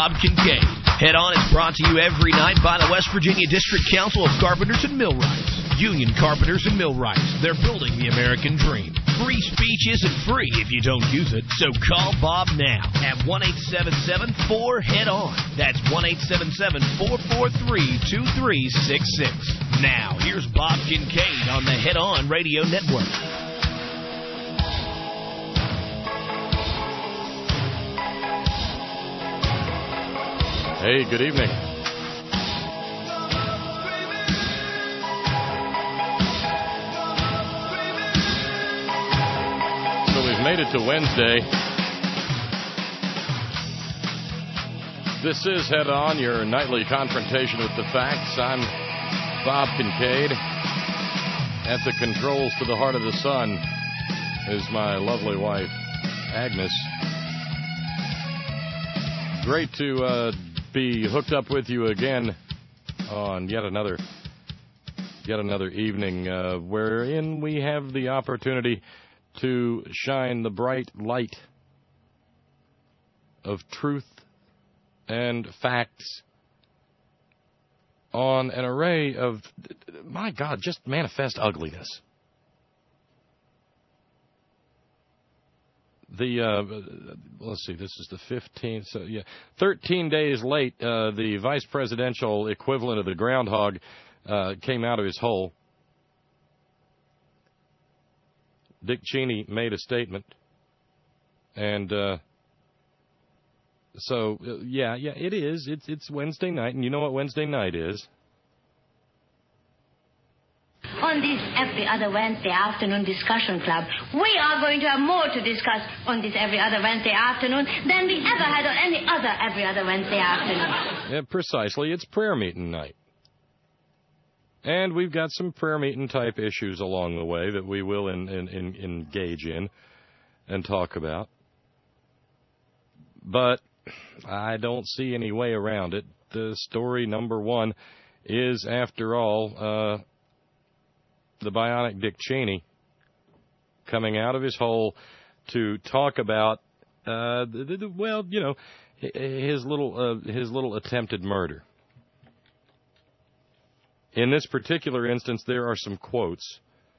Bob Kincaid. Head On is brought to you every night by the West Virginia District Council of Carpenters and Millwrights. Union Carpenters and Millwrights. They're building the American dream. Free speech isn't free if you don't use it, so call Bob now at 1-877-4-HEAD-ON. That's 1-877-443-2366. Now, here's Bob Kincaid on the Head On Radio Network. Hey, good evening. So we've made it to Wednesday. This is Head On, your nightly confrontation with the facts. I'm Bob Kincaid. At the controls to the heart of the sun is my lovely wife, Agnes. Great to be hooked up with you again on yet another evening wherein we have the opportunity to shine the bright light of truth and facts on an array of, my God, just manifest ugliness. Let's see, this is the 15th, so yeah, 13 days late, the vice presidential equivalent of the groundhog came out of his hole. Dick Cheney made a statement, and so, it is. It's Wednesday night, and you know what Wednesday night is. On this Every Other Wednesday Afternoon Discussion Club, we are going to have more to discuss on this Every Other Wednesday Afternoon than we ever had on any other Every Other Wednesday Afternoon. Yeah, precisely. It's prayer meeting night. And we've got some prayer meeting type issues along the way that we will engage in and talk about. But I don't see any way around it. The story number one is, after all, the bionic Dick Cheney coming out of his hole to talk about, his little attempted murder. In this particular instance, there are some quotes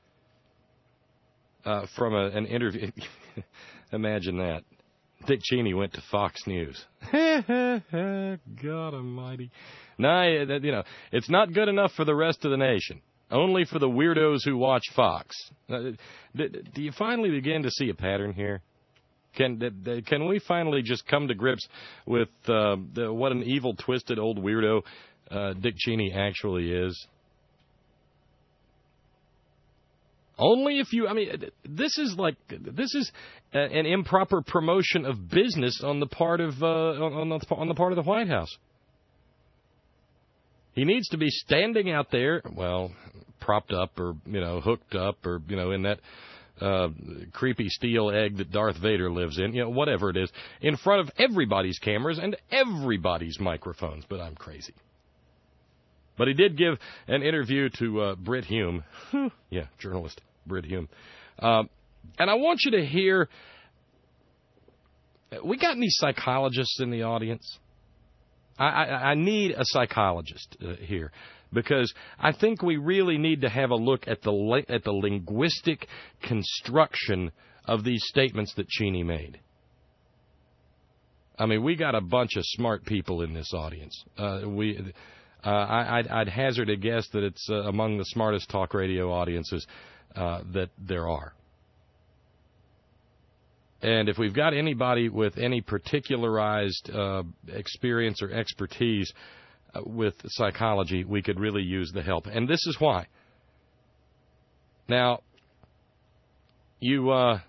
from an interview. Imagine that. Dick Cheney went to Fox News. God almighty. No, it's not good enough for the rest of the nation. Only for the weirdos who watch Fox. Do you finally begin to see a pattern here? Can we finally just come to grips with what an evil, twisted old weirdo Dick Cheney actually is? Only if you, this is an improper promotion of business on the part of on the part of the White House. He needs to be standing out there, well, propped up or, hooked up or, in that creepy steel egg that Darth Vader lives in, whatever it is, in front of everybody's cameras and everybody's microphones. But I'm crazy. But he did give an interview to Brit Hume. Yeah, journalist Brit Hume. And I want you to hear, we got any psychologists in the audience? I need a psychologist here, because I think we really need to have a look at the linguistic construction of these statements that Cheney made. We got a bunch of smart people in this audience. I'd hazard a guess that it's among the smartest talk radio audiences that there are. And if we've got anybody with any particularized experience or expertise with psychology, we could really use the help. And this is why. Now, you've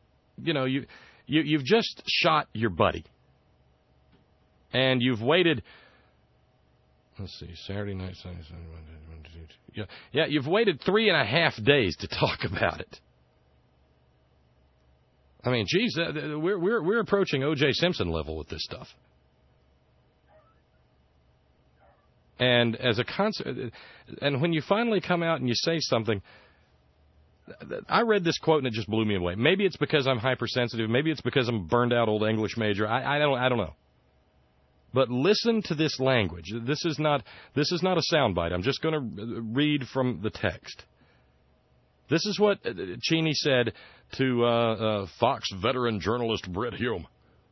just shot your buddy, and you've waited. Let's see, Saturday night, Sunday, Monday, Tuesday. Yeah, you've waited 3.5 days to talk about it. Geez, we're approaching O.J. Simpson level with this stuff. And as a and when you finally come out and you say something, I read this quote and it just blew me away. Maybe it's because I'm hypersensitive. Maybe it's because I'm a burned out old English major. I don't know. But listen to this language. This is not a soundbite. I'm just going to read from the text. This is what Cheney said to Fox veteran journalist Bret Hume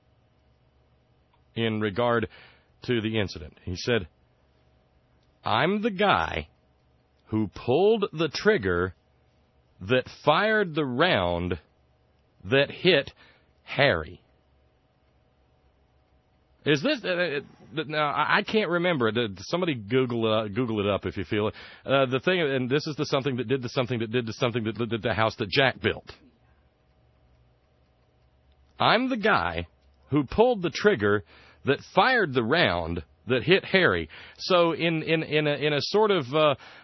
in regard to the incident. He said, "I'm the guy who pulled the trigger that fired the round that hit Harry." Is this now? I can't remember. Somebody Google it up if you feel it. The thing, and this is the something that did the something that did the something that did the house that Jack built. I'm the guy who pulled the trigger that fired the round that hit Harry. So in a sort of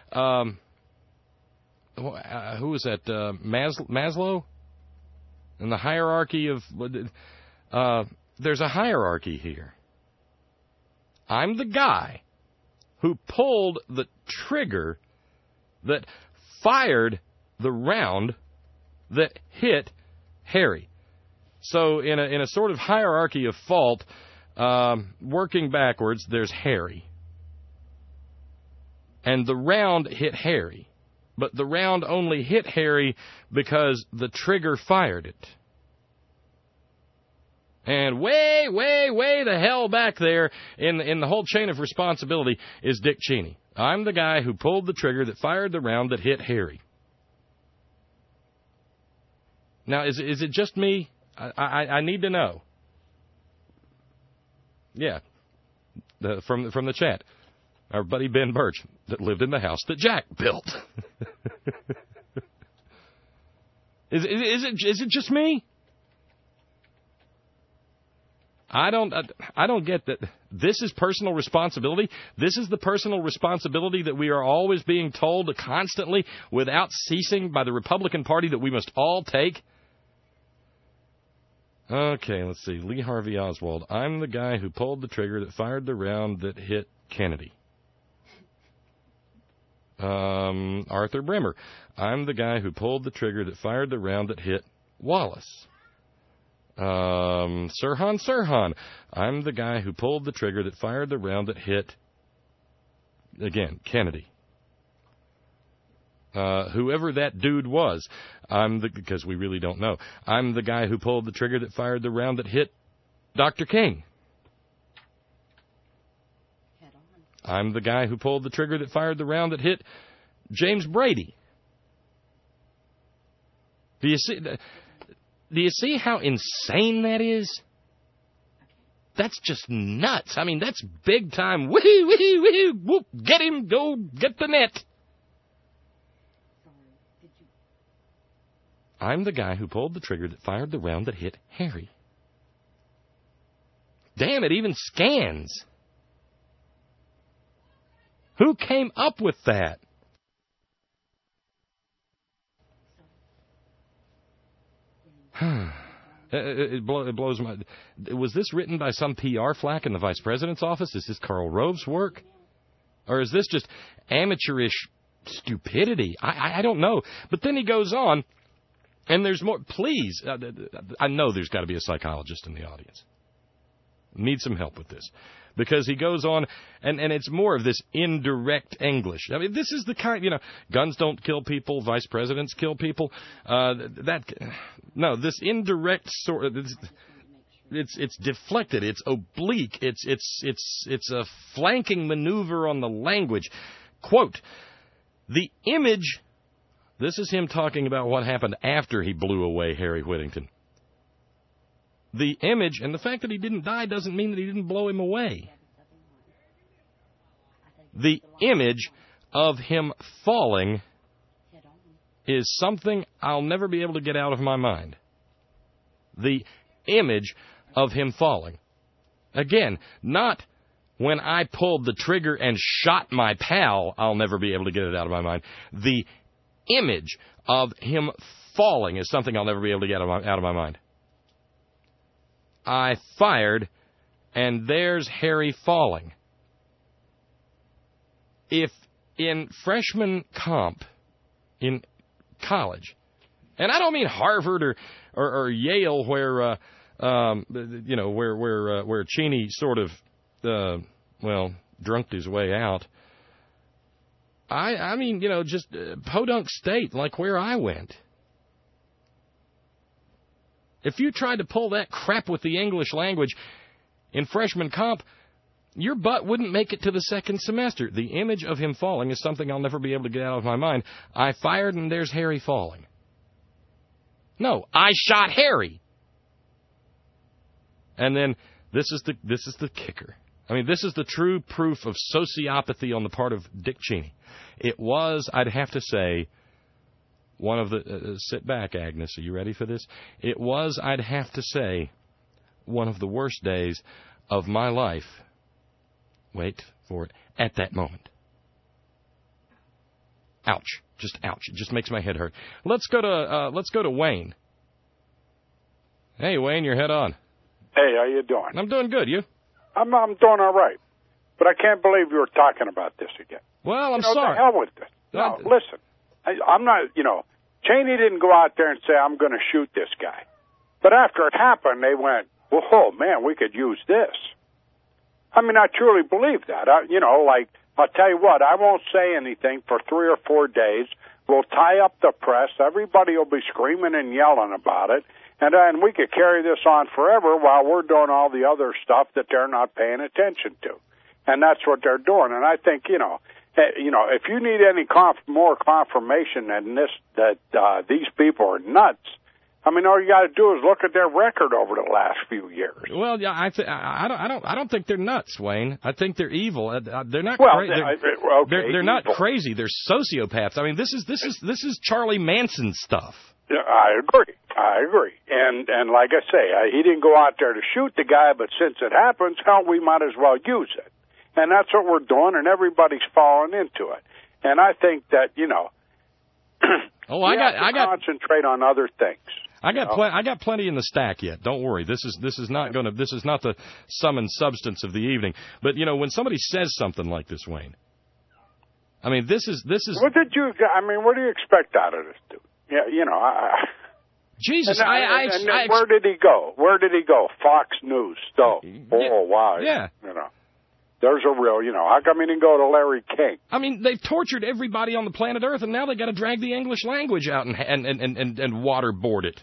who was that? Maslow? In the hierarchy of there's a hierarchy here. I'm the guy who pulled the trigger that fired the round that hit Harry. So in a sort of hierarchy of fault, working backwards, there's Harry. And the round hit Harry. But the round only hit Harry because the trigger fired it. And way the hell back there in the whole chain of responsibility is Dick Cheney. I'm the guy who pulled the trigger that fired the round that hit Harry. Now, is it just me? I need to know. Yeah, from the chat. Our buddy Ben Birch that lived in the house that Jack built. Is it just me? I don't get that. This is personal responsibility. This is the personal responsibility that we are always being told constantly without ceasing by the Republican Party that we must all take. Okay, let's see. Lee Harvey Oswald. I'm the guy who pulled the trigger that fired the round that hit Kennedy. Arthur Bremer. I'm the guy who pulled the trigger that fired the round that hit Wallace. Sirhan. I'm the guy who pulled the trigger that fired the round that hit, again, Kennedy. Whoever that dude was, because we really don't know. I'm the guy who pulled the trigger that fired the round that hit Dr. King. I'm the guy who pulled the trigger that fired the round that hit James Brady. Do you see how insane that is? That's just nuts. I mean, that's big time. Woohoo, woohoo, woohoo, whoop, get him, go, get the net. I'm the guy who pulled the trigger that fired the round that hit Harry. Damn, it even scans. Who came up with that? It blows my... Was this written by some PR flack in the vice president's office? Is this Karl Rove's work? Or is this just amateurish stupidity? I don't know. But then he goes on, and there's more. Please, I know there's got to be a psychologist in the audience. Need some help with this. Because he goes on, and it's more of this indirect English. I mean, this is the kind, guns don't kill people, vice presidents kill people. This indirect sort of, it's deflected, it's oblique, it's a flanking maneuver on the language. Quote, the image, this is him talking about what happened after he blew away Harry Whittington. The image, and the fact that he didn't die doesn't mean that he didn't blow him away. The image of him falling is something I'll never be able to get out of my mind. The image of him falling. Again, not when I pulled the trigger and shot my pal, I'll never be able to get it out of my mind. The image of him falling is something I'll never be able to get out of my mind. I fired, and there's Harry falling. If in freshman comp in college, and I don't mean Harvard or Yale, where Cheney sort of drunked his way out. I mean, just podunk state, like where I went. If you tried to pull that crap with the English language in freshman comp, your butt wouldn't make it to the second semester. The image of him falling is something I'll never be able to get out of my mind. I fired and there's Harry falling. No, I shot Harry. And then this is the kicker. I mean, this is the true proof of sociopathy on the part of Dick Cheney. It was, I'd have to say, one of the... sit back, Agnes. Are you ready for this? It was, I'd have to say, one of the worst days of my life. Wait for it. At that moment. Ouch. Just ouch. It just makes my head hurt. Let's go to Wayne. Hey, Wayne, your head on. Hey, how you doing? I'm doing good. You? I'm doing all right. But I can't believe you were talking about this again. Well, I'm sorry. The hell with this. No, listen. I'm not, Cheney didn't go out there and say, I'm going to shoot this guy. But after it happened, they went, whoa, man, we could use this. I mean, I truly believe that. I'll tell you what, I won't say anything for 3 or 4 days. We'll tie up the press. Everybody will be screaming and yelling about it. And then we could carry this on forever while we're doing all the other stuff that they're not paying attention to. And that's what they're doing. And I think, if you need any more confirmation than this, that these people are nuts, I mean, all you got to do is look at their record over the last few years. Well, yeah, I don't think they're nuts, Wayne. I think they're evil. They're not. They're not crazy. They're sociopaths. I mean, this is Charlie Manson stuff. Yeah, I agree. And like I say, he didn't go out there to shoot the guy, but since it happens, hell, we might as well use it. And that's what we're doing, and everybody's falling into it. And I think that I got concentrate on other things. I got plenty in the stack yet. Don't worry. This is not the sum and substance of the evening. But when somebody says something like this, Wayne, I mean, this is. What do you expect out of this dude? Yeah, Jesus, where did he go? Fox News. So, wow. Yeah. There's a real, how come he didn't go to Larry King? I mean, they've tortured everybody on the planet Earth, and now they got to drag the English language out and waterboard it.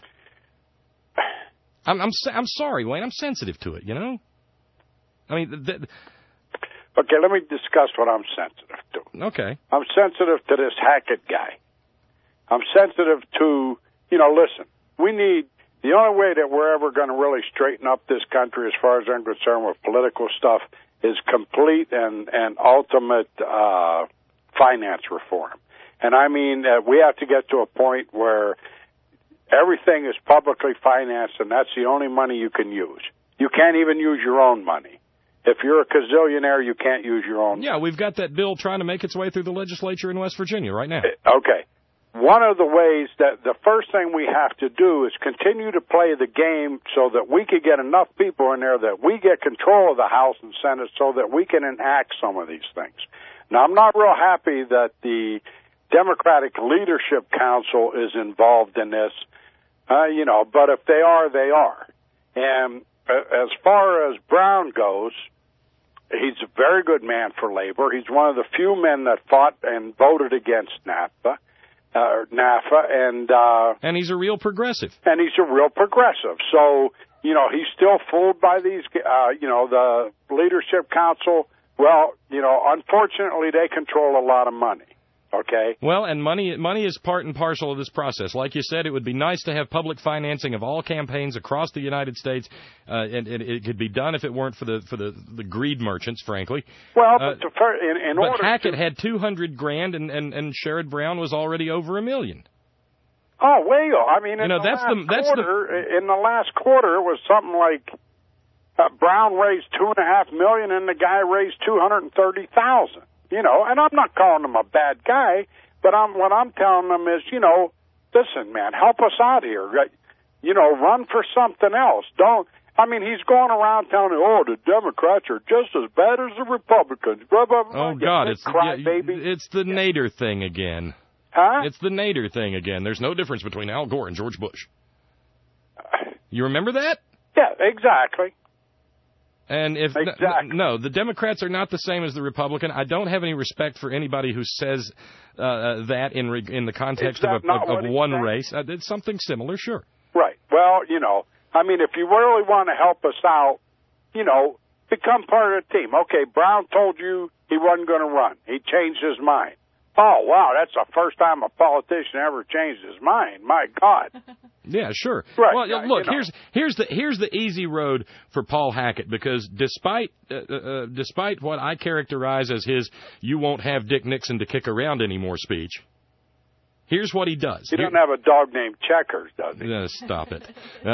I'm sorry, Wayne. I'm sensitive to it. I mean, okay, let me discuss what I'm sensitive to. Okay. I'm sensitive to this Hackett guy. I'm sensitive to, listen, the only way that we're ever going to really straighten up this country as far as I'm concerned with political stuff is complete and ultimate finance reform. And I mean, we have to get to a point where everything is publicly financed, and that's the only money you can use. You can't even use your own money. If you're a gazillionaire, you can't use your own money. Yeah, we've got that bill trying to make its way through the legislature in West Virginia right now. Okay. One of the ways that the first thing we have to do is continue to play the game so that we can get enough people in there that we get control of the House and Senate so that we can enact some of these things. Now, I'm not real happy that the Democratic Leadership Council is involved in this, but if they are, they are. And as far as Brown goes, he's a very good man for labor. He's one of the few men that fought and voted against NAFTA, and he's a real progressive. And he's a real progressive. So, he's still fooled by these, the Leadership Council. Well, unfortunately, they control a lot of money. Okay. Well, and money is part and parcel of this process. Like you said, it would be nice to have public financing of all campaigns across the United States, and it could be done if it weren't for the greed merchants, frankly. Well, but Hackett had $200,000, and Sherrod Brown was already over $1 million. Oh, well, I mean, in the last quarter, it was something like Brown raised $2.5 million, and the guy raised $230,000. And I'm not calling him a bad guy, but what I'm telling them is, listen, man, help us out here. Run for something else. He's going around telling you, the Democrats are just as bad as the Republicans. Blah, blah, blah. Oh, God, it's the Nader thing again. Huh? It's the Nader thing again. There's no difference between Al Gore and George Bush. You remember that? Yeah, exactly. And if exactly. no, the Democrats are not the same as the Republican. I don't have any respect for anybody who says that in the context of one race. It's something similar, sure. Right. Well, you know, I mean, if you really want to help us out, you know, become part of the team. Okay, Brown told you he wasn't going to run. He changed his mind. Oh, wow, that's the first time a politician ever changed his mind. My God. Yeah, sure. Right. Well, look, here's the easy road for Paul Hackett, because despite what I characterize as his "you won't have Dick Nixon to kick around anymore" speech, here's what he does. He doesn't have a dog named Checkers, does he? Stop it.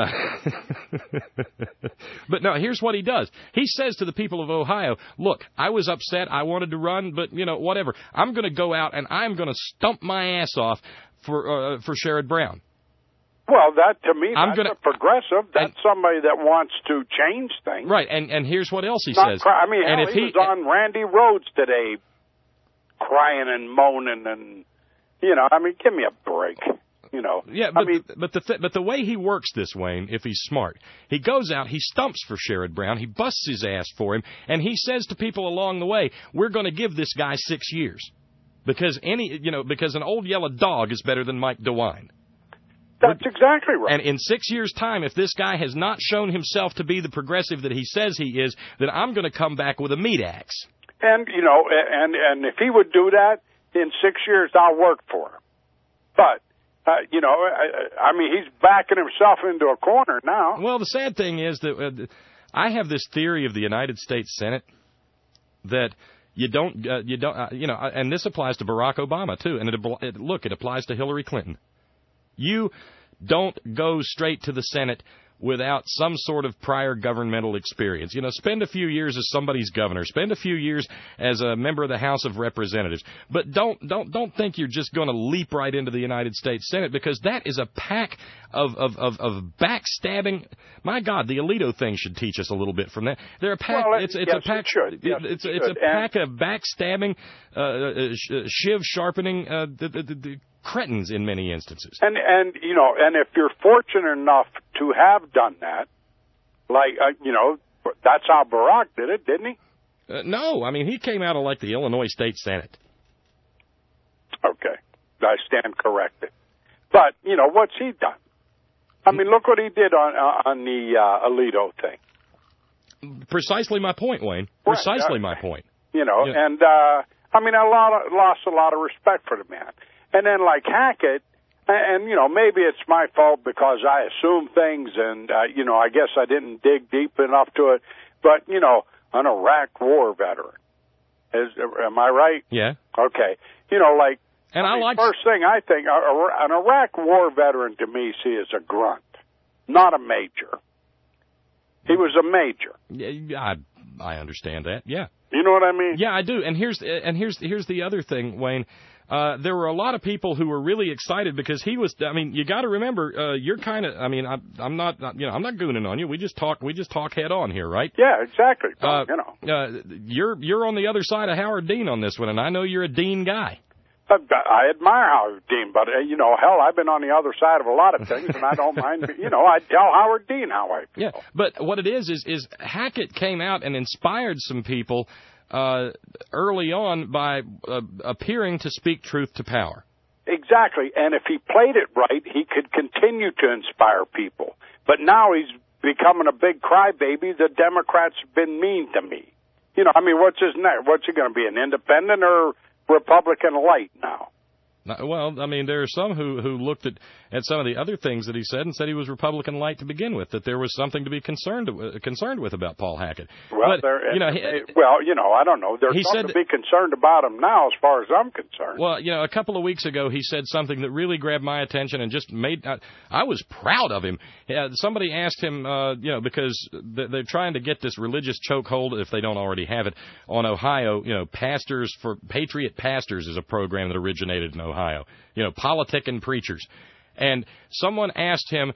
But no, here's what he does. He says to the people of Ohio, look, I was upset. I wanted to run, but, you know, whatever. I'm going to go out and I'm going to stump my ass off for Sherrod Brown. Well, that, to me, that's a progressive. That's somebody that wants to change things. Right, and here's what else he says. I mean, hell, he was on Randy Rhoads today crying and moaning and, you know, I mean, give me a break. You know, yeah, but the way he works this, Wayne, if he's smart, he goes out, he stumps for Sherrod Brown, he busts his ass for him, and he says to people along the way, "We're going to give this guy 6 years because an old yellow dog is better than Mike DeWine." That's exactly right. And in 6 years' time, if this guy has not shown himself to be the progressive that he says he is, then I'm going to come back with a meat axe. And you know, and if he would do that in 6 years, I'll work for him. But. You know, I mean, he's backing himself into a corner now. Well, the sad thing is that I have this theory of the United States Senate that you don't, and this applies to Barack Obama too, and it applies to Hillary Clinton. You don't go straight to the Senate without some sort of prior governmental experience. You know, spend a few years as somebody's governor, spend a few years as a member of the House of Representatives, but don't think you're just going to leap right into the United States Senate, because that is a pack of backstabbing. My God, the Alito thing should teach us a little bit from that. They're a pack. Well, it's a pack. It's a pack of backstabbing, shiv sharpening cretins in many instances. And you know, and if you're fortunate enough to have done that, like you know, that's how Barack did it, didn't he? No, I mean, he came out of like the Illinois State Senate. Okay, I stand corrected. But you know, what's he done? I mean, look what he did on the Alito thing. Precisely my point, Wayne. Precisely my point. You know, yeah. And I mean, I lost a lot of respect for the man. And then, like Hackett, and, you know, maybe it's my fault because I assume things and, you know, I guess I didn't dig deep enough to it. But, you know, an Iraq war veteran. Am I right? Yeah. Okay. You know, like, and first thing I think, an Iraq war veteran to me, is a grunt, not a major. He was a major. Yeah, I understand that, yeah. You know what I mean? Yeah, I do. And here's the other thing, Wayne. There were a lot of people who were really excited because he was. I mean, you got to remember, you're kind of. I mean, I'm not. You know, I'm not gooning on you. We just talk head on here, right? Yeah, exactly. You know, you're on the other side of Howard Dean on this one, and I know you're a Dean guy. I admire Howard Dean, but you know, hell, I've been on the other side of a lot of things, and I don't mind. You know, I tell Howard Dean how I feel. Yeah, but what it is Hackett came out and inspired some people early on by appearing to speak truth to power. Exactly, and if he played it right, he could continue to inspire people. But now he's becoming a big crybaby. The Democrats have been mean to me. You know, I mean, what's his next? What's he going to be, an independent or Republican light now? Well, I mean, there are some who looked at some of the other things that he said and said he was Republican light to begin with, that there was something to be concerned with about Paul Hackett. Well, but, you know, I don't know. There's something to be concerned about him now, as far as I'm concerned. Well, you know, a couple of weeks ago he said something that really grabbed my attention and just made. I was proud of him. Somebody asked him, you know, because they're trying to get this religious chokehold, if they don't already have it, on Ohio. You know, Pastors for Patriot Pastors is a program that originated in Ohio. You know, politicking preachers. And someone asked him,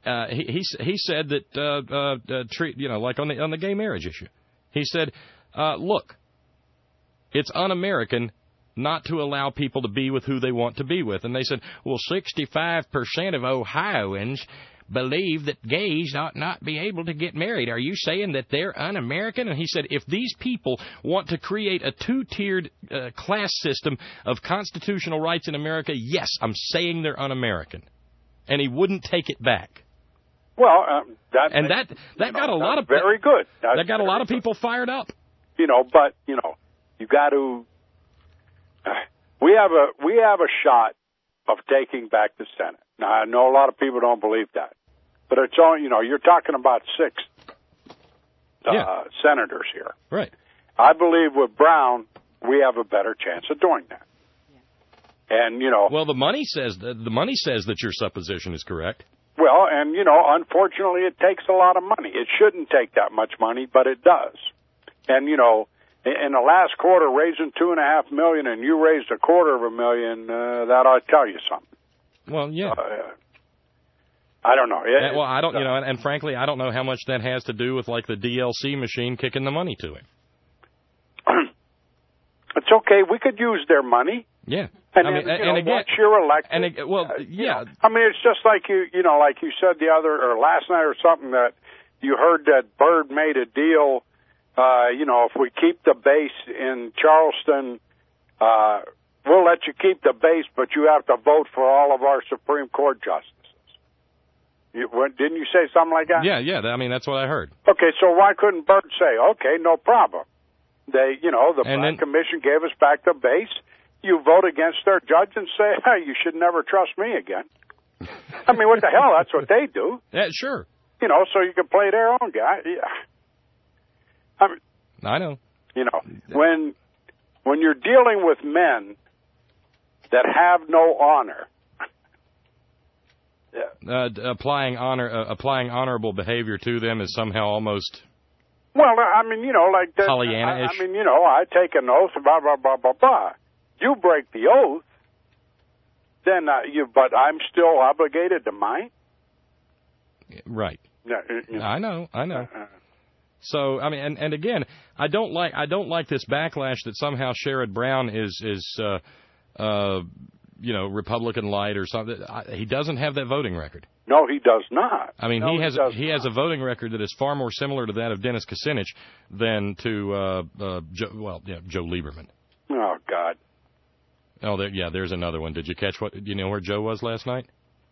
he said that, you know, like on the gay marriage issue, he said, look, it's un-American not to allow people to be with who they want to be with. And they said, well, 65% of Ohioans believe that gays ought not be able to get married. Are you saying that they're un-American? And he said, if these people want to create a two-tiered class system of constitutional rights in America, yes, I'm saying they're un-American. And he wouldn't take it back. Well, that got a lot of very good. That got a lot of people fired up. You got to. We have a shot of taking back the Senate. Now, I know a lot of people don't believe that, but it's all, you're talking about 6 senators here. Right. I believe with Brown, we have a better chance of doing that. And, well, the money says that your supposition is correct. Well, and, unfortunately, it takes a lot of money. It shouldn't take that much money, but it does. And, in the last quarter, raising $2.5 million, and you raised $250,000, that ought to tell you something. Well, yeah. I don't know. I don't, and frankly, I don't know how much that has to do with, like, the DLC machine kicking the money to him. It's okay. We could use their money. Yeah. And again, once you're elected, I mean, it's just like like you said last night or something, that you heard that Byrd made a deal. If we keep the base in Charleston, we'll let you keep the base, but you have to vote for all of our Supreme Court justices. Didn't you say something like that? Yeah. I mean, that's what I heard. Okay, so why couldn't Byrd say, okay, no problem? The Black Commission gave us back the base. You vote against their judge and say, hey, you should never trust me again. I mean, what the hell? That's what they do. Yeah, sure. So you can play their own guy. Yeah. I know. When you're dealing with men that have no honor, applying honorable behavior to them is somehow almost. Well, I mean, like that. Pollyanna-ish. I mean, I take an oath, blah blah blah blah blah. You break the oath, then but I'm still obligated to mine. Right. I know. So I mean, and again, I don't like this backlash that somehow Sherrod Brown is Republican light or something. He doesn't have that voting record. No, he does not. I mean, he has a voting record that is far more similar to that of Dennis Kucinich than to Joe Lieberman. Oh God. Oh, there's another one. Did you catch do you know where Joe was last night?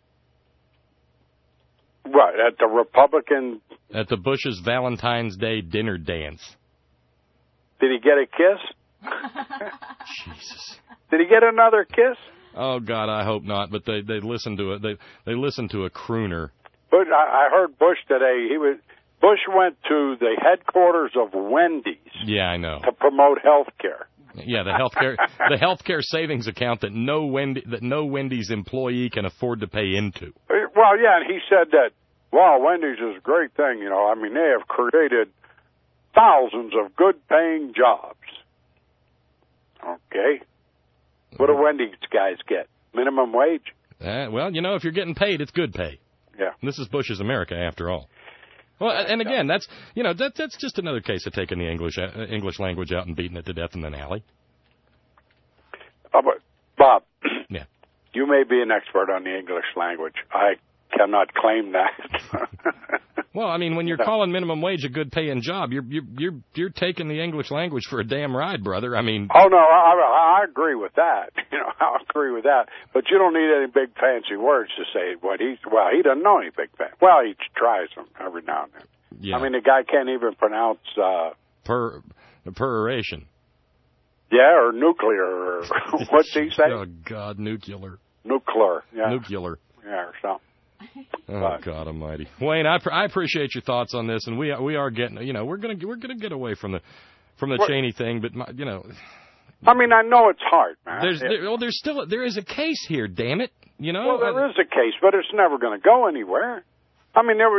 Right, at the Republican... At the Bush's Valentine's Day dinner dance. Did he get a kiss? Jesus. Did he get another kiss? Oh God, I hope not. But they listened to it. They listened to a crooner. But I heard Bush today. Bush went to the headquarters of Wendy's. Yeah, I know. To promote health care. Yeah, the healthcare savings account that no Wendy's employee can afford to pay into. Well, yeah, and he said that, wow, Wendy's is a great thing. I mean, they have created thousands of good-paying jobs. Okay. What do Wendy's guys get? Minimum wage? Well, if you're getting paid, it's good pay. Yeah. This is Bush's America, after all. Well, and again, that's just another case of taking the English language out and beating it to death in an alley. Bob, yeah, you may be an expert on the English language. I cannot claim that. Well, I mean, when you're calling minimum wage a good paying job, you're taking the English language for a damn ride, brother. I mean. Oh no, I agree with that. I agree with that. But you don't need any big fancy words to say what he doesn't know any big fancy. Well, he tries them every now and then. Yeah. I mean, the guy can't even pronounce peroration. Yeah, or nuclear, or what's he say? Oh God, nuclear. Yeah. Nuclear. Yeah, or something. Oh God Almighty, Wayne! I appreciate your thoughts on this, and we are getting, we're gonna get away from the Cheney thing, but I mean, I know it's hard, man. There is a case here, damn it, Well, there is a case, but it's never going to go anywhere. I mean, there were,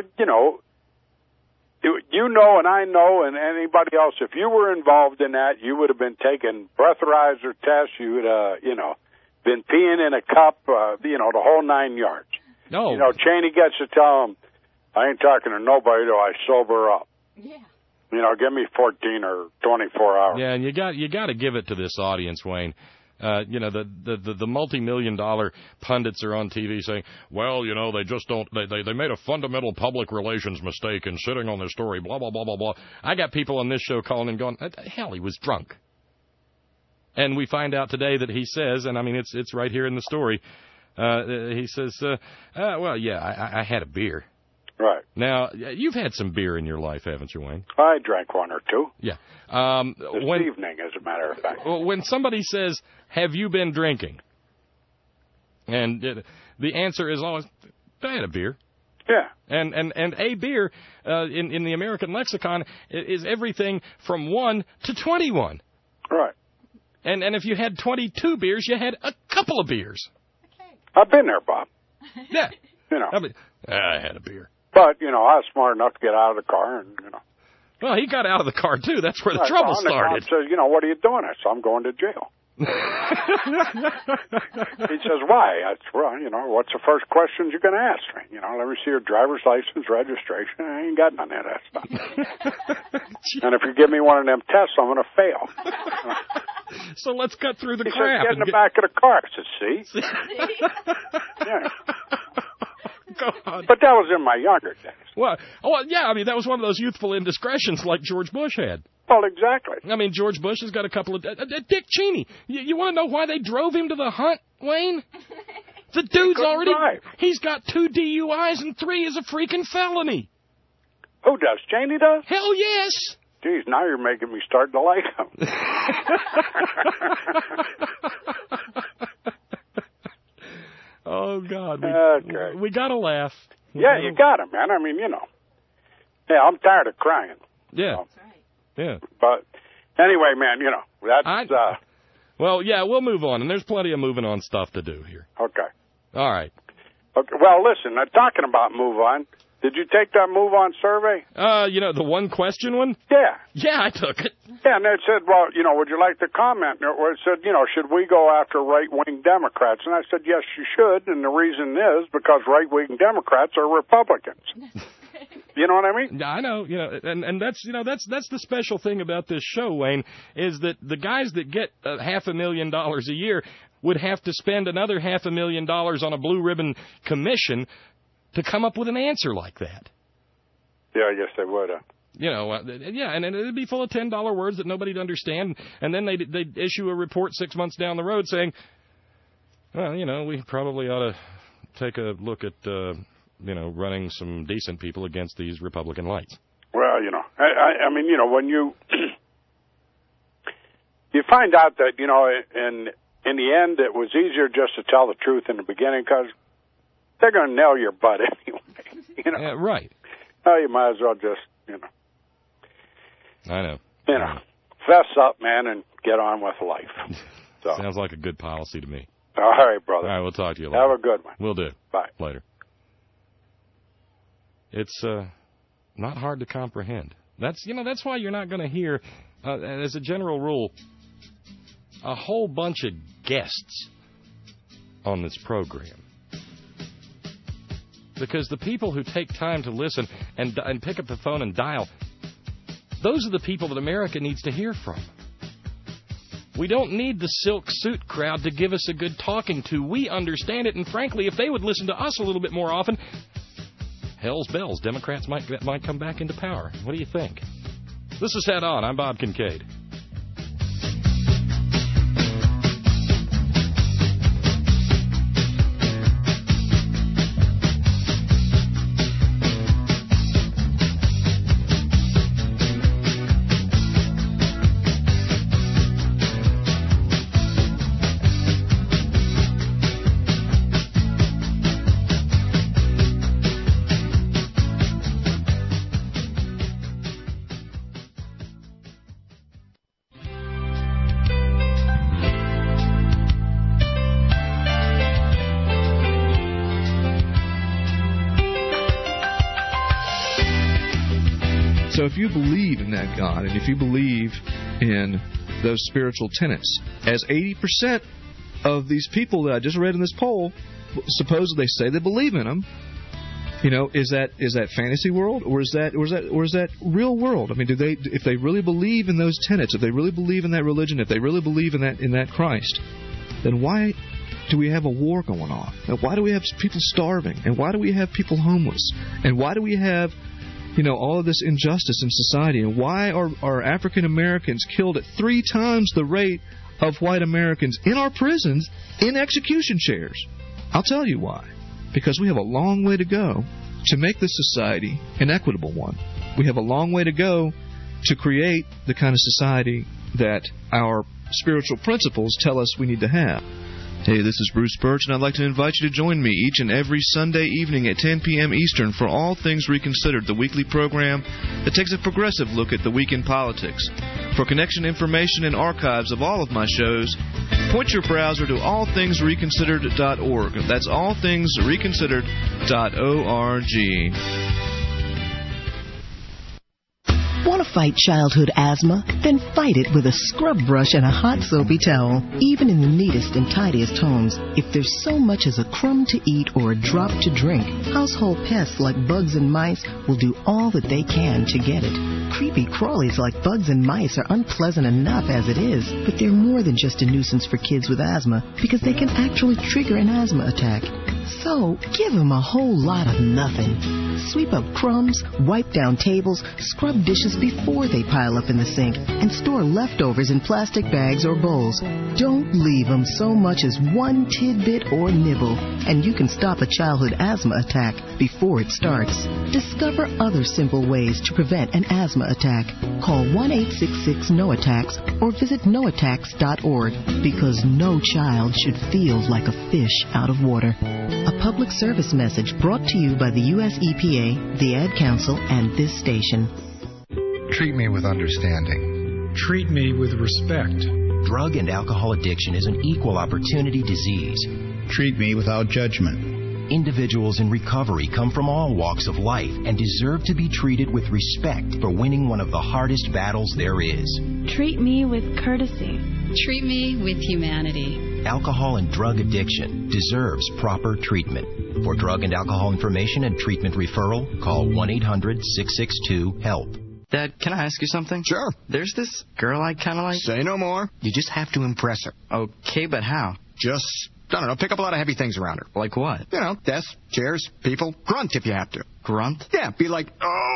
and I know, and anybody else, if you were involved in that, you would have been taking breathalyzer tests. You would have, been peeing in a cup, the whole 9 yards. No. Cheney gets to tell him, I ain't talking to nobody till I sober up. Yeah. Give me 14 or 24 hours. Yeah, and you got to give it to this audience, Wayne. The multi-million-dollar pundits are on TV saying, well, they just don't, they made a fundamental public relations mistake in sitting on this story, blah, blah, blah, blah, blah. I got people on this show calling and going, hell, he was drunk. And we find out today that he says, and I mean, it's right here in the story, he says, well, yeah, I had a beer. Right. Now, you've had some beer in your life, haven't you, Wayne? I drank one or two. Yeah. This evening, as a matter of fact. Well, when somebody says, have you been drinking? And the answer is always, I had a beer. Yeah. And a beer, in the American lexicon, is everything from 1 to 21. Right. And if you had 22 beers, you had a couple of beers. I've been there, Bob. Yeah. I had a beer. But, I was smart enough to get out of the car and, Well, he got out of the car, too. That's where the trouble started. The cop says, what are you doing? I said, I'm going to jail. He says, why? I said, well, what's the first questions you're going to ask me? Let me see your driver's license, registration. I ain't got none of that stuff. And if you give me one of them tests, I'm going to fail. So let's cut through the he crap. Says, get in the back of the car. I said, see? Yeah. Go on. But that was in my younger days. Well, yeah, I mean, that was one of those youthful indiscretions like George Bush had. Well, exactly. I mean, George Bush has got a couple of... Dick Cheney, you want to know why they drove him to the hunt, Wayne? The dude's already... drive. He's got 2 DUIs and 3 is a freaking felony. Who does? Cheney does? Hell yes. Geez, now you're making me start to like him. Oh, God. We got to laugh. Yeah, you got to, man. I mean, Yeah, I'm tired of crying. Yeah. That's right. Yeah. But anyway, man, that's... Well, yeah, we'll move on, and there's plenty of moving on stuff to do here. Okay. All right. Okay. Well, listen, talking about move on, did you take that move on survey? The one question one? Yeah. Yeah, I took it. Yeah, and it said, well, would you like to comment? Or it said, should we go after right-wing Democrats? And I said, yes, you should, and the reason is because right-wing Democrats are Republicans. You know what I mean? I know, and that's the special thing about this show, Wayne, is that the guys that get $500,000 a year would have to spend another $500,000 on a blue ribbon commission to come up with an answer like that. Yeah, yes, they would. And it'd be full of $10 words that nobody'd understand, and then they'd issue a report 6 months down the road saying, well, we probably ought to take a look at, running some decent people against these Republican lights. Well, I mean, when you find out that, in the end, it was easier just to tell the truth in the beginning because they're going to nail your butt anyway. Right. Oh, you might as well just, I know. Fess up, man, and get on with life. So. Sounds like a good policy to me. All right, brother. All right, we'll talk to you later. Have a good one. Will do. Bye. Later. It's not hard to comprehend. That's why you're not going to hear, as a general rule, a whole bunch of guests on this program. Because the people who take time to listen and pick up the phone and dial, those are the people that America needs to hear from. We don't need the silk suit crowd to give us a good talking to. We understand it, and frankly, if they would listen to us a little bit more often, hell's bells, Democrats might come back into power. What do you think? This is Head On. I'm Bob Kincaid. So if you believe in that God, and if you believe in those spiritual tenets, as 80% of these people that I just read in this poll supposedly say they believe in them, is that fantasy world, or is that real world? I mean, if they really believe in those tenets, if they really believe in that religion, if they really believe in that Christ, then why do we have a war going on? And why do we have people starving? And why do we have people homeless? And why do we have, all of this injustice in society? And why are African Americans killed at 3 times the rate of white Americans in our prisons in execution chairs? I'll tell you why. Because we have a long way to go to make this society an equitable one. We have a long way to go to create the kind of society that our spiritual principles tell us we need to have. Hey, this is Bruce Birch, and I'd like to invite you to join me each and every Sunday evening at 10 p.m. Eastern for All Things Reconsidered, the weekly program that takes a progressive look at the week in politics. For connection information and archives of all of my shows, point your browser to allthingsreconsidered.org. That's allthingsreconsidered.org. Want to fight childhood asthma? Then fight it with a scrub brush and a hot soapy towel. Even in the neatest and tidiest homes, if there's so much as a crumb to eat or a drop to drink, household pests like bugs and mice will do all that they can to get it. Creepy crawlies like bugs and mice are unpleasant enough as it is, but they're more than just a nuisance for kids with asthma because they can actually trigger an asthma attack. So, give them a whole lot of nothing. Sweep up crumbs, wipe down tables, scrub dishes before they pile up in the sink, and store leftovers in plastic bags or bowls. Don't leave them so much as one tidbit or nibble, and you can stop a childhood asthma attack before it starts. Discover other simple ways to prevent an asthma attack. Call 1-866-NO-ATTACKS or visit noattacks.org, because no child should feel like a fish out of water. A public service message brought to you by the U.S. EPA, the Ad Council, and this station. Treat me with understanding. Treat me with respect. Drug and alcohol addiction is an equal opportunity disease. Treat me without judgment. Individuals in recovery come from all walks of life and deserve to be treated with respect for winning one of the hardest battles there is. Treat me with courtesy. Treat me with humanity. Alcohol and drug addiction deserves proper treatment. For drug and alcohol information and treatment referral, call 1-800-662-HELP. Dad, can I ask you something? Sure. There's this girl I kind of like. Say no more. You just have to impress her. Okay, but how? Just, I don't know, pick up a lot of heavy things around her. Like what? Desks, chairs, people. Grunt if you have to. Grunt? Yeah, be like,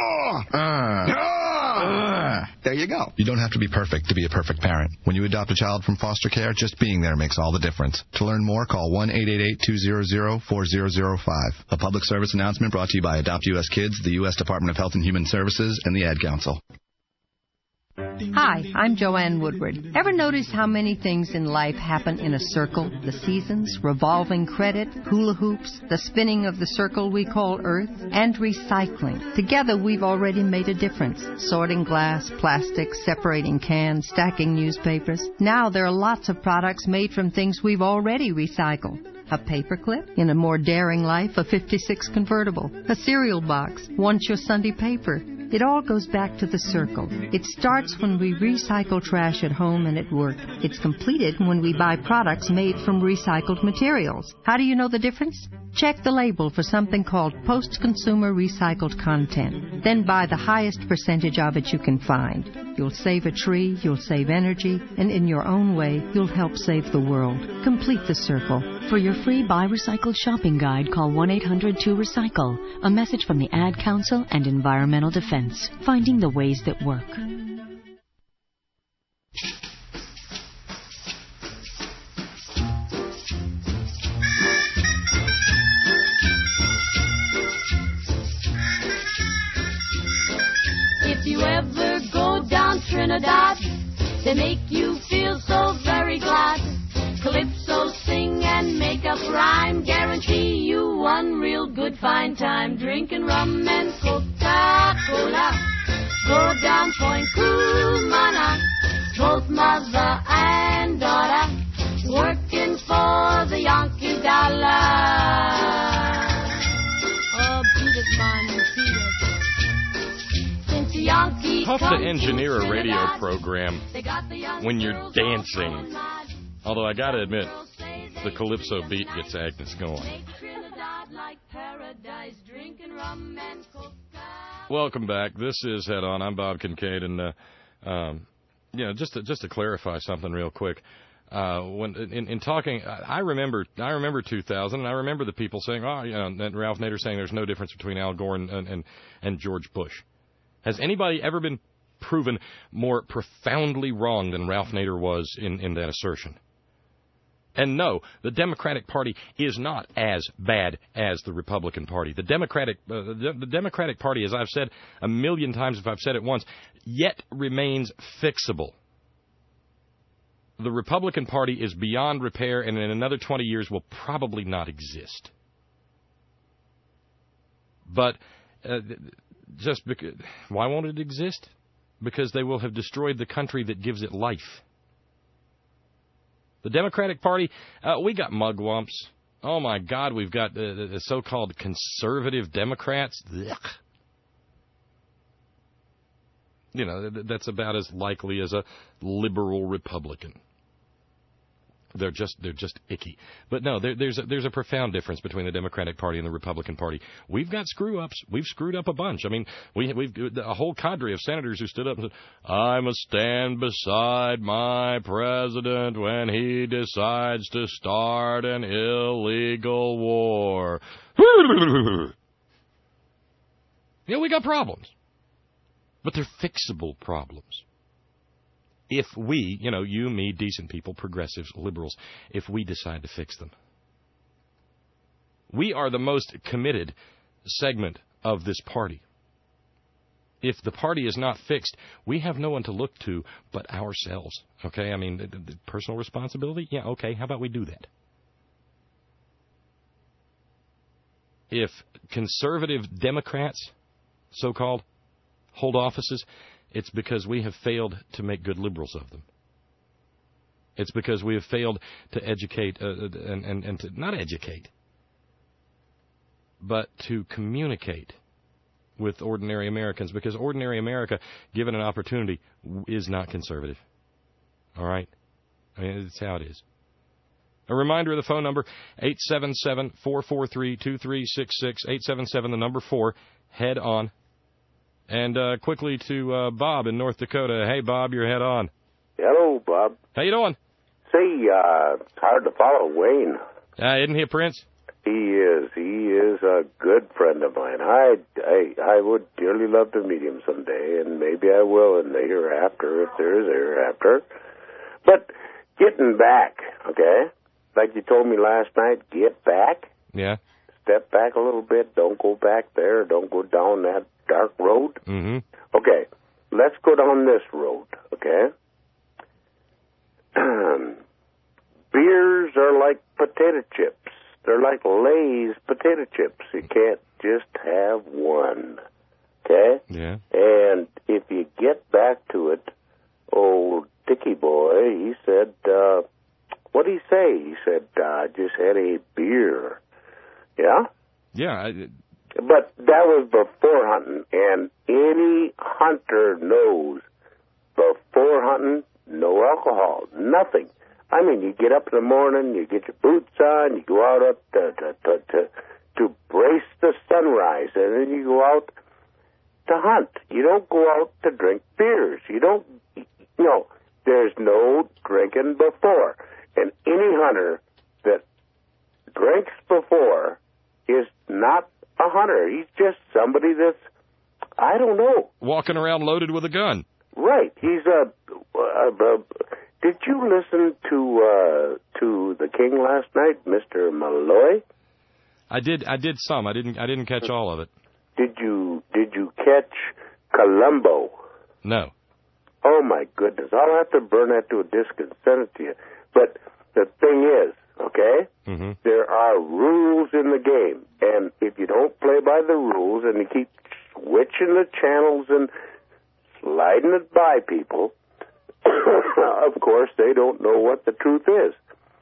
There you go. You don't have to be perfect to be a perfect parent. When you adopt a child from foster care, just being there makes all the difference. To learn more, call 1-888-200-4005. A public service announcement brought to you by Adopt U.S. Kids, the U.S. Department of Health and Human Services, and the Ad Council. Hi, I'm Joanne Woodward. Ever notice how many things in life happen in a circle? The seasons, revolving credit, hula hoops, the spinning of the circle we call Earth, and recycling. Together we've already made a difference. Sorting glass, plastic, separating cans, stacking newspapers. Now there are lots of products made from things we've already recycled. A paperclip, in a more daring life, a 56 convertible, a cereal box, once your Sunday paper. It all goes back to the circle. It starts when we recycle trash at home and at work. It's completed when we buy products made from recycled materials. How do you know the difference? Check the label for something called post-consumer recycled content. Then buy the highest percentage of it you can find. You'll save a tree, you'll save energy, and in your own way, you'll help save the world. Complete the circle. For your free Buy Recycled shopping guide, call 1-800-2-RECYCLE. A message from the Ad Council and Environmental Defense. Finding the ways that work. If you ever go down Trinidad, they make you feel so very glad. Calypso, sing and make up rhyme, guarantee you one real good fine time. Drinking rum and Coca-Cola, go down Point Cumana, both mother and daughter, working for the Yankee dollar. Oh, beat it, man, beat it. Since the Yankee tough to engineer a radio program when you're dancing. Although I gotta admit, the Calypso beat gets Agnes going. Welcome back. This is Head On. I'm Bob Kincaid, and just to clarify something real quick. When in talking, I remember 2000, and I remember the people saying, and Ralph Nader saying there's no difference between Al Gore and George Bush. Has anybody ever been proven more profoundly wrong than Ralph Nader was in that assertion? And no, the Democratic Party is not as bad as the Republican Party. The Democratic Party, as I've said a million times, if I've said it once, yet remains fixable. The Republican Party is beyond repair, and in another 20 years will probably not exist. But just because, why won't it exist? Because they will have destroyed the country that gives it life. The Democratic Party, we got mugwumps. Oh, my God, we've got the so-called conservative Democrats. Ugh. You know, that's about as likely as a liberal Republican. They're just icky. But no, there's a profound difference between the Democratic Party and the Republican Party. We've got screw-ups. We've screwed up a bunch. I mean, we've a whole cadre of senators who stood up and said, I must stand beside my president when he decides to start an illegal war. Yeah, we got problems. But they're fixable problems. If we, you, me, decent people, progressives, liberals, if we decide to fix them. We are the most committed segment of this party. If the party is not fixed, we have no one to look to but ourselves. Okay? I mean, the personal responsibility? Yeah, okay, how about we do that? If conservative Democrats, so-called, hold offices, it's because we have failed to make good liberals of them. It's because we have failed to educate and to not educate, but to communicate with ordinary Americans, because ordinary America, given an opportunity, is not conservative. All right? I mean, it's how it is. A reminder of the phone number, 877-443-2366, 877, the number 4, head on. And quickly to Bob in North Dakota. Hey, Bob, you're head on. Hello, Bob. How you doing? Say, it's hard to follow Wayne. Isn't he a prince? He is. He is a good friend of mine. I would dearly love to meet him someday, and maybe I will in the hereafter, if there is a hereafter. But getting back, okay, like you told me last night, get back. Yeah. Step back a little bit. Don't go back there. Don't go down that dark road. Mm-hmm. Okay, let's go down this road, okay? Beers are like potato chips. They're like Lay's potato chips. You can't just have one, okay? Yeah. And if you get back to it, old Dickie boy, he said, what did he say? He said, I just had a beer. Yeah? Yeah, But that was before hunting, and any hunter knows before hunting, no alcohol, nothing. I mean, you get up in the morning, you get your boots on, you go out up to brace the sunrise, and then you go out to hunt. You don't go out to drink beers. There's no drinking before. And any hunter that drinks before is not a hunter. He's just somebody that's, I don't know, walking around loaded with a gun. Right. He's did you listen to the King last night, Mr. Malloy? I did some. I didn't catch all of it. Did you catch Columbo? No. Oh my goodness. I'll have to burn that to a disc and send it to you. But the thing is, okay? Mm-hmm. There are rules in the game, and if you don't play by the rules and you keep switching the channels and sliding it by people, of course, they don't know what the truth is.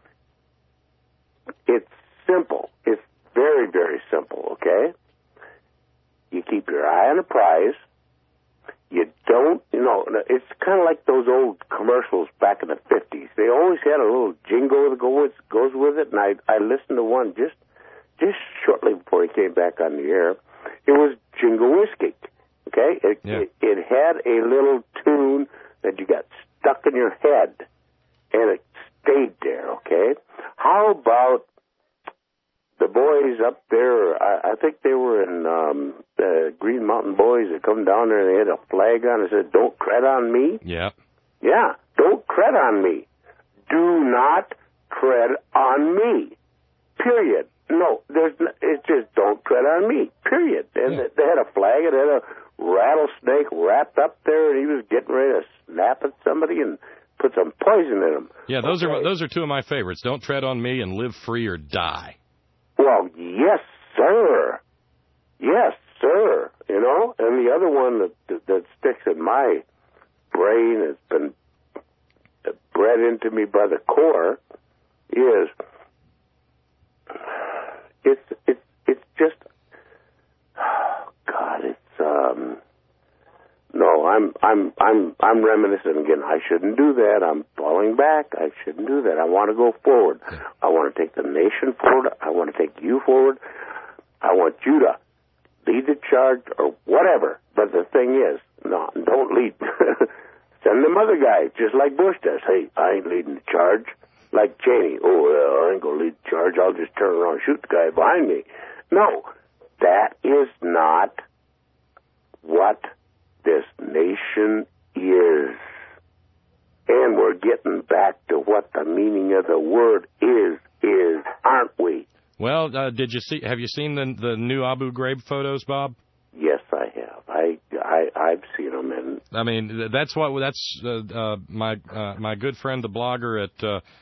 It's simple. It's very, very simple, okay? You keep your eye on the prize. You don't, it's kind of like those old commercials back in the 50s. They always had a little jingle that goes with it, and I listened to one just shortly before he came back on the air. It was Jingle Whiskey, okay? It had a little tune that you got stuck in your head, and it stayed there, okay? How about the boys up there? I think they were in the Green Mountain Boys that come down there and they had a flag on it that said, "Don't tread on me." Yeah. Yeah, don't tread on me. Do not tread on me. Period. No, it's just don't tread on me. Period. And they had a flag, and had a rattlesnake wrapped up there, and he was getting ready to snap at somebody and put some poison in him. Yeah, those are two of my favorites. Don't tread on me and live free or die. Well, yes, sir. Yes, sir. You know, and the other one that sticks in my brain has been bred into me by the core is it's just, oh God, it's no, I'm reminiscing again. I shouldn't do that. I'm falling back. I shouldn't do that. I want to go forward. I want to take the nation forward. I want to take you forward. I want you to lead the charge or whatever. But the thing is, no, don't lead. Send them other guys, just like Bush does. Hey, I ain't leading the charge. Like Cheney. Oh, well, I ain't going to lead the charge. I'll just turn around and shoot the guy behind me. No, that is not what this nation is. And we're getting back to what the meaning of the word is, aren't we? Well, have you seen the new Abu Ghraib photos, Bob? Yes, I have. I've seen them, and I mean that's my good friend the blogger at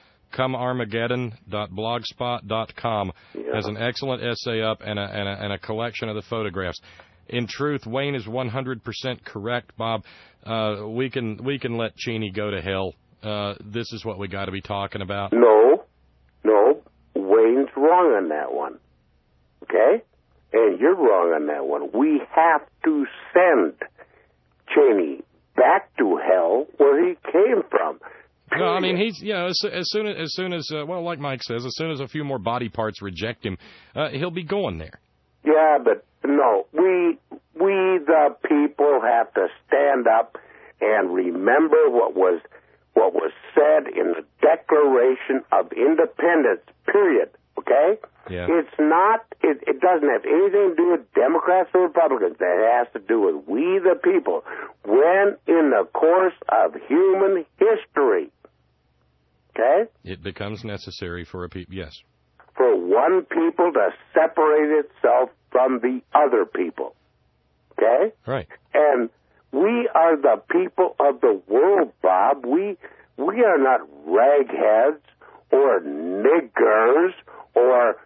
comearmageddon.blogspot.com has an excellent essay up and a collection of the photographs. In truth, Wayne is 100% correct, Bob. We can let Cheney go to hell. This is what we got to be talking about. No, Wayne's wrong on that one. Okay? And you're wrong on that one. We have to send Cheney back to hell where he came from. No, I mean he's as soon as like Mike says, as soon as a few more body parts reject him, he'll be going there. Yeah, but no, we the people have to stand up and remember what was said in the Declaration of Independence. Period. Okay. Yeah. It's not. It doesn't have anything to do with Democrats or Republicans. That has to do with we the people. When in the course of human history, okay, it becomes necessary for yes, for one people to separate itself from the other people. Okay, right. And we are the people of the world, Bob. We are not ragheads or niggers or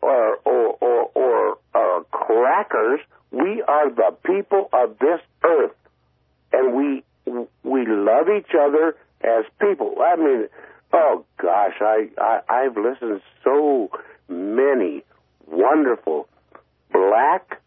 crackers. We are the people of this earth, and we love each other as people. I mean, oh gosh, I've listened to so many wonderful black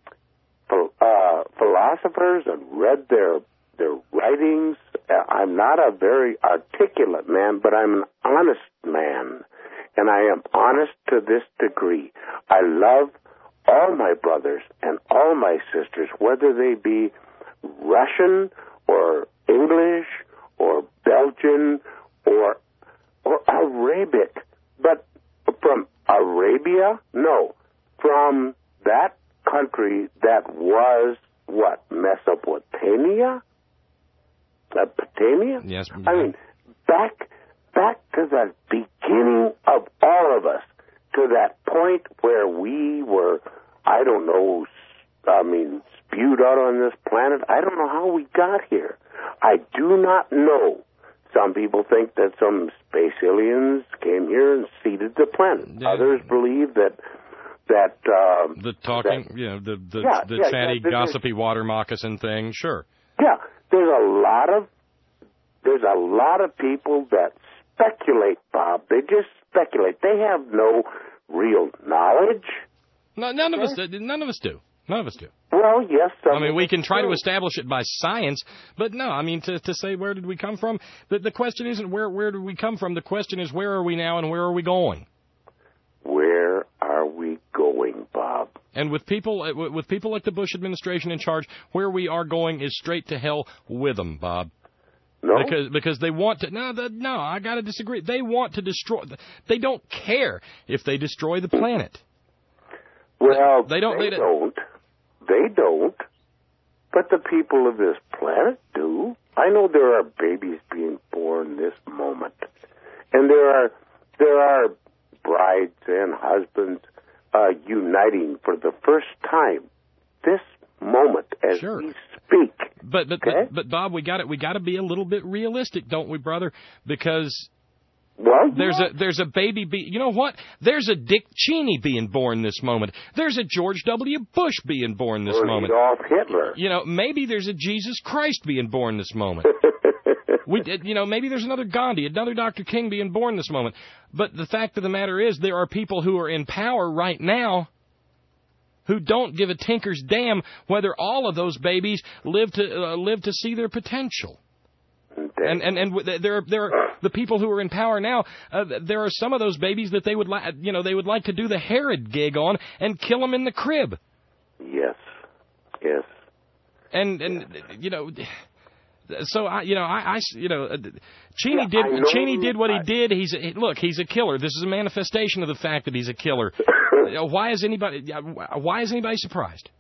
philosophers and read their writings. I'm not a very articulate man, but I'm an honest man. And I am honest to this degree. I love all my brothers and all my sisters, whether they be Russian or English or Belgian or Arabic. But from Arabia? No. From that country that was, what, Mesopotamia? Mesopotamia? Yes. I mean, back to the beginning of all of us, to that point where we were, I don't know, spewed out on this planet. I don't know how we got here. I do not know. Some people think that some space aliens came here and seeded the planet. Yeah. Others believe that the talking, the chatty, gossipy water moccasin thing. Sure. Yeah, there's a lot of people that speculate, Bob. They just speculate. They have no real knowledge. No, none of us do. Well, yes. I mean, we can try to establish it by science, but no, I mean, to say where did we come from? The question isn't where did we come from. The question is where are we now and where are we going? Where are we going, Bob? And with people like the Bush administration in charge, where we are going is straight to hell with them, Bob. No? Because they want to. No, I got to disagree. They want to destroy. They don't care if they destroy the planet. Well, they don't. They don't. But the people of this planet do. I know there are babies being born this moment, and there are brides and husbands uniting for the first time this moment as we speak. But Bob, we got to be a little bit realistic, don't we, brother? Because there's a baby. You know what? There's a Dick Cheney being born this moment. There's a George W. Bush being born this moment. Adolf Hitler. You know, maybe there's a Jesus Christ being born this moment. Maybe there's another Gandhi, another Dr. King being born this moment. But the fact of the matter is, there are people who are in power right now who don't give a tinker's damn whether all of those babies live to see their potential. And there are the people who are in power now. There are some of those babies that they would like to do the Herod gig on and kill them in the crib. Yes. And so Cheney did what he did. He's a killer. This is a manifestation of the fact that he's a killer. Why is anybody surprised?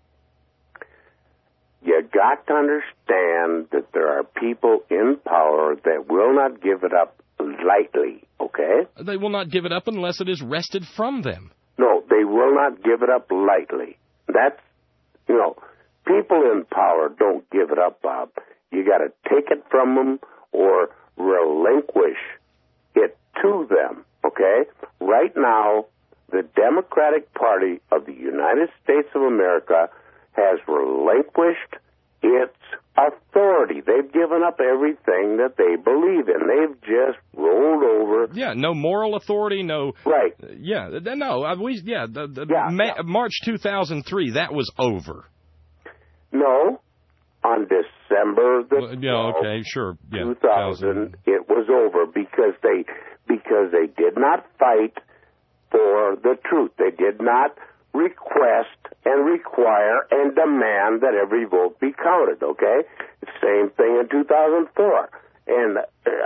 You got to understand that there are people in power that will not give it up lightly, okay? They will not give it up unless it is wrested from them. No, they will not give it up lightly. That's, people in power don't give it up, Bob. You got to take it from them or relinquish it to them, okay? Right now, the Democratic Party of the United States of America has relinquished its authority. They've given up everything that they believe in. They've just rolled over. Yeah, no moral authority, no. Right. Yeah, no. March 2003, that was over. No, on December the 2000, it was over because they did not fight for the truth. They did not request and require and demand that every vote be counted, okay? Same thing in 2004, and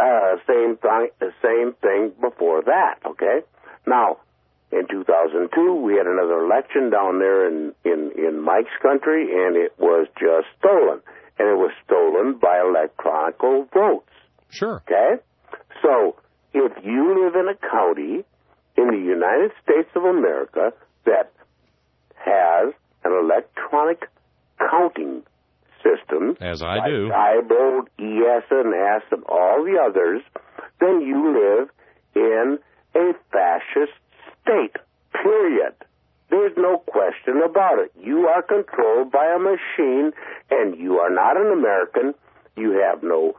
same thing before that, okay? Now, in 2002, we had another election down there in Mike's country, and it was just stolen. And it was stolen by electronic votes. Sure. Okay? So, if you live in a county in the United States of America that has an electronic counting system, as I do, Diebold, ES&S, and all the others, then you live in a fascist state, period. There's no question about it. You are controlled by a machine, and you are not an American. You have no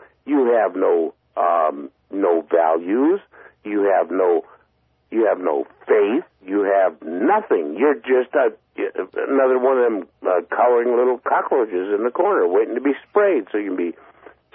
values. You have no faith. You have nothing. You're just another one of them cowering little cockroaches in the corner waiting to be sprayed so you can be,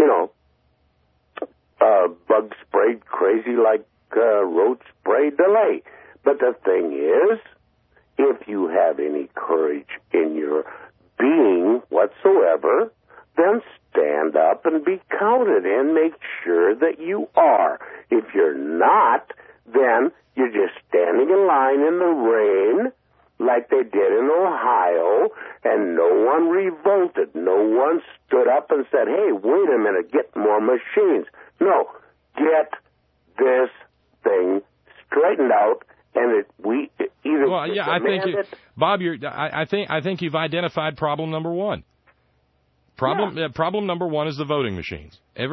bug sprayed crazy like roach spray delay. But the thing is, if you have any courage in your being whatsoever, then stand up and be counted and make sure that you are. If you're not, then you're just standing in line in the rain like they did in Ohio, and no one revolted. No one stood up and said, hey, wait a minute, get more machines. No, get this thing straightened out. And Bob, I think you've identified problem number one. Problem number one is the voting machines. It's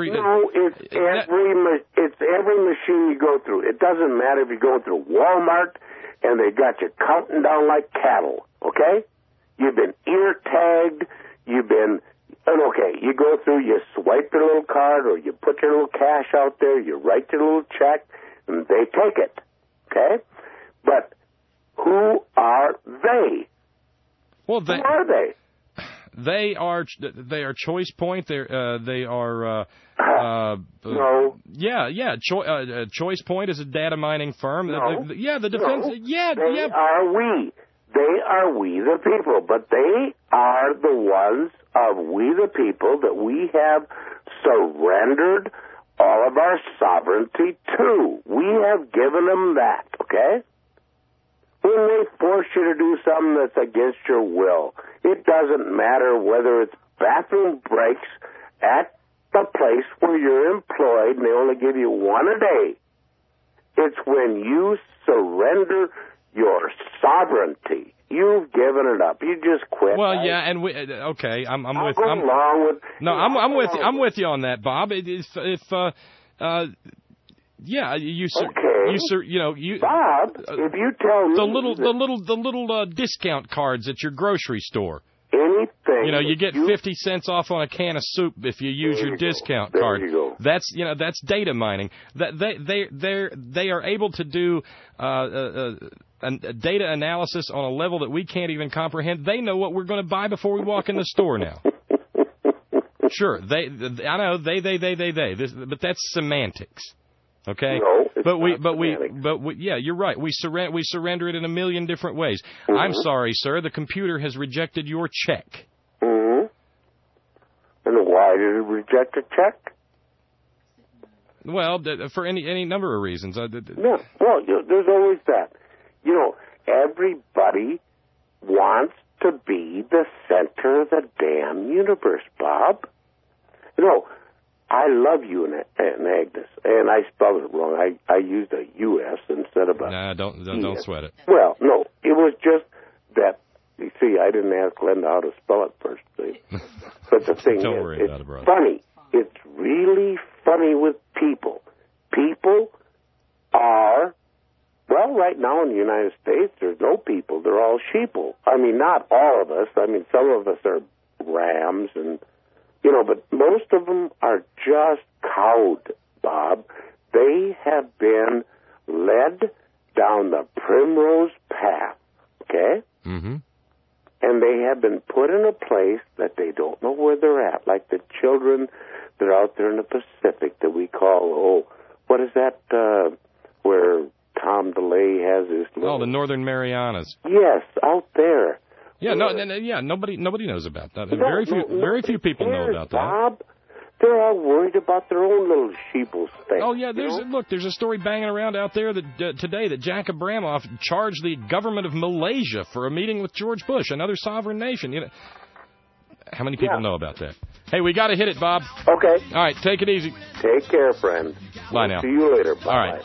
every machine you go through. It doesn't matter if you're going through Walmart and they got you counting down like cattle. Okay, you've been ear tagged. You go through. You swipe your little card or you put your little cash out there. You write your little check, and they take it. Okay. But who are they? Well, who are they? They are Choice Point. They are. No. Yeah. Choice Point is a data mining firm. No. The defense. No. They are we. They are we the people, but they are the ones of we the people that we have surrendered all of our sovereignty to. We have given them that, okay? When they force you to do something that's against your will, it doesn't matter whether it's bathroom breaks at the place where you're employed and they only give you one a day. It's when you surrender your sovereignty. You've given it up. You just quit. Well, yeah, and okay, I'm with. I'm with you on that, Bob. Yeah, Bob, if you tell me the little discount cards at your grocery store. Anything. You get 50 cents off on a can of soup if you use your discount card. There you go. That's data mining. That they are able to do data analysis on a level that we can't even comprehend. They know what we're going to buy before we walk in the store now. Sure, I know but that's semantics. Okay, no, yeah, you're right. We surrender it in a million different ways. Mm-hmm. I'm sorry, sir. The computer has rejected your check. Mm-hmm. And why did it reject a check? Well, for any number of reasons. No, well, there's always that. Everybody wants to be the center of the damn universe, Bob. I love you and Agnes, and I spelled it wrong. I used a U.S. instead of a Nah, don't sweat it. Well, no, it was just that, you see, I didn't ask Glenda how to spell it first. But the thing don't is, worry about it, brother. Funny. It's really funny with people. People are, well, right now in the United States, there's no people. They're all sheeple. I mean, not all of us. I mean, some of us are rams and... but most of them are just cowed, Bob. They have been led down the primrose path, okay? Mm-hmm. And they have been put in a place that they don't know where they're at, like the children that are out there in the Pacific that we call, what is that, where Tom DeLay has his little... the Northern Marianas. Yes, out there. Yeah, nobody knows about that. Very few people know about that. Bob, they're all worried about their own little sheeple thing. Oh yeah, there's a story banging around out there that today that Jack Abramoff charged the government of Malaysia for a meeting with George Bush, another sovereign nation. How many people know about that? Hey, we got to hit it, Bob. Okay. All right, take it easy. Take care, friend. Bye now. See you later. Bye. All right.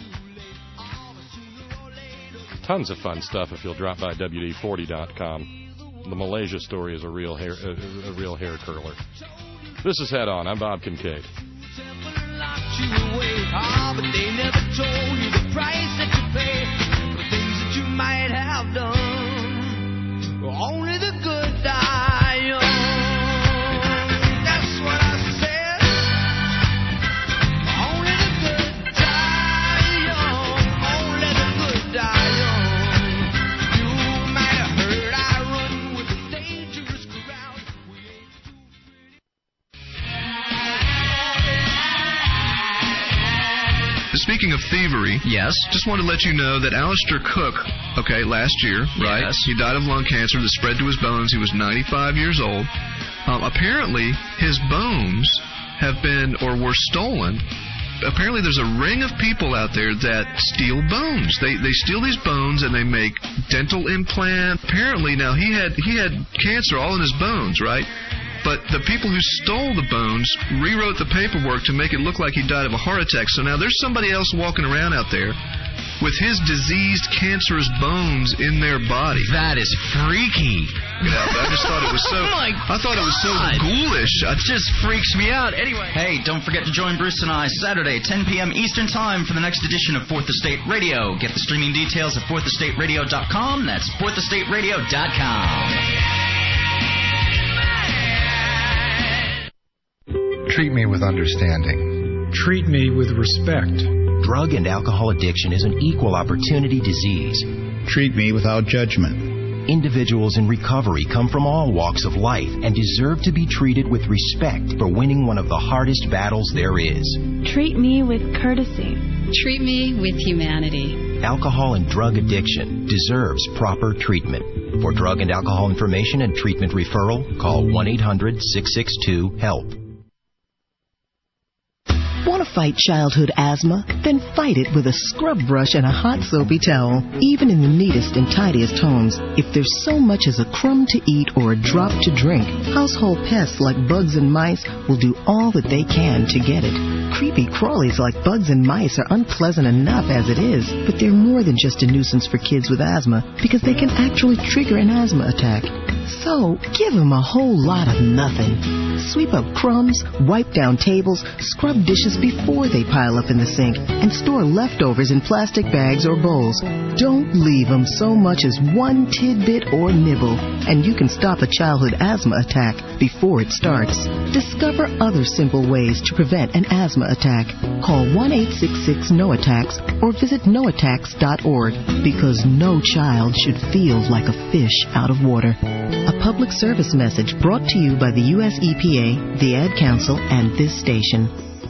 Tons of fun stuff if you'll drop by WD40.com. The Malaysia story is a real hair curler. This is Head On. I'm Bob Kincaid. But they never told you the price that you pay for things that you might have done. Only the good die young. That's what I said. Only the good die young. Only the good die young. You might have heard I run with a dangerous crowd. Speaking of thievery, yes, just wanted to let you know that Alistair Cook, last year, right? Yes. He died of lung cancer that spread to his bones. He was 95 years old. Apparently, his bones have been or were stolen. Apparently, there's a ring of people out there that steal bones. They steal these bones and they make dental implants. Apparently, now he had cancer all in his bones, right? But the people who stole the bones rewrote the paperwork to make it look like he died of a heart attack. So now there's somebody else walking around out there with his diseased, cancerous bones in their body. That is freaky. Yeah, I just thought it was so. I thought it was so ghoulish. It just freaks me out. Anyway. Hey, don't forget to join Bruce and I Saturday, 10 p.m. Eastern Time for the next edition of Fourth Estate Radio. Get the streaming details at fourthestateradio.com. That's fourthestateradio.com. Treat me with understanding. Treat me with respect. Drug and alcohol addiction is an equal opportunity disease. Treat me without judgment. Individuals in recovery come from all walks of life and deserve to be treated with respect for winning one of the hardest battles there is. Treat me with courtesy. Treat me with humanity. alcohol and drug addiction deserves proper treatment. For drug and alcohol information and treatment referral, call 1-800-662-HELP. Want to fight childhood asthma? Then fight it with a scrub brush and a hot soapy towel. Even in the neatest and tidiest homes, if there's so much as a crumb to eat or a drop to drink, household pests like bugs and mice will do all that they can to get it. Creepy crawlies like bugs and mice are unpleasant enough as it is, but they're more than just a nuisance for kids with asthma because they can actually trigger an asthma attack. So, give them a whole lot of nothing. Sweep up crumbs, wipe down tables, scrub dishes before they pile up in the sink, and store leftovers in plastic bags or bowls. Don't leave them so much as one tidbit or nibble, and you can stop a childhood asthma attack before it starts. Discover other simple ways to prevent an asthma attack. Call 1-866-NO-ATTACKS or visit noattacks.org, because no child should feel like a fish out of water. A public service message brought to you by the U.S. EPA, the Ad Council, and this station.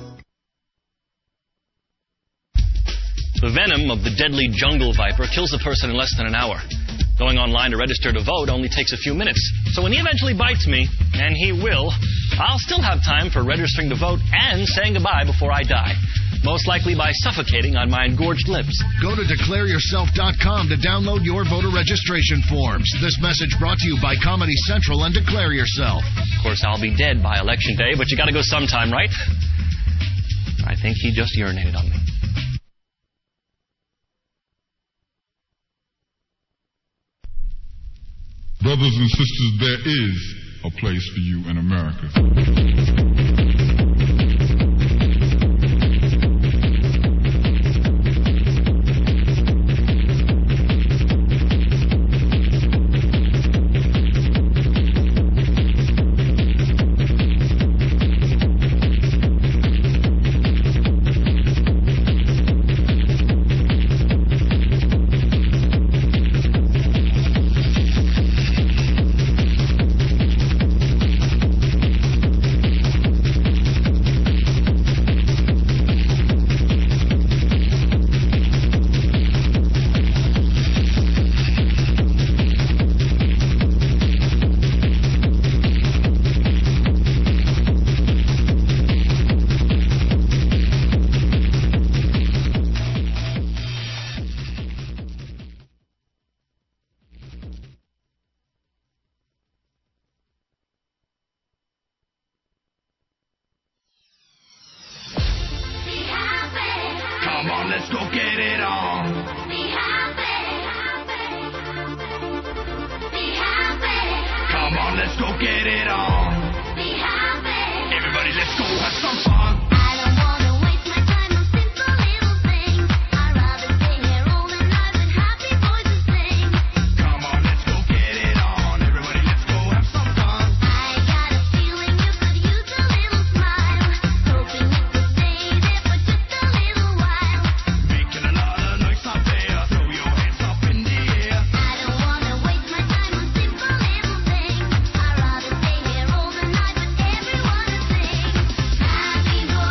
The venom of the deadly jungle viper kills a person in less than an hour. Going online to register to vote only takes a few minutes. So when he eventually bites me, and he will, I'll still have time for registering to vote and saying goodbye before I die. Most likely by suffocating on my engorged lips. Go to DeclareYourself.com to download your voter registration forms. This message brought to you by Comedy Central and Declare Yourself. Of course, I'll be dead by Election Day, but you gotta go sometime, right? I think he just urinated on me. Brothers and sisters, there is a place for you in America. Come on, let's go get it on. Be happy. Be happy. Come on, let's go get it on. Be happy. Everybody, let's go have some fun. Happy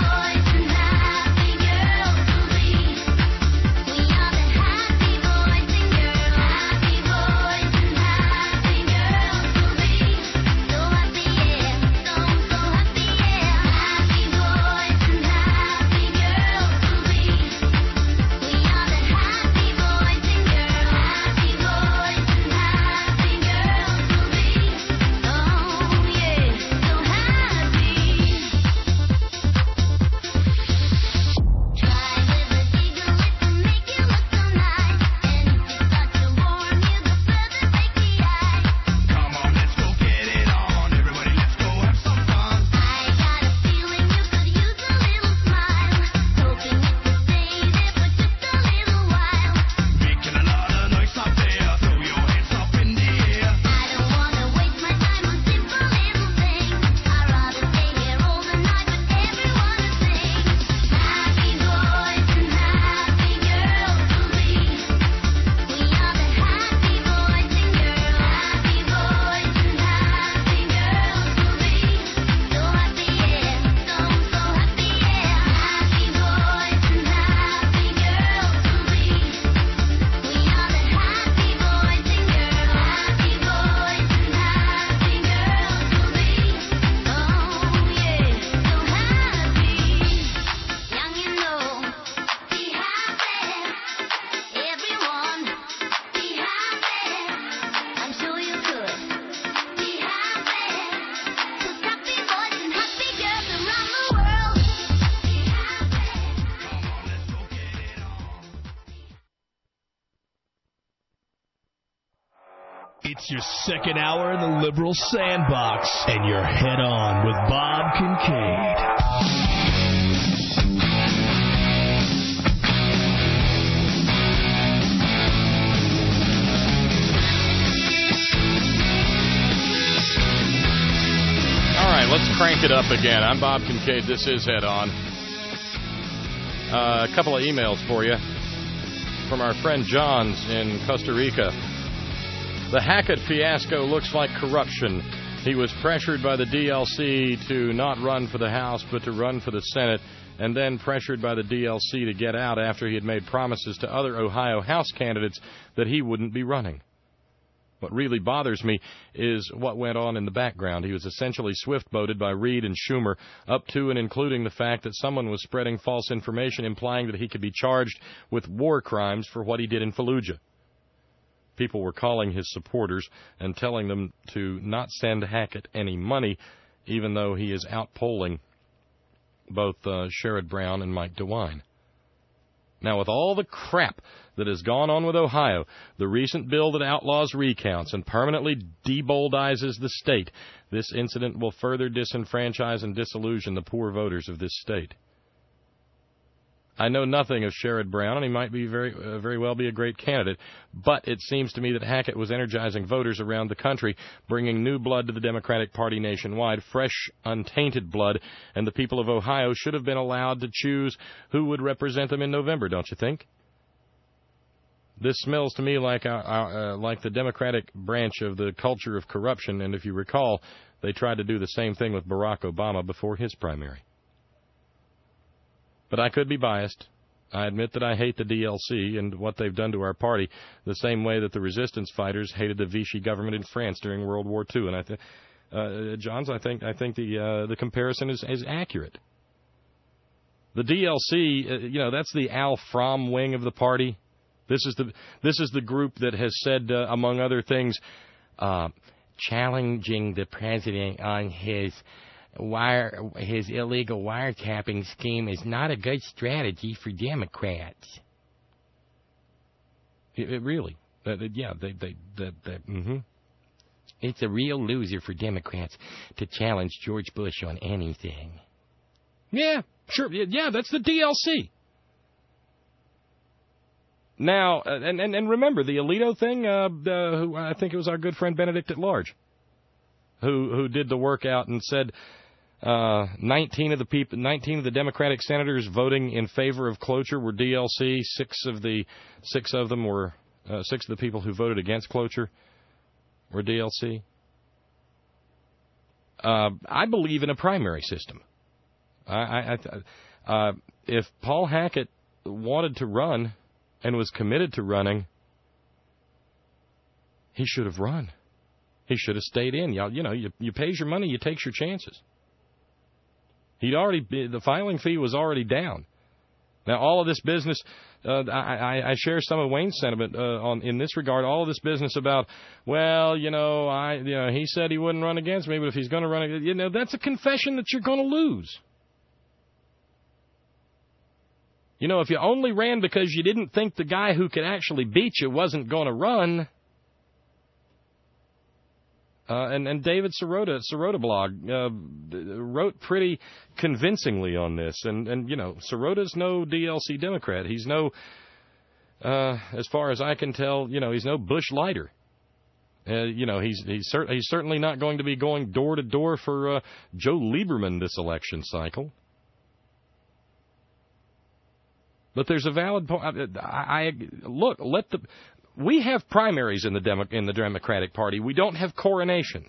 It's your second hour in the liberal sandbox, and you're head on with Bob Kincaid. All right, let's crank it up again. I'm Bob Kincaid. This is Head On. A couple of emails for you from our friend Johns in Costa Rica. The Hackett fiasco looks like corruption. He was pressured by the DLC to not run for the House but to run for the Senate, and then pressured by the DLC to get out after he had made promises to other Ohio House candidates that he wouldn't be running. What really bothers me is what went on in the background. He was essentially swift-boated by Reid and Schumer, up to and including the fact that someone was spreading false information implying that he could be charged with war crimes for what he did in Fallujah. People were calling his supporters and telling them to not send Hackett any money, even though he is outpolling both Sherrod Brown and Mike DeWine. Now, with all the crap that has gone on with Ohio, the recent bill that outlaws recounts and permanently deboldizes the state, this incident will further disenfranchise and disillusion the poor voters of this state. I know nothing of Sherrod Brown, and he might be very well be a great candidate, but it seems to me that Hackett was energizing voters around the country, bringing new blood to the Democratic Party nationwide, fresh, untainted blood, and the people of Ohio should have been allowed to choose who would represent them in November, don't you think? This smells to me like the Democratic branch of the culture of corruption, and if you recall, they tried to do the same thing with Barack Obama before his primary. But I could be biased. I admit that I hate the DLC and what they've done to our party, the same way that the resistance fighters hated the Vichy government in France during World War II. And I think, Johns, I think the comparison is accurate. The DLC, that's the Al Fromm wing of the party. This is the group that has said, among other things, challenging the president on his illegal wiretapping scheme is not a good strategy for Democrats. It really, It's a real loser for Democrats to challenge George Bush on anything. Yeah, sure. Yeah, that's the DLC. Now, and remember the Alito thing. Who I think it was our good friend Benedict at Large, who did the workout and said 19 of the Democratic senators voting in favor of cloture were DLC. Six of the people who voted against cloture were DLC. I believe in a primary system. If Paul Hackett wanted to run and was committed to running, he should have run. He should have stayed in. You pays your money, you takes your chances. The filing fee was already down. Now, all of this business, I share some of Wayne's sentiment in this regard. All of this business about, he said he wouldn't run against me, but if he's going to run, that's a confession that you're going to lose. If you only ran because you didn't think the guy who could actually beat you wasn't going to run. And David Sirota blog, wrote pretty convincingly on this. And Sirota's no DLC Democrat. He's no, as far as I can tell, he's no Bush lighter. He's certainly not going to be going door to door for Joe Lieberman this election cycle. But there's a valid point. We have primaries in the Democratic Party. We don't have coronations.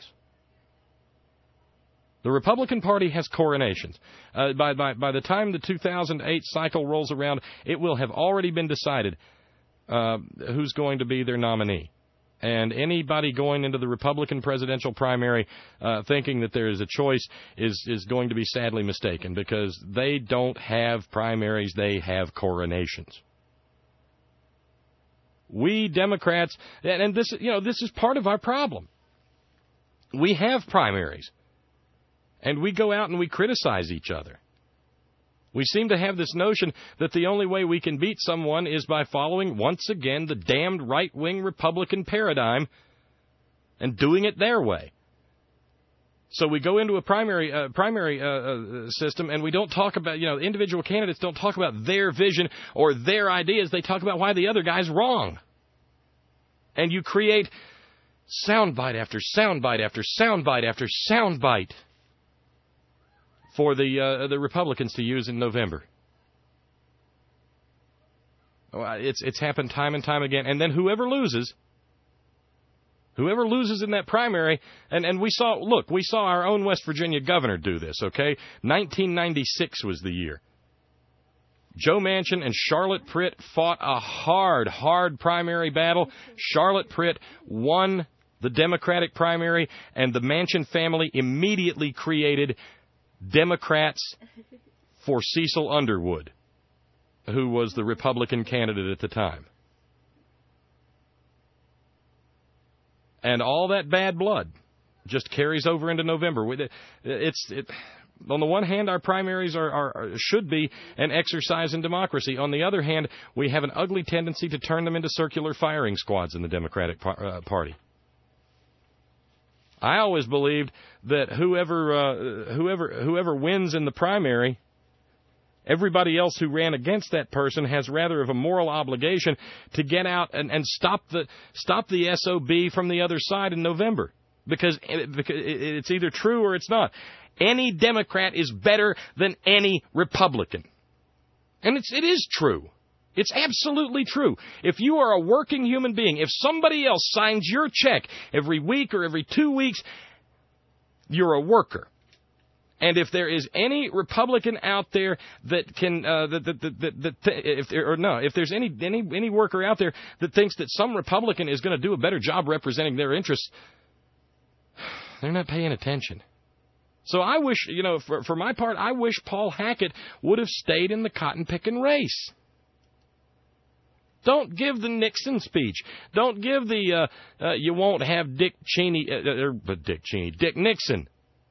The Republican Party has coronations. By the time the 2008 cycle rolls around, it will have already been decided who's going to be their nominee. And anybody going into the Republican presidential primary thinking that there is a choice is going to be sadly mistaken, because they don't have primaries, they have coronations. We Democrats, and this is part of our problem. We have primaries, and we go out and we criticize each other. We seem to have this notion that the only way we can beat someone is by following, once again, the damned right-wing Republican paradigm and doing it their way. So we go into a primary system, and we don't talk about, individual candidates don't talk about their vision or their ideas. They talk about why the other guy's wrong. And you create soundbite after soundbite after soundbite after soundbite for the Republicans to use in November. It's happened time and time again. And then whoever loses in that primary, and we saw our own West Virginia governor do this, okay? 1996 was the year. Joe Manchin and Charlotte Pritt fought a hard primary battle. Charlotte Pritt won the Democratic primary, and the Manchin family immediately created Democrats for Cecil Underwood, who was the Republican candidate at the time. And all that bad blood just carries over into November. On the one hand, our primaries should be an exercise in democracy. On the other hand, we have an ugly tendency to turn them into circular firing squads in the Democratic Party. I always believed that whoever wins in the primary, everybody else who ran against that person has rather of a moral obligation to get out and stop the SOB from the other side in November, because it's either true or it's not. Any Democrat is better than any Republican, and it is true. It's absolutely true. If you are a working human being, if somebody else signs your check every week or every 2 weeks, you're a worker. And if there is any Republican out there that can, if there's any worker out there that thinks that some Republican is going to do a better job representing their interests, they're not paying attention. So I wish, for my part, I wish Paul Hackett would have stayed in the cotton-picking race. Don't give the Nixon speech. Don't give the, you won't have Dick Nixon.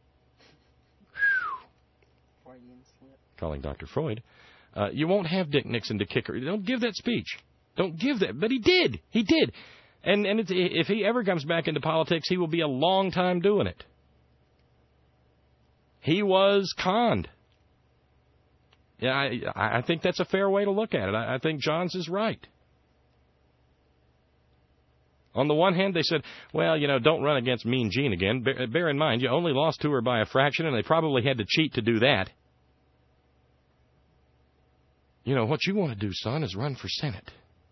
Calling Dr. Freud. You won't have Dick Nixon to kick her. Don't give that speech. Don't give that. But he did. He did. And if he ever comes back into politics, he will be a long time doing it. He was conned. Yeah, I think that's a fair way to look at it. I think Johns is right. On the one hand, they said, well, don't run against Mean Gene again. Bear in mind, you only lost to her by a fraction, and they probably had to cheat to do that. What you want to do, son, is run for Senate.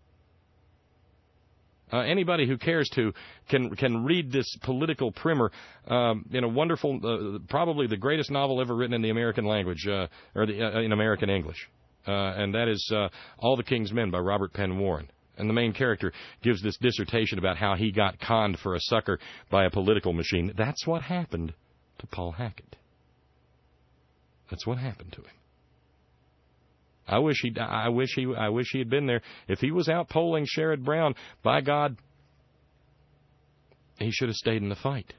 Anybody who cares to can read this political primer in a wonderful, probably the greatest novel ever written in the American language, in American English. And that is All the King's Men by Robert Penn Warren. And the main character gives this dissertation about how he got conned for a sucker by a political machine. That's what happened to Paul Hackett. That's what happened to him. I wish he had been there. If he was out polling Sherrod Brown, by God, he should have stayed in the fight.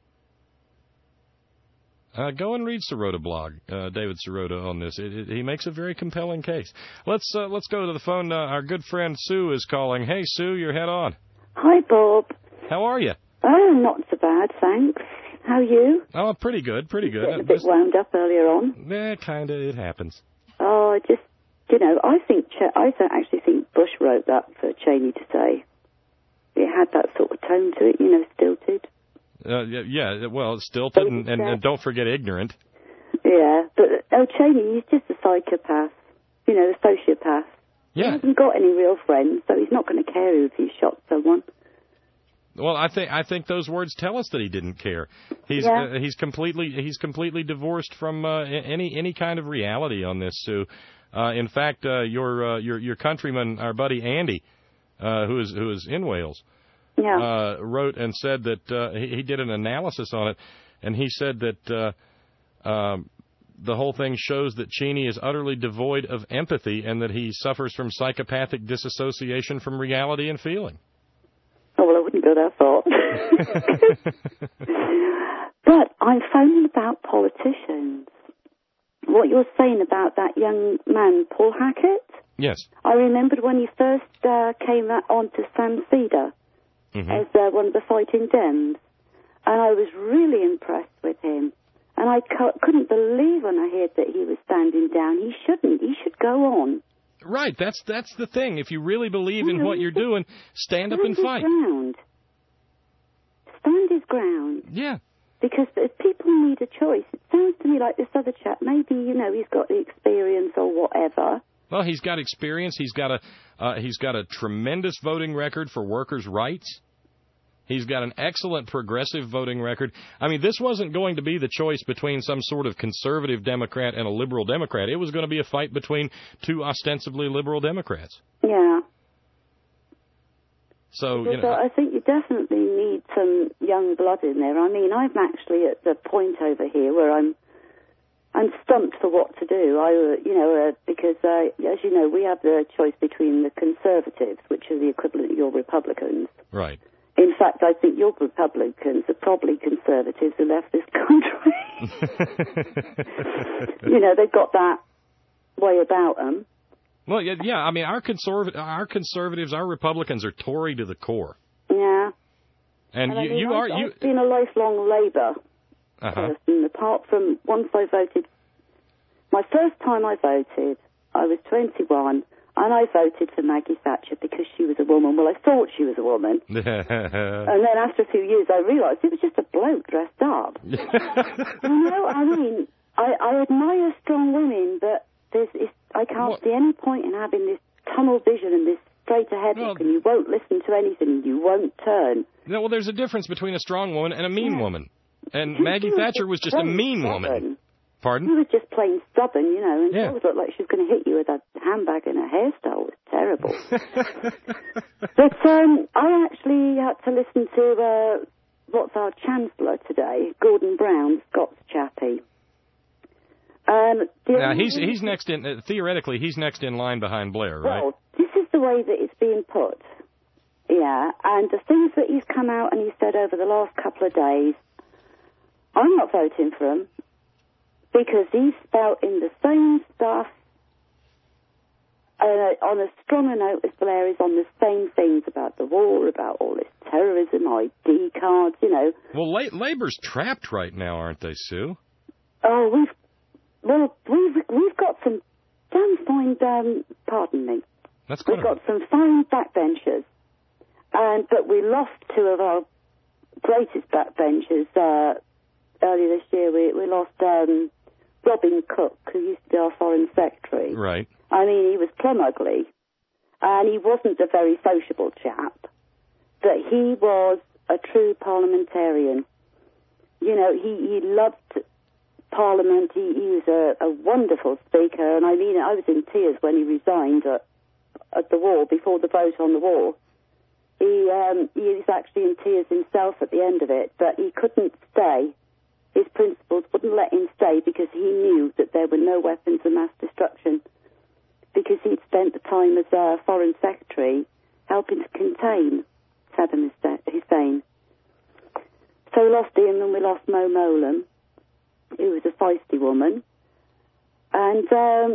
Go and read Sirota blog, David Sirota, on this. He makes a very compelling case. Let's go to the phone. Our good friend Sue is calling. Hey, Sue, you're head on. Hi, Bob. How are you? Oh, not so bad, thanks. How are you? Oh, pretty good. A bit wound up earlier on. Kind of. It happens. Oh, I actually think Bush wrote that for Cheney to say. It had that sort of tone to it, stilted. Well, stilted and don't forget ignorant. Yeah, but Cheney, he's just a psychopath, a sociopath. Yeah. He hasn't got any real friends, so he's not going to care if he shot someone. Well, I think those words tell us that he didn't care. He's completely divorced from any kind of reality on this, Sue. In fact, your countryman, our buddy Andy, who is in Wales, wrote and said that he did an analysis on it, and he said that the whole thing shows that Cheney is utterly devoid of empathy and that he suffers from psychopathic disassociation from reality and feeling. Oh, well, I wouldn't go that far. But I'm phoning about politicians. What you're saying about that young man, Paul Hackett? Yes. I remembered when he first came on to Sam Cedar. as one of the fighting Dems. And I was really impressed with him. And I couldn't believe when I heard that he was standing down. He shouldn't. He should go on. Right, that's the thing. If you really believe in what you're doing, stand up and fight. Stand his ground. Yeah. Because if people need a choice, it sounds to me like this other chap, maybe, he's got the experience or whatever. Well, he's got experience. He's got a tremendous voting record for workers' rights. He's got an excellent progressive voting record. I mean, this wasn't going to be the choice between some sort of conservative Democrat and a liberal Democrat. It was going to be a fight between two ostensibly liberal Democrats. Yeah. So, I think you definitely need some young blood in there. I mean, I'm actually at the point over here where I'm stumped for what to do. Because as you know, we have the choice between the Conservatives, which are the equivalent of your Republicans. Right. In fact, I think your Republicans are probably Conservatives who left this country. They've got that way about them. Well, yeah. I mean, our conservatives, our Republicans are Tory to the core. Yeah. And I've you been a lifelong Labour person. Apart from once I voted, my first time I voted, I was 21, and I voted for Maggie Thatcher because she was a woman. Well, I thought she was a woman. And then after a few years, I realised it was just a bloke dressed up. I admire strong women, but I can't see any point in having this tunnel vision and this straight ahead look, and you won't listen to anything and you won't turn. No, well, there's a difference between a strong woman and a mean woman. And Maggie Thatcher was just a mean woman. Pardon? She was just plain stubborn, and she always looked like she was going to hit you with a handbag and her hairstyle was terrible. But I actually had to listen to what's our Chancellor today, Gordon Brown, Scott's chappie. He's next in. Theoretically, he's next in line behind Blair, right? Well, this is the way that it's being put. Yeah, and the things that he's come out and he said over the last couple of days, I'm not voting for him because he's spouting the same stuff on a stronger note as Blair is on the same things about the war, about all this terrorism, ID cards, Well, Labour's trapped right now, aren't they, Sue? Oh, we've got some damn fine, pardon me. We've got some fine backbenchers, but we lost two of our greatest backbenchers earlier this year. We lost Robin Cook, who used to be our foreign secretary. Right. I mean, he was plumb ugly, and he wasn't a very sociable chap, but he was a true parliamentarian. He loved Parliament. He was a wonderful speaker, and I was in tears when he resigned at the war, before the vote on the war. He was actually in tears himself at the end of it, but he couldn't stay. His principals wouldn't let him stay because he knew that there were no weapons of mass destruction, because he'd spent the time as Foreign Secretary helping to contain Saddam Hussein. So we lost him, and we lost Mo Mowlam, who was a feisty woman. And,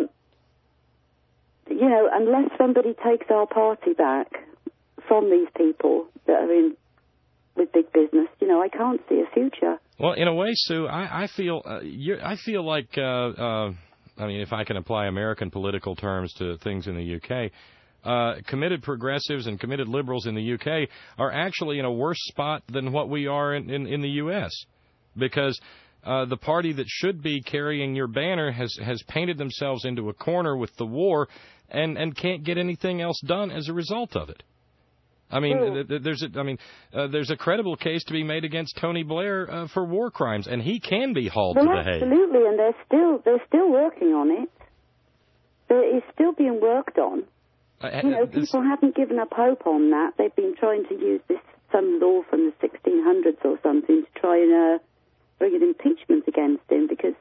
unless somebody takes our party back from these people that are in with big business, I can't see a future. Well, in a way, Sue, I feel like, if I can apply American political terms to things in the UK, committed progressives and committed liberals in the UK are actually in a worse spot than what we are in the U.S. because the party that should be carrying your banner has painted themselves into a corner with the war and can't get anything else done as a result of it. I mean, there's a credible case to be made against Tony Blair for war crimes, and he can be hauled to the Hague. Absolutely, and they're still working on it. It's still being worked on. People haven't given up hope on that. They've been trying to use some law from the 1600s or something to try and bring an impeachment against him because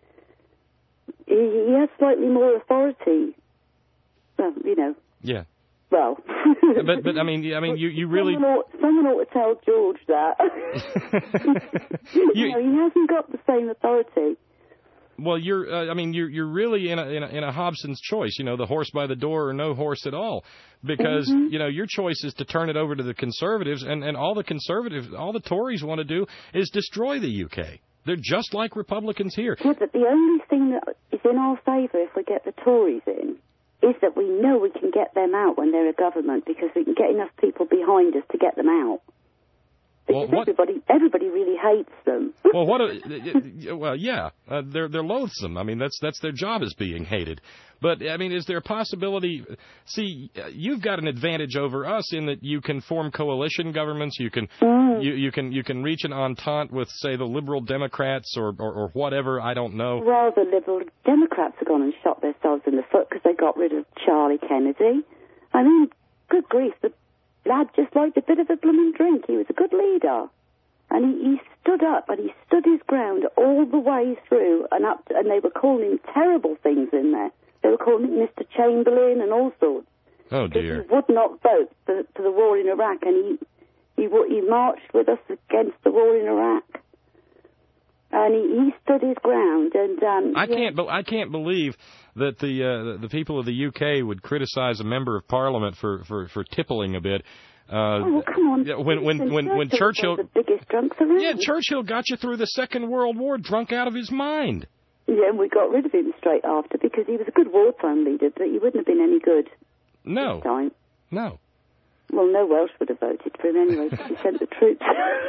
he has slightly more authority. Yeah. Well, but you really someone ought to tell George that. He hasn't got the same authority. Well, you're really in a Hobson's choice, the horse by the door or no horse at all, because your choice is to turn it over to the conservatives, and all the Tories want to do is destroy the UK. They're just like Republicans here. Yeah, but the only thing that is in our favour if we get the Tories in is that we know we can get them out when they're a government, because we can get enough people behind us to get them out. Because everybody really hates them. Well, they're loathsome. I mean, that's their job, is being hated. But I mean, is there a possibility? See, you've got an advantage over us in that you can form coalition governments. You can you can reach an entente with, say, the Liberal Democrats or whatever. I don't know. Well, the Liberal Democrats have gone and shot themselves in the foot because they got rid of Charlie Kennedy. I mean, good grief, the lad just liked a bit of a blooming drink. He was a good leader. And he stood up and he stood his ground all the way through and up, and they were calling him terrible things in there. They were calling him Mr. Chamberlain and all sorts. Oh, dear. He would not vote for the war in Iraq, and he marched with us against the war in Iraq. And he stood his ground. And I can't believe that the people of the UK would criticize a member of Parliament for tippling a bit. Well, come on. When Churchill, the biggest drunks around. Yeah, Churchill got you through the Second World War drunk out of his mind. Yeah, and we got rid of him straight after because he was a good wartime leader, but he wouldn't have been any good this time. No. Well, no Welsh would have voted for him anyway, because he sent the troops.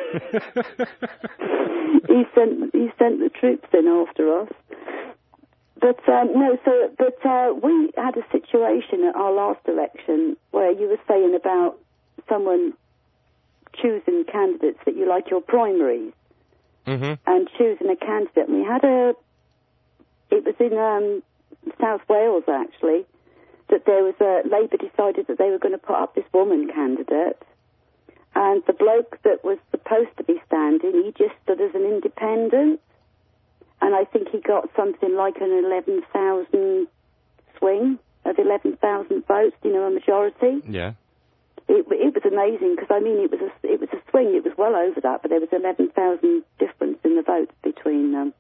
he sent the troops in after us. But we had a situation at our last election where you were saying about someone choosing candidates that you like your primaries, and choosing a candidate. And we had it was in South Wales actually, that there was Labour decided that they were going to put up this woman candidate, and the bloke that was supposed to be standing, he just stood as an independent, and I think he got something like an 11,000 swing of 11,000 votes, a majority. Yeah. It was amazing because, I mean, it was a swing. It was well over that, but there was 11,000 difference in the votes between them.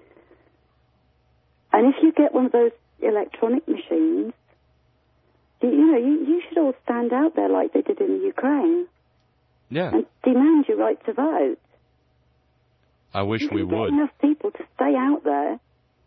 And if you get one of those electronic machines, you should all stand out there like they did in the Ukraine. Yeah. And demand your right to vote. I wish we would. Get enough people to stay out there.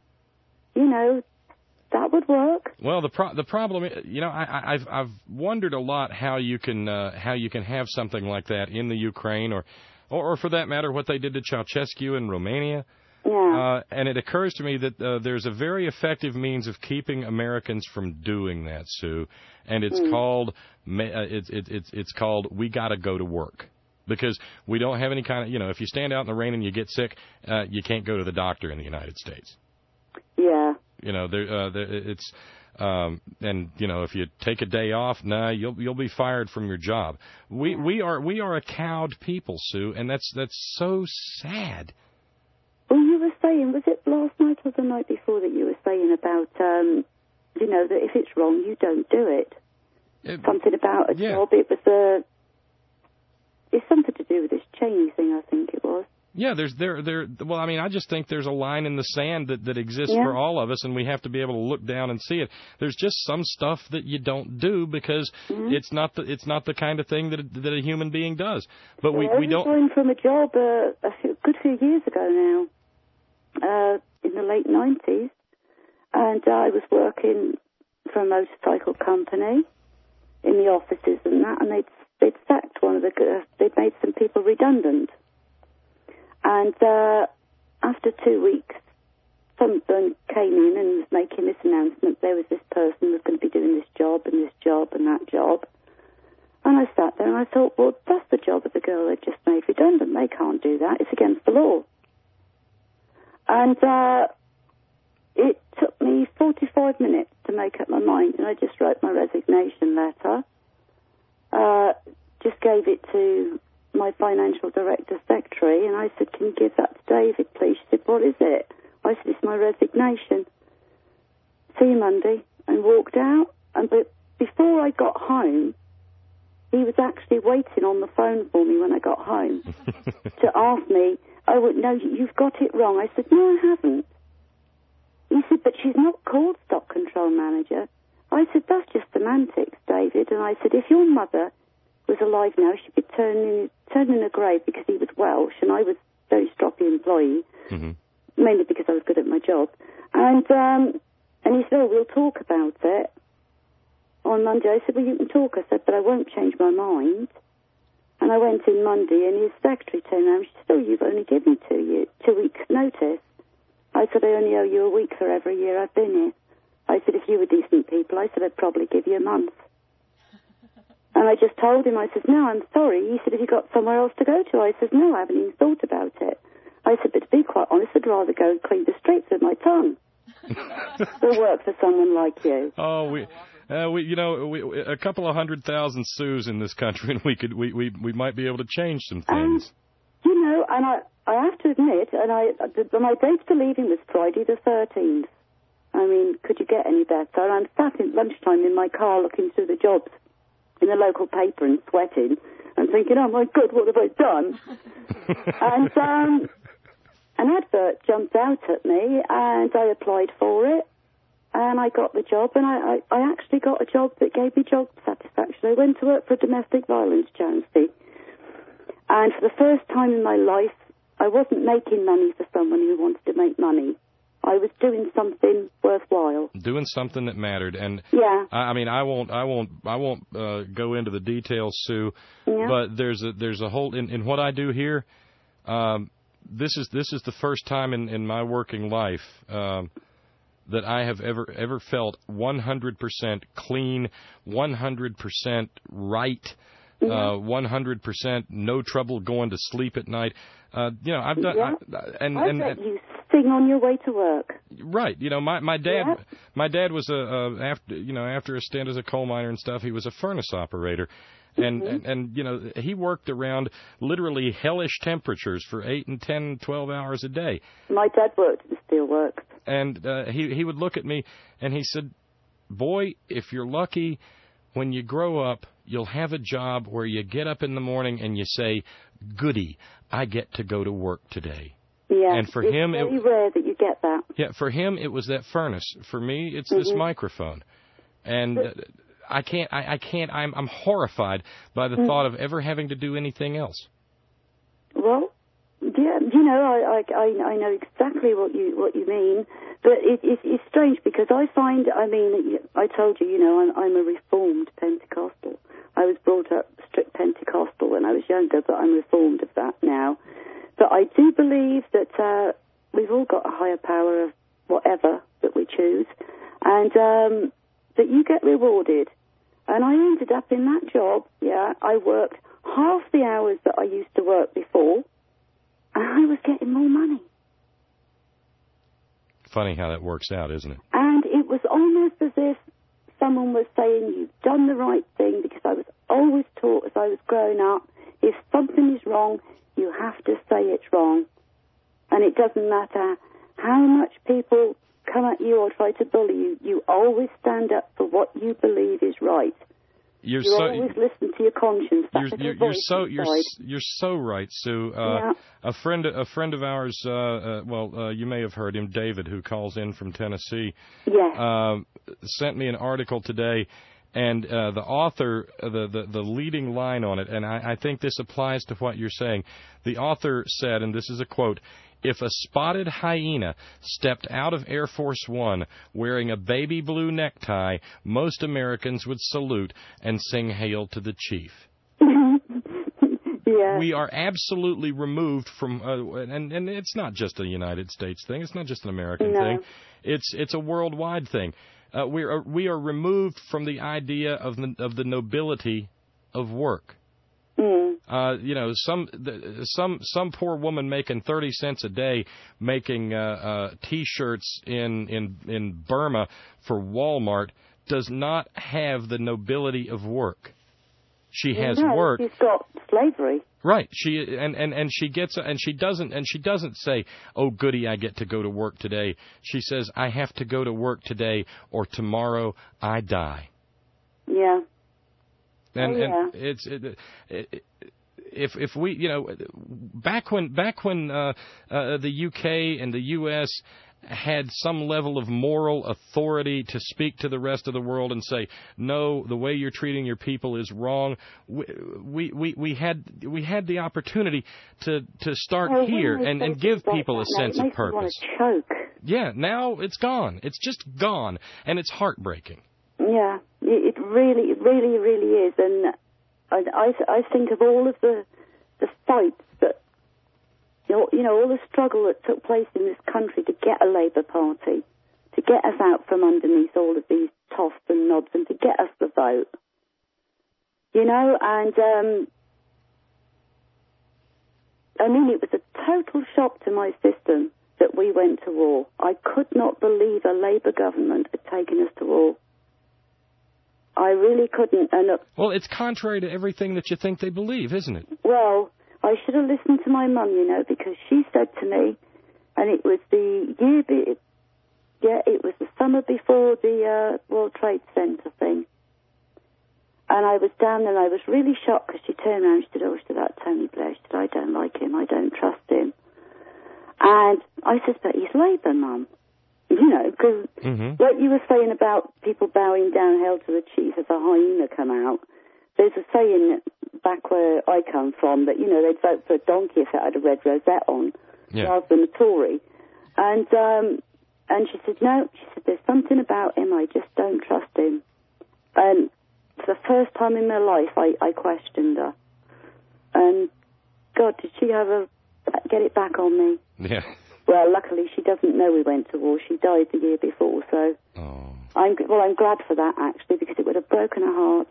That would work. Well, the problem, I've wondered a lot how you can have something like that in the Ukraine, or for that matter, what they did to Ceausescu in Romania. Yeah. And it occurs to me that there's a very effective means of keeping Americans from doing that, Sue, and it's called it's called we got to go to work. Because we don't have any kind of, if you stand out in the rain and you get sick, you can't go to the doctor in the United States. Yeah. It's if you take a day off, you'll be fired from your job. We are a cowed people, Sue, and that's so sad. Well, you were saying, was it last night or the night before that you were saying about, that if it's wrong, you don't do it. Something about a job. It was it's something to do with this Cheney thing, I think it was. Yeah, well, I mean, I just think there's a line in the sand that exists for all of us, and we have to be able to look down and see it. There's just some stuff that you don't do because it's not the kind of thing that a human being does. But we don't. I resigned from a job a good few years ago now, in the late 90s, and I was working for a motorcycle company in the offices and that, and they'd sacked they'd made some people redundant. And after 2 weeks, someone came in and was making this announcement. There was this person who was going to be doing this job and that job. And I sat there and I thought, well, that's the job of the girl they just made redundant. They can't do that. It's against the law. And it took me 45 minutes to make up my mind, and I just wrote my resignation letter. Just gave it to my financial director secretary, and I said, can you give that to David, please? She said, what is it? I said, it's my resignation. See you Monday. And walked out. But before I got home, he was actually waiting on the phone for me when I got home to ask me, oh, no, you've got it wrong. I said, no, I haven't. He said, but she's not called stock control manager. I said, that's just semantics, David. And I said, if your mother was alive now, she'd be turning in a grave because he was Welsh and I was a very stroppy employee, mainly because I was good at my job. And he said, oh, we'll talk about it on Monday. I said, well, you can talk. I said, but I won't change my mind. And I went in Monday, and his secretary turned around. She said, oh, you've only given 2 weeks' notice. I said, I only owe you a week for every year I've been here. I said, if you were decent people, I said, I'd probably give you a month. And I just told him, I said, no, I'm sorry. He said, have you got somewhere else to go to? I said, no, I haven't even thought about it. I said, but to be quite honest, I'd rather go clean the streets with my tongue than work for someone like you. Oh, we a couple of 100,000 sous in this country, and we might be able to change some things. And I have to admit, my date for leaving was Friday the 13th. I mean, could you get any better? And I'm sat at lunchtime in my car looking through the jobs in the local paper and sweating and thinking, oh my God, what have I done? And an advert jumped out at me, and I applied for it. And I got the job, and I actually got a job that gave me job satisfaction. I went to work for a domestic violence charity. And for the first time in my life, I wasn't making money for someone who wanted to make money. I was doing something worthwhile. Doing something that mattered. And yeah. I mean, I won't go into the details, Sue, but there's a whole, in what I do here, this is the first time in my working life, that I have ever felt 100% clean, 100% right, 100% no trouble going to sleep at night. I've done, I bet you sing on your way to work. Right. My dad was after a stint as a coal miner and stuff, he was a furnace operator. And he worked around literally hellish temperatures for 8 and 10, 12 hours a day. My dad worked in steelworks. And he would look at me and he said, boy, if you're lucky, when you grow up, you'll have a job where you get up in the morning and you say, goody, I get to go to work today. Yeah, and for it's him, very rare that you get that. Yeah, for him, it was that furnace. For me, it's this microphone. And I'm horrified by the thought of ever having to do anything else. Well, yeah, I know exactly what you mean, but it's strange because I find, I told you, I'm a Reformed Pentecostal. I was brought up strict Pentecostal when I was younger, but I'm Reformed of that now. But I do believe that we've all got a higher power of whatever that we choose, and that you get rewarded. And I ended up in that job, I worked half the hours that I used to work before, and I was getting more money. Funny how that works out, isn't it? And it was almost as if someone was saying, you've done the right thing, because I was always taught as I was growing up, if something is wrong, you have to say it's wrong. And it doesn't matter how much people come at you or try to bully you, you always stand up for what you believe is right. You always listen to your conscience. You're so right, Sue. A friend of ours, you may have heard him, David, who calls in from Tennessee. Sent me an article today, and the author, the leading line on it, and I think this applies to what you're saying. The author said, and this is a quote, "If a spotted hyena stepped out of Air Force One wearing a baby blue necktie, most Americans would salute and sing Hail to the Chief." We are absolutely removed from, and it's not just a United States thing. It's not just an American thing. It's a worldwide thing. We are removed from the idea of the nobility of work. Some poor woman making 30 cents a day making T-shirts in Burma for Walmart does not have the nobility of work. She has work. She's got slavery. Right. She doesn't say, "Oh goody, I get to go to work today." She says, "I have to go to work today or tomorrow I die." Yeah. And if we, back when the UK and the US had some level of moral authority to speak to the rest of the world and say, no, the way you're treating your people is wrong, we had the opportunity to start here and give people a sense of purpose. It makes me want to choke. Yeah, now it's gone. It's just gone, and it's heartbreaking. Yeah, it really is. And I think of all of the fights that, you know, all the struggle that took place in this country to get a Labour Party, to get us out from underneath all of these toffs and knobs and to get us the vote. You know, and I mean, it was a total shock to my system that we went to war. I could not believe a Labour government had taken us to war. I really couldn't. Well, it's contrary to everything that you think they believe, isn't it? Well, I should have listened to my mum, you know, because she said to me, and it was the it was the summer before the World Trade Center thing. And I was down there and I was really shocked because she turned around and she said, oh, she said, that Tony Blair, she said, I don't like him, I don't trust him. And I said, but he's Labour, Mum. You know, because what you were saying about people bowing down hell to the chief as a hyena come out, there's a saying back where I come from that, you know, they'd vote for a donkey if it had a red rosette on, rather than a Tory. And she said, no, she said, there's something about him, I just don't trust him. And for the first time in my life, I questioned her. And, God, did she get it back on me? Yeah. Well, luckily she doesn't know we went to war. She died the year before, so I'm glad for that, actually, because it would have broken her heart.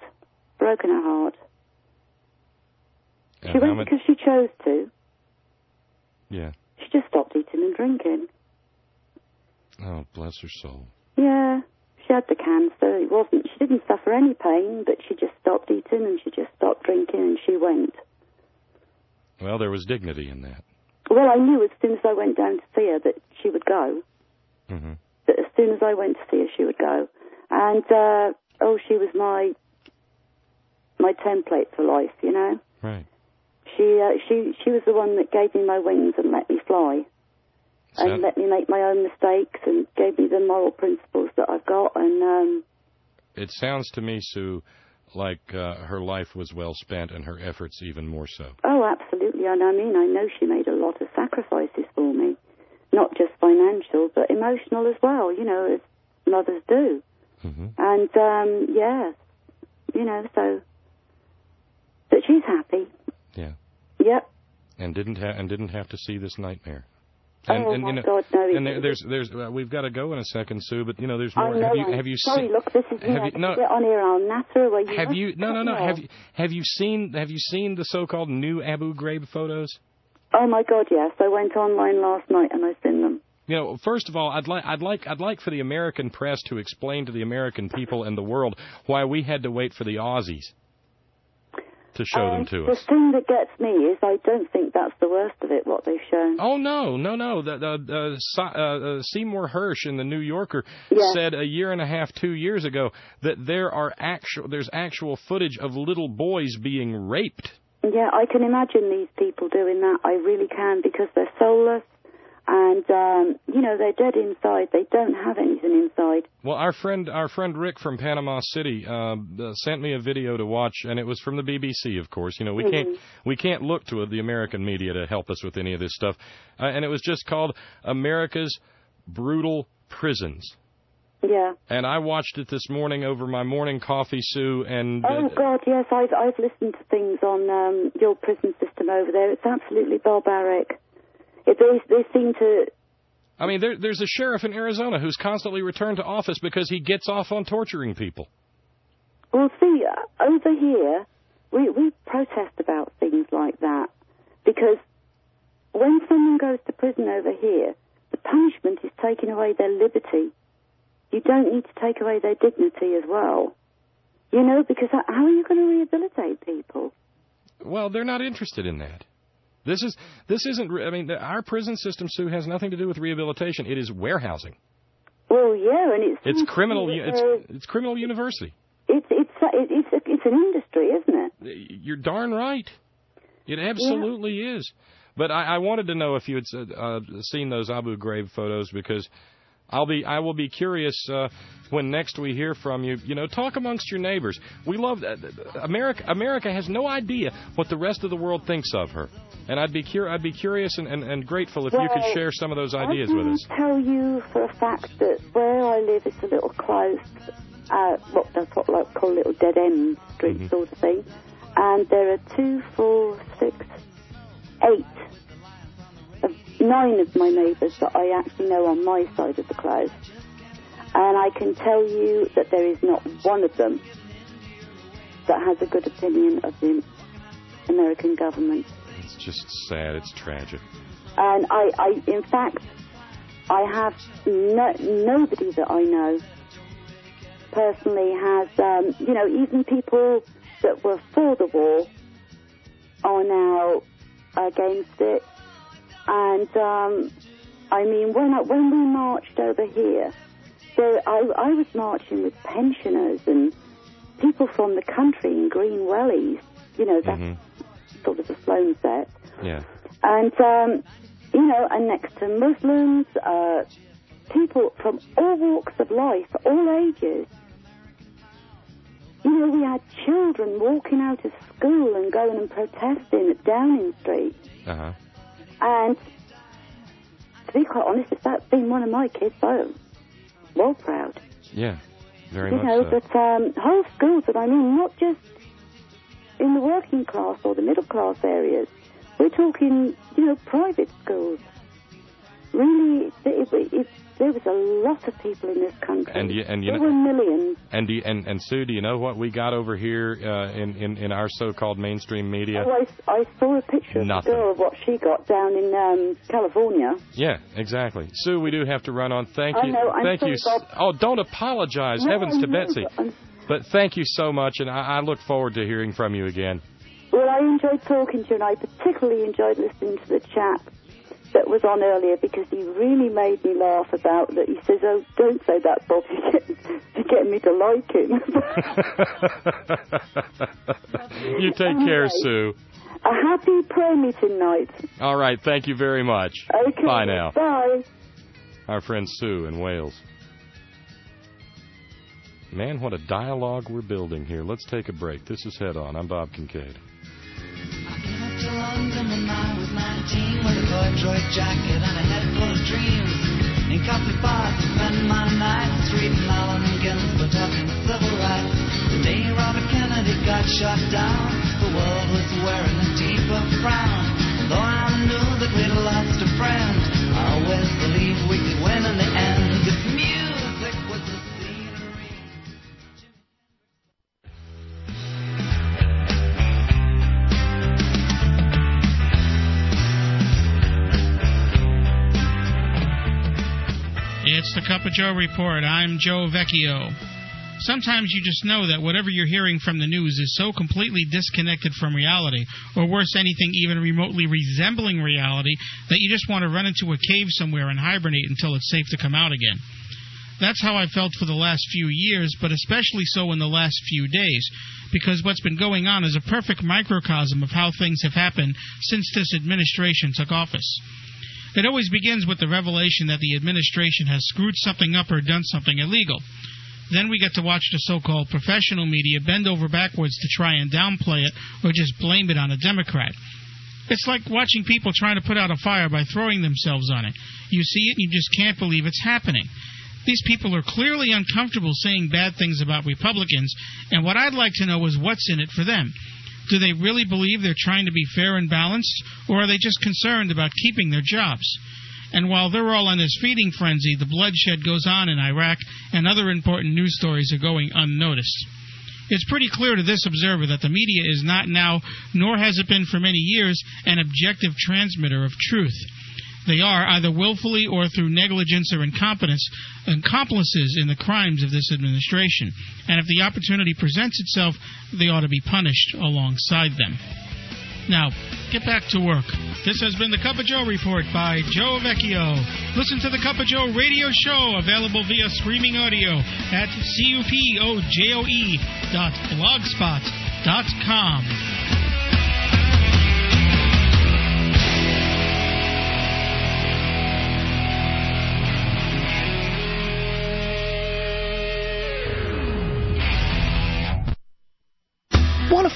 She went because she chose to. Yeah. She just stopped eating and drinking. Oh, bless her soul. Yeah, she had the cancer. She didn't suffer any pain, but she just stopped eating and she just stopped drinking and she went. Well, there was dignity in that. Well, I knew as soon as I went down to see her that she would go. Mm-hmm. That as soon as I went to see her, she would go. And, she was my template for life, you know? Right. She was the one that gave me my wings and let me fly. And let me make my own mistakes and gave me the moral principles that I've got. And it sounds to me, Sue, like her life was well spent and her efforts even more so. Oh, absolutely. And I mean, I know she made a lot of sacrifices for me. Not just financial, but emotional as well, you know, as mothers do. Mm-hmm. And, you know, so... But she's happy. Yeah. Yep. And didn't have to see this nightmare. And you know, God, no. And there's we've got to go in a second, Sue. But you know, there's more. Have you sorry, seen? Look, this is have you, no, get on here on Nasser where you. Have you? No. Have you seen the so-called new Abu Ghraib photos? Oh my God, yes. I went online last night and I've seen them. You know, first of all, I'd like for the American press to explain to the American people and the world why we had to wait for the Aussies to show them to us. The thing that gets me is I don't think that's the worst of it, what they've shown. Oh, no. Seymour Hersh in the New Yorker said a year and a half, 2 years ago, that there's actual footage of little boys being raped. Yeah, I can imagine these people doing that. I really can, because they're soulless. And, you know, they're dead inside. They don't have anything inside. Well, our friend Rick from Panama City sent me a video to watch, and it was from the BBC, of course. You know, we can't look to the American media to help us with any of this stuff. And it was just called America's Brutal Prisons. Yeah. And I watched it this morning over my morning coffee, Sue, and... Oh, God, yes, I've listened to things on your prison system over there. It's absolutely barbaric. They seem to... I mean, there's a sheriff in Arizona who's constantly returned to office because he gets off on torturing people. Well, see, over here, we protest about things like that. Because when someone goes to prison over here, the punishment is taking away their liberty. You don't need to take away their dignity as well. You know, because how are you going to rehabilitate people? Well, they're not interested in that. This isn't. I mean, our prison system, Sue, has nothing to do with rehabilitation. It is warehousing. Well, yeah, and it's criminal. It's criminal university. It's an industry, isn't it? You're darn right. It absolutely is. But I wanted to know if you had seen those Abu Ghraib photos, because I will be curious when next we hear from you. You know, talk amongst your neighbors. We love America. America has no idea what the rest of the world thinks of her, and I'd be curious and grateful if you could share some of those ideas with us. I can tell you for a fact that where I live is a little close, that's what I call a little dead end street sort of thing, and there are 2, 4, 6, 8. 9 of my neighbours that I actually know on my side of the close. And I can tell you that there is not one of them that has a good opinion of the American government. It's just sad. It's tragic. And in fact, I have nobody that I know personally has, even people that were for the war are now against it. And, when we marched over here, I was marching with pensioners and people from the country in Green Wellies. That's sort of the Sloan set. Yeah. And, and next to Muslims, people from all walks of life, all ages. We had children walking out of school and going and protesting at Downing Street. Uh-huh. And to be quite honest, if that's been one of my kids, I'm well proud. Yeah, very much so. But whole schools, but I mean, not just in the working class or the middle class areas. We're talking, private schools. Really, there was a lot of people in this country. There were millions. And Sue, do you know what we got over here in our so-called mainstream media? Oh, I saw a picture of the girl of what she got down in California. Yeah, exactly. Sue, we do have to run on. Thank you. Thank you. Oh, don't apologize. No, Heavens to Betsy. But thank you so much, and I look forward to hearing from you again. Well, I enjoyed talking to you, and I particularly enjoyed listening to the chap that was on earlier, because he really made me laugh about that. He says, "Oh, don't say that, Bob. You get me to like him." You take care, Sue. A happy prayer meeting night. All right, thank you very much. Okay. Bye now. Bye. Our friend Sue in Wales. Man, what a dialogue we're building here. Let's take a break. This is Head On. I'm Bob Kincaid. To London when I was 19 with a corduroy jacket and a head full of dreams. In coffee bars to spend my nights reading Allen Ginsberg talking civil rights. The day Robert Kennedy got shot down, the world was wearing a deeper frown. Though I knew that we'd lost a friend, I always believed we could win in the end. 'Cause music was the scenery. It's the Cup of Joe Report. I'm Joe Vecchio. Sometimes you just know that whatever you're hearing from the news is so completely disconnected from reality, or worse, anything even remotely resembling reality, that you just want to run into a cave somewhere and hibernate until it's safe to come out again. That's how I felt for the last few years, but especially so in the last few days, because what's been going on is a perfect microcosm of how things have happened since this administration took office. It always begins with the revelation that the administration has screwed something up or done something illegal. Then we get to watch the so-called professional media bend over backwards to try and downplay it or just blame it on a Democrat. It's like watching people trying to put out a fire by throwing themselves on it. You see it and you just can't believe it's happening. These people are clearly uncomfortable saying bad things about Republicans, and what I'd like to know is what's in it for them. Do they really believe they're trying to be fair and balanced, or are they just concerned about keeping their jobs? And while they're all on this feeding frenzy, the bloodshed goes on in Iraq, and other important news stories are going unnoticed. It's pretty clear to this observer that the media is not now, nor has it been for many years, an objective transmitter of truth. They are, either willfully or through negligence or incompetence, accomplices in the crimes of this administration. And if the opportunity presents itself, they ought to be punished alongside them. Now, get back to work. This has been the Cup of Joe Report by Joe Vecchio. Listen to the Cup of Joe radio show, available via streaming audio at cupojoe.blogspot.com.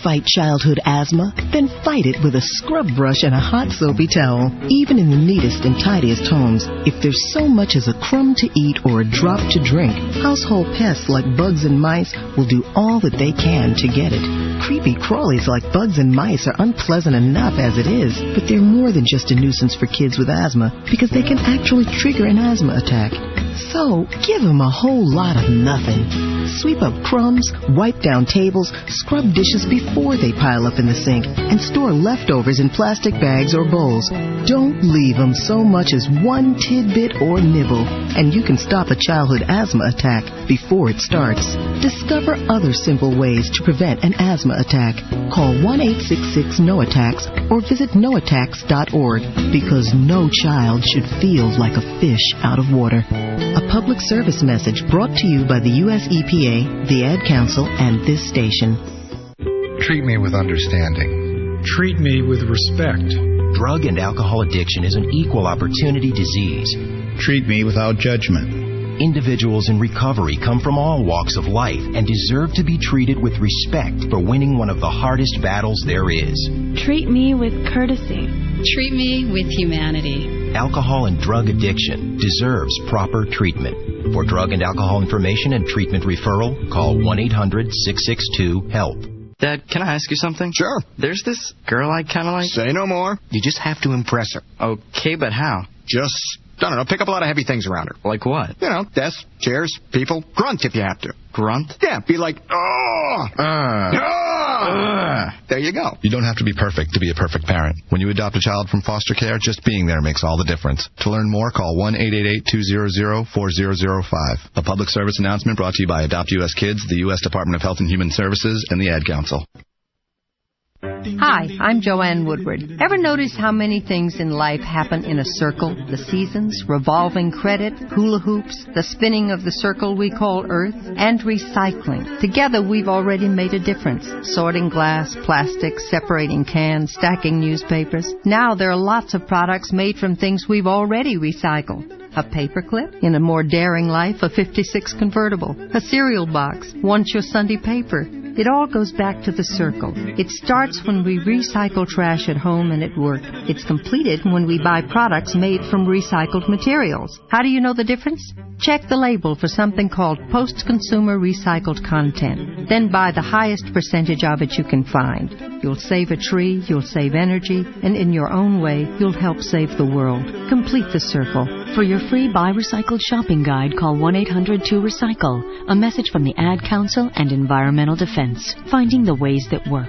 fight childhood asthma? Then fight it with a scrub brush and a hot soapy towel. Even in the neatest and tidiest homes, if there's so much as a crumb to eat or a drop to drink, household pests like bugs and mice will do all that they can to get it. Creepy crawlies like bugs and mice are unpleasant enough as it is, but they're more than just a nuisance for kids with asthma because they can actually trigger an asthma attack. So, give them a whole lot of nothing. Sweep up crumbs, wipe down tables, scrub dishes before they pile up in the sink, and store leftovers in plastic bags or bowls. Don't leave them so much as one tidbit or nibble, and you can stop a childhood asthma attack before it starts. Discover other simple ways to prevent an asthma attack. Call 1-866-NO-ATTACKS or visit noattacks.org, because no child should feel like a fish out of water. A public service message brought to you by the U.S. EPA, the Ad Council, and this station. Treat me with understanding. Treat me with respect. Drug and alcohol addiction is an equal opportunity disease. Treat me without judgment. Individuals in recovery come from all walks of life and deserve to be treated with respect for winning one of the hardest battles there is. Treat me with courtesy. Treat me with humanity. Alcohol and drug addiction deserves proper treatment. For drug and alcohol information and treatment referral, call 1-800-662-HELP. Dad, can I ask you something? Sure. There's this girl I kind of like. Say no more. You just have to impress her. Okay, but how? Just, I don't know, pick up a lot of heavy things around her. Like what? You know, desks, chairs, people. Grunt if you have to. Grunt? Yeah, be like, oh! There you go. You don't have to be perfect to be a perfect parent. When you adopt a child from foster care, just being there makes all the difference. To learn more, call 1-888-200-4005. A public service announcement brought to you by Adopt U.S. Kids, the U.S. Department of Health and Human Services, and the Ad Council. Hi, I'm Joanne Woodward. Ever notice how many things in life happen in a circle? The seasons, revolving credit, hula hoops, the spinning of the circle we call Earth, and recycling. Together we've already made a difference. Sorting glass, plastic, separating cans, stacking newspapers. Now there are lots of products made from things we've already recycled. A paperclip, in a more daring life, a 56 convertible, a cereal box, once your Sunday paper. It all goes back to the circle. It starts when we recycle trash at home and at work. It's completed when we buy products made from recycled materials. How do you know the difference? Check the label for something called post-consumer recycled content. Then buy the highest percentage of it you can find. You'll save a tree, you'll save energy, and in your own way, you'll help save the world. Complete the circle. For your free Buy Recycled shopping guide, call 1-800-2RECYCLE. A message from the Ad Council and Environmental Defense. Finding the ways that work.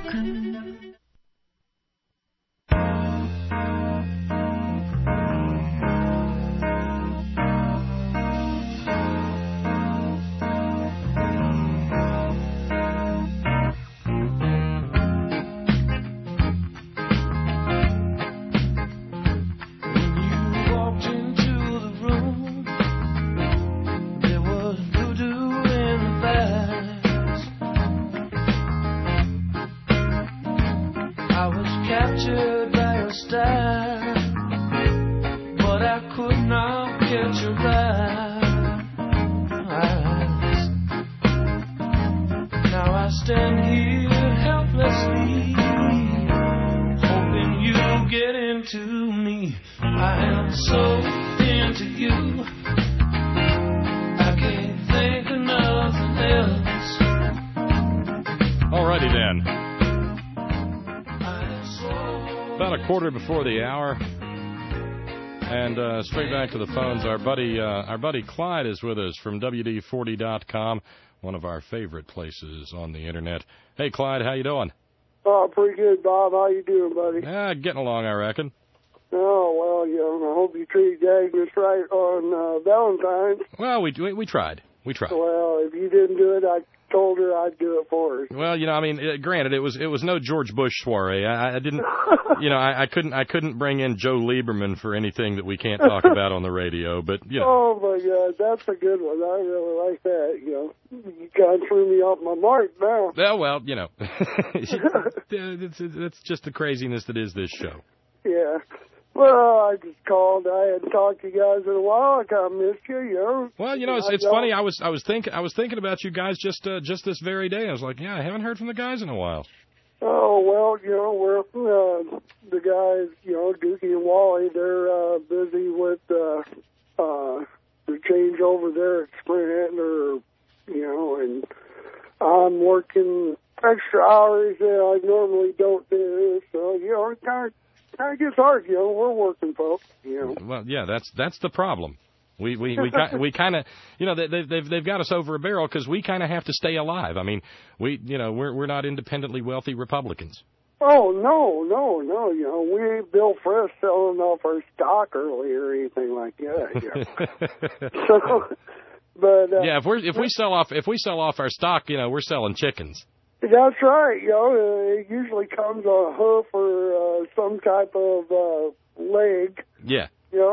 Before the hour, and straight back to the phones. Our buddy Clyde is with us from WD40.com, one of our favorite places on the internet. Hey, Clyde, how you doing? Oh, pretty good, Bob. How you doing, buddy? Getting along, I reckon. Oh, well, I hope you treated Agnes right on Valentine's. Well, we tried. Well, if you didn't do it, I told her I'd do it for her. Well, granted, it was no George Bush soiree. I didn't, I couldn't bring in Joe Lieberman for anything that we can't talk about on the radio. But Oh my God, that's a good one. I really like that. You kind of threw me off my mark now. Well, it's just the craziness that is this show. Yeah. Well, I just called. I hadn't talked to you guys in a while. I kind of missed you, Well, it's funny. I was thinking about you guys just this very day. I was like, I haven't heard from the guys in a while. Oh, well, we're the guys, Dookie and Wally, they're busy with the change over there at Sprint, and I'm working extra hours that I normally don't do. So, it kind of gets hard, we're working folks, Well, yeah, that's the problem. We kind of, they've got us over a barrel because we kind of have to stay alive. I mean, we're not independently wealthy Republicans. Oh, no. We ain't Bill Frisk selling off our stock early or anything like that. So, but yeah, if we sell off our stock, we're selling chickens. That's right. It usually comes on a hoof or some type of leg. Yeah.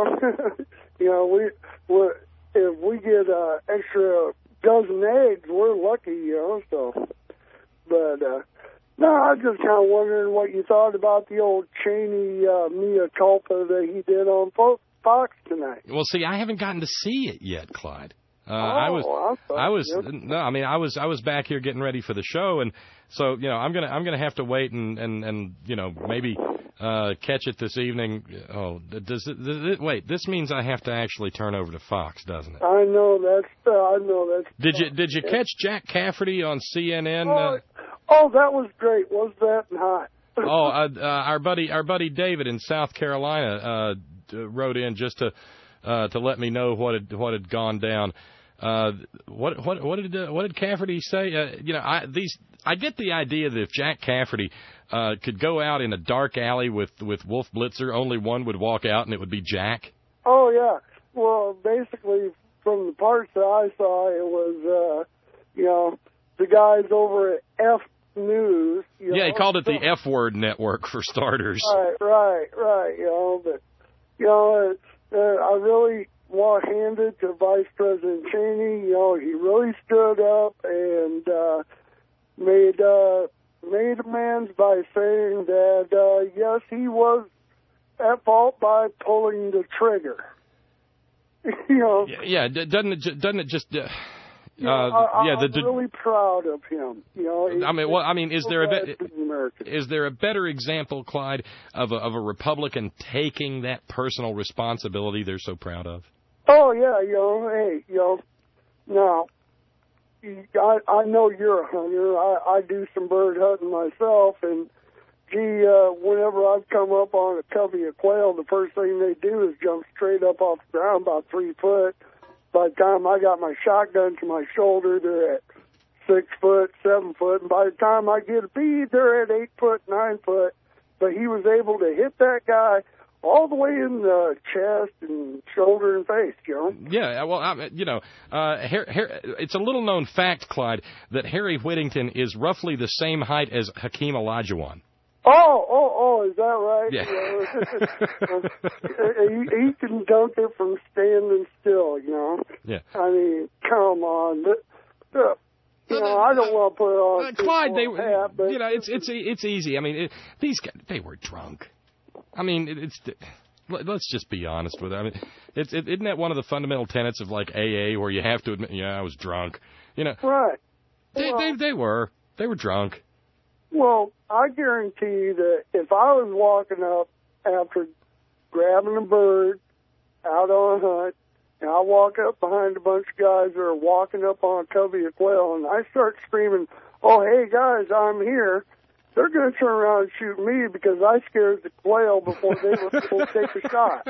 If we get extra dozen eggs, we're lucky, so. But, no, I was just kind of wondering what you thought about the old Cheney mea culpa that he did on Fox tonight. Well, see, I haven't gotten to see it yet, Clyde. I was back here getting ready for the show, and so I'm gonna have to wait and maybe catch it this evening. Oh, wait? This means I have to actually turn over to Fox, doesn't it? I know that's. Did you catch Jack Cafferty on CNN? Oh, that was great. Was that not? Our buddy David in South Carolina wrote in just to let me know what had gone down. What did Cafferty say? I get the idea that if Jack Cafferty could go out in a dark alley with Wolf Blitzer, only one would walk out, and it would be Jack. Oh yeah. Well, basically, from the parts that I saw, it was the guys over at F News. Yeah, he called it the F Word Network for starters. Right. But I really handed to Vice President Cheney. He really stood up and made amends by saying that yes, he was at fault by pulling the trigger. Yeah. Doesn't it just? I'm really proud of him. Is there a better example, Clyde, of a Republican taking that personal responsibility they're so proud of? Oh yeah, now I know you're a hunter. I do some bird hunting myself, and whenever I've come up on a covey of quail, the first thing they do is jump straight up off the ground about 3 foot. By the time I got my shotgun to my shoulder, they're at 6 foot, 7 foot, and by the time I get a bead, they're at 8 foot, 9 foot. But he was able to hit that guy all the way in the chest and shoulder and face, Yeah, well, it's a little-known fact, Clyde, that Harry Whittington is roughly the same height as Hakeem Olajuwon. Oh, is that right? Yeah. He can dunk it from standing still, Yeah. I mean, come on. I don't want to put on Clyde, hat, it's easy. I mean, these guys, they were drunk. I mean, let's just be honest with it. I mean, isn't that one of the fundamental tenets of like AA, where you have to admit, I was drunk. Right. They were drunk. Well, I guarantee you that if I was walking up after grabbing a bird out on a hunt, and I walk up behind a bunch of guys that are walking up on a covey of quail, and I start screaming, "Oh, hey guys, I'm here," they're going to turn around and shoot me because I scared the quail before they were able to take a shot.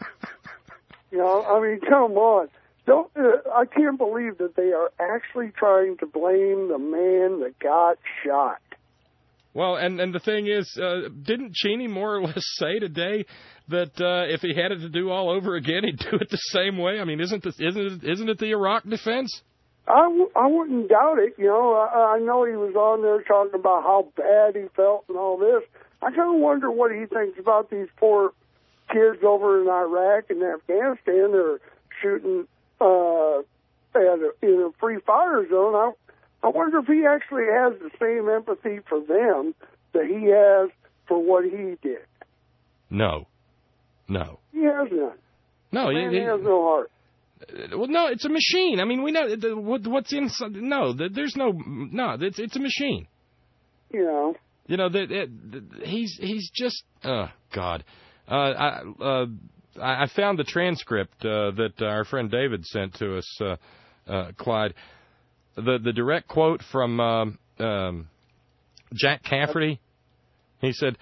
I mean, come on. I can't believe that they are actually trying to blame the man that got shot. Well, and the thing is, didn't Cheney more or less say today that if he had it to do all over again, he'd do it the same way? I mean, isn't it the Iraq defense? I wouldn't doubt it. I know he was on there talking about how bad he felt and all this. I kind of wonder what he thinks about these poor kids over in Iraq and Afghanistan. They're shooting in a free fire zone. I wonder if he actually has the same empathy for them that he has for what he did. No. He has none. No, he has no heart. Well, no, it's a machine. I mean, we know what's inside. No, there's no. It's a machine. You know, he's just, oh, God. I found the transcript that our friend David sent to us, Clyde. The direct quote from Jack Cafferty, he said,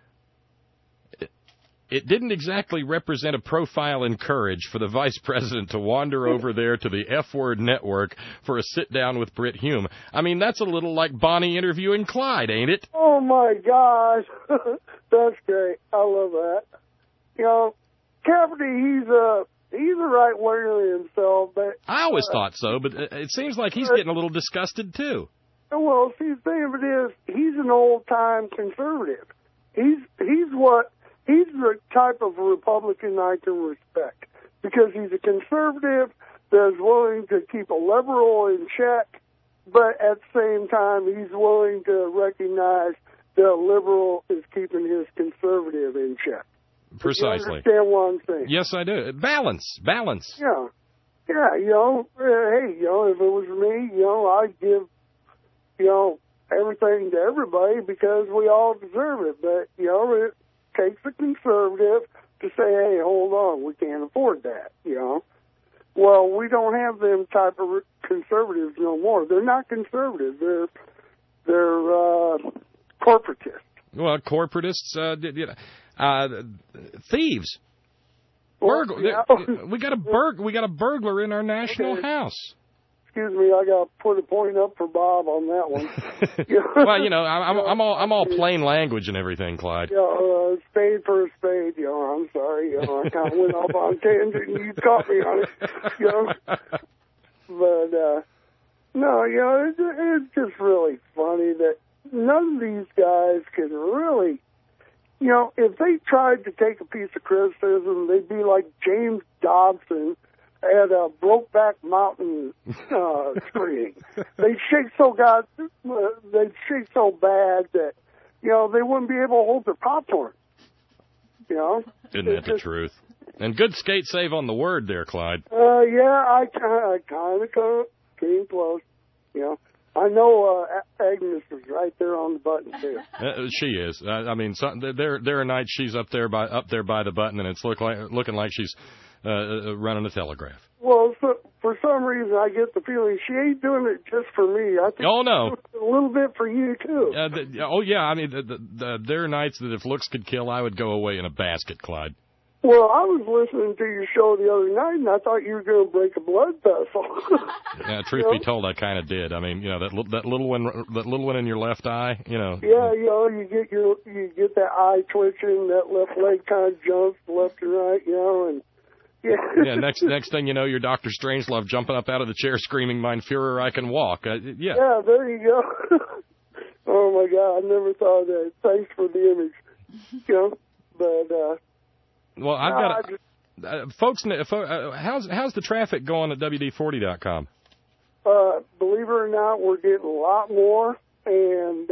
"It didn't exactly represent a profile in courage for the vice president to wander over there to the F-word network for a sit-down with Brit Hume. I mean, that's a little like Bonnie interviewing Clyde, ain't it?" Oh, my gosh. That's great. I love that. You know, Cafferty, he's a right-winger himself, but... I always thought so, but it seems like he's getting a little disgusted, too. Well, see, the thing of it is, he's an old-time conservative. He's the type of Republican I can respect, because he's a conservative that's willing to keep a liberal in check, but at the same time, he's willing to recognize that a liberal is keeping his conservative in check. Precisely. You understand what I'm saying? Yes, I do. Balance. Yeah. Yeah, you know, hey, you know, if it was me, you know, I'd give, you know, everything to everybody because we all deserve it. But, you know, it takes a conservative to say, hey, hold on, we can't afford that, you know. Well, we don't have them type of conservatives no more. They're not conservative. They're corporatists. Well, corporatists, thieves. We got a burglar in our national house. Excuse me, I got to put a point up for Bob on that one. Well, you know, I'm all plain language and everything, Clyde. Yeah, spade for a spade. You know, I'm sorry. You know, I kind of went off on tangent and you caught me on it. You know, but no, you know, it's just really funny that none of these guys can really. You know, if they tried to take a piece of criticism, they'd be like James Dobson at a Brokeback Mountain screening. They'd shake so bad that, you know, they wouldn't be able to hold their popcorn. You know? Isn't that the truth? And good skate save on the word there, Clyde. Yeah, I kind of came close, you know. I know Agnes is right there on the button too. She is. I mean, there are nights she's up there by the button, and it's looking like she's running a telegraph. Well, for some reason, I get the feeling she ain't doing it just for me. I think oh no, a little bit for you too. Oh yeah, I mean, there are nights that if looks could kill, I would go away in a basket, Clyde. Well, I was listening to your show the other night, and I thought you were going to break a blood vessel. Yeah, truth be told, I kind of did. I mean, you know, that little one in your left eye, you know. Yeah, you know, you get that eye twitching, that left leg kind of jumps left and right, you know, and yeah. Yeah. Next thing you know, you're Dr. Strangelove jumping up out of the chair, screaming, "Mein Führer, I can walk." Yeah. Yeah, there you go. Oh my God, I never thought of that. Thanks for the image, you know, but. Well, I've got folks. How's the traffic going at WD40.com? Believe it or not, we're getting a lot more, and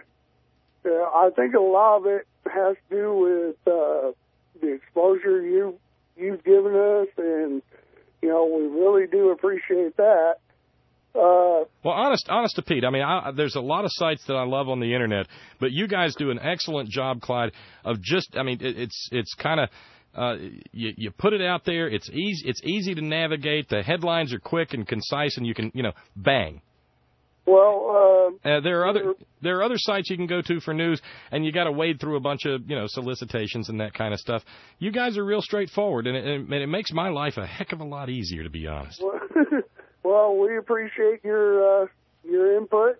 I think a lot of it has to do with the exposure you've given us, and you know we really do appreciate that. Well, honest to Pete, I mean, there's a lot of sites that I love on the internet, but you guys do an excellent job, Clyde, of just, I mean, it's kind of, you put it out there, it's easy to navigate, the headlines are quick and concise, and you can, you know, bang. Well, there are other sites you can go to for news, and you got to wade through a bunch of, you know, solicitations and that kind of stuff. You guys are real straightforward, and it makes my life a heck of a lot easier, to be honest. Well, we appreciate your input.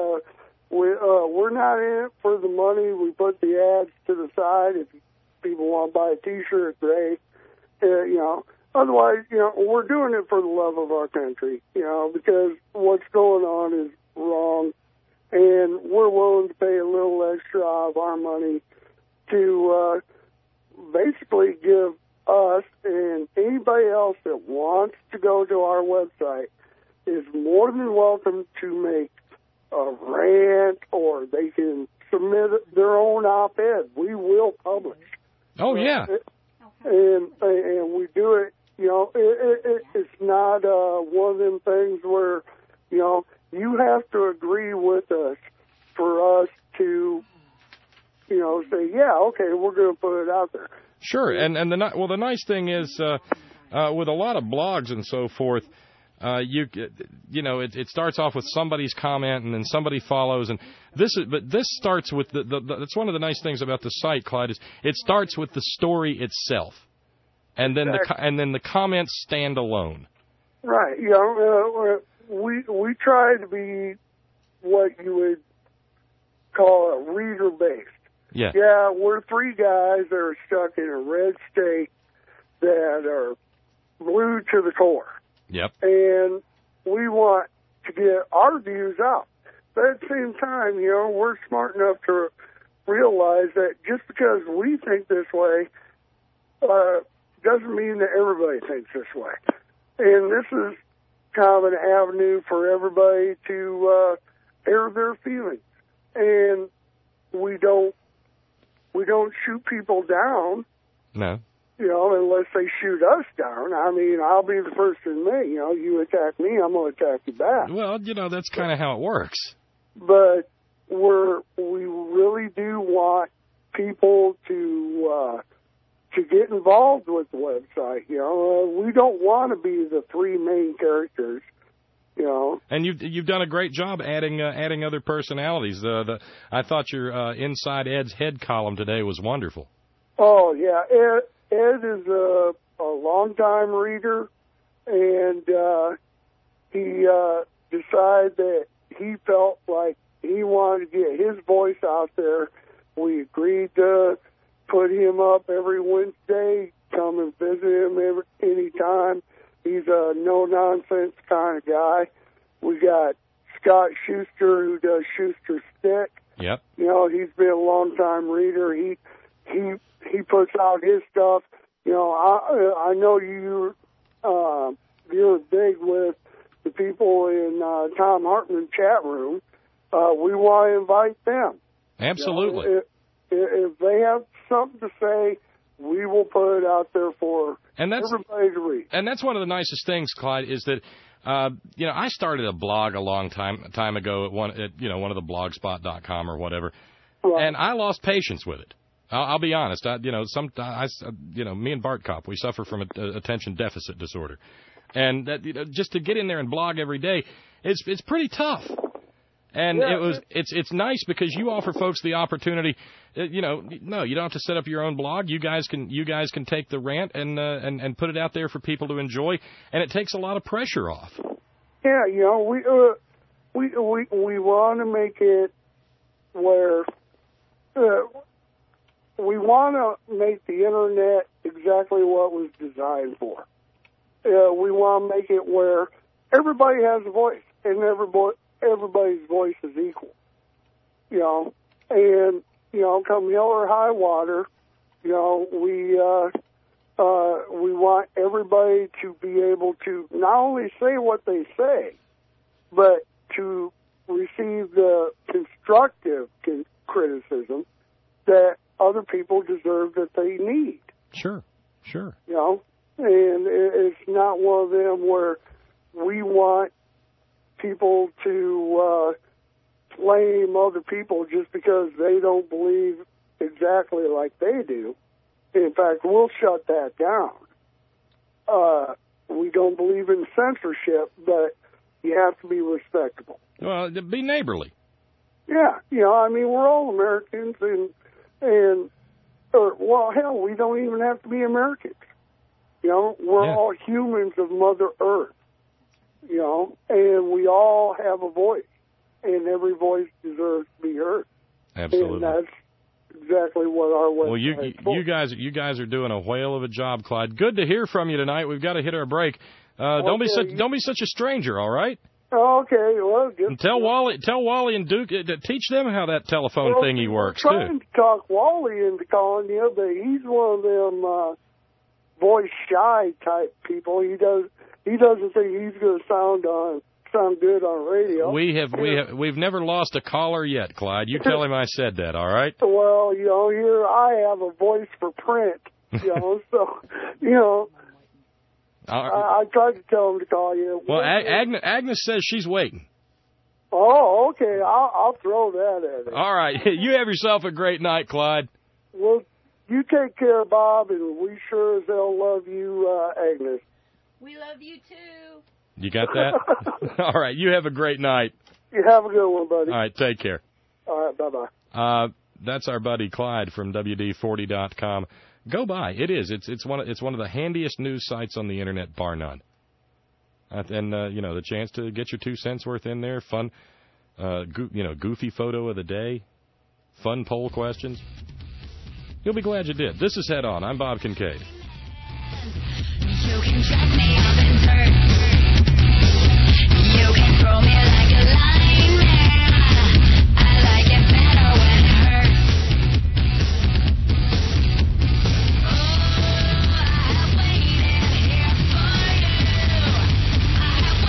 We're not in it for the money. We put the ads to the side. If people want to buy a T-shirt, great. You know, otherwise, you know, we're doing it for the love of our country. You know, because what's going on is wrong, and we're willing to pay a little extra of our money to basically give us and anybody else that wants to go to our website is more than welcome to make a rant, or they can submit their own op-ed. We will publish. Oh, yeah. And we do it, you know, it's not one of them things where, you know, you have to agree with us for us to, say, yeah, okay, we're going to put it out there. Sure, and the nice thing is with a lot of blogs and so forth, it starts off with somebody's comment and then somebody follows, and this starts with that's one of the nice things about the site, Clyde, is it starts with the story itself, and then the comments stand alone. Right. We try to be what you would call a reader based. Yeah. Yeah, we're three guys that are stuck in a red state that are blue to the core. Yep. And we want to get our views out. But at the same time, we're smart enough to realize that just because we think this way doesn't mean that everybody thinks this way. And this is kind of an avenue for everybody to air their feelings. And we don't shoot people down. No. Unless they shoot us down. I mean, I'll be the first to admit, you attack me, I'm going to attack you back. Well, that's kind of how it works. But we really do want people to get involved with the website. We don't want to be the three main characters. And you've done a great job adding other personalities. I thought your Inside Ed's Head column today was wonderful. Oh yeah, Ed is a longtime reader, and he decided that he felt like he wanted to get his voice out there. We agreed to put him up every Wednesday. Come and visit him anytime. He's a no-nonsense kind of guy. We got Scott Schuster, who does Schuster Stick. Yep. He's been a long-time reader. He puts out his stuff. I know you're big with the people in Tom Hartman chat room. We want to invite them. Absolutely. If they have something to say, we will put it out there for everybody to read. And that's one of the nicest things, Clyde, is that I started a blog a long time ago at one of the blogspot.com or whatever, right. And I lost patience with it. I'll be honest. Me and Bart Kopp, we suffer from attention deficit disorder, and that just to get in there and blog every day, it's pretty tough. And it's nice because you offer folks the opportunity. No, you don't have to set up your own blog. You guys can take the rant and put it out there for people to enjoy, and it takes a lot of pressure off. Yeah, we want to make it where we want to make the internet exactly what it was designed for. We want to make it where everybody has a voice and everybody's voice is equal. And come hell or high water, we want everybody to be able to not only say what they say, but to receive the constructive criticism that other people deserve that they need. Sure. And it's not one of them where we want people to blame other people just because they don't believe exactly like they do. In fact, we'll shut that down. We don't believe in censorship, but you have to be respectable. Well, be neighborly. Yeah, we're all Americans, hell, we don't even have to be Americans. We're all humans of Mother Earth. And we all have a voice, and every voice deserves to be heard. Absolutely. And that's exactly what our website Well, is for. you guys are doing a whale of a job, Clyde. Good to hear from you tonight. We've got to hit our break. Don't be such a stranger, all right? Okay, well, and tell Wally and Duke, teach them how that telephone thingy works, too. I'm trying to talk Wally into calling you, but he's one of them voice shy type people. He doesn't think he's going to sound good on radio. We've never lost a caller yet, Clyde. You tell him I said that, all right? Well, here I have a voice for print, so I tried to tell him to call you. Well, Agnes says she's waiting. Oh, okay. I'll throw that at it. All right. You have yourself a great night, Clyde. Well, you take care, Bob, and we sure as hell love you, Agnes. We love you, too. You got that? All right. You have a great night. You have a good one, buddy. All right. Take care. All right. Bye-bye. That's our buddy Clyde from WD40.com. Go by. It is. It's one of the handiest news sites on the internet, bar none. And the chance to get your 2 cents worth in there, fun, goofy photo of the day, fun poll questions. You'll be glad you did. This is Head On. I'm Bob Kincaid. You can check me up in dirt. You can throw me like a lineman. I like it better when it hurts. Oh, I have waited here for you. I have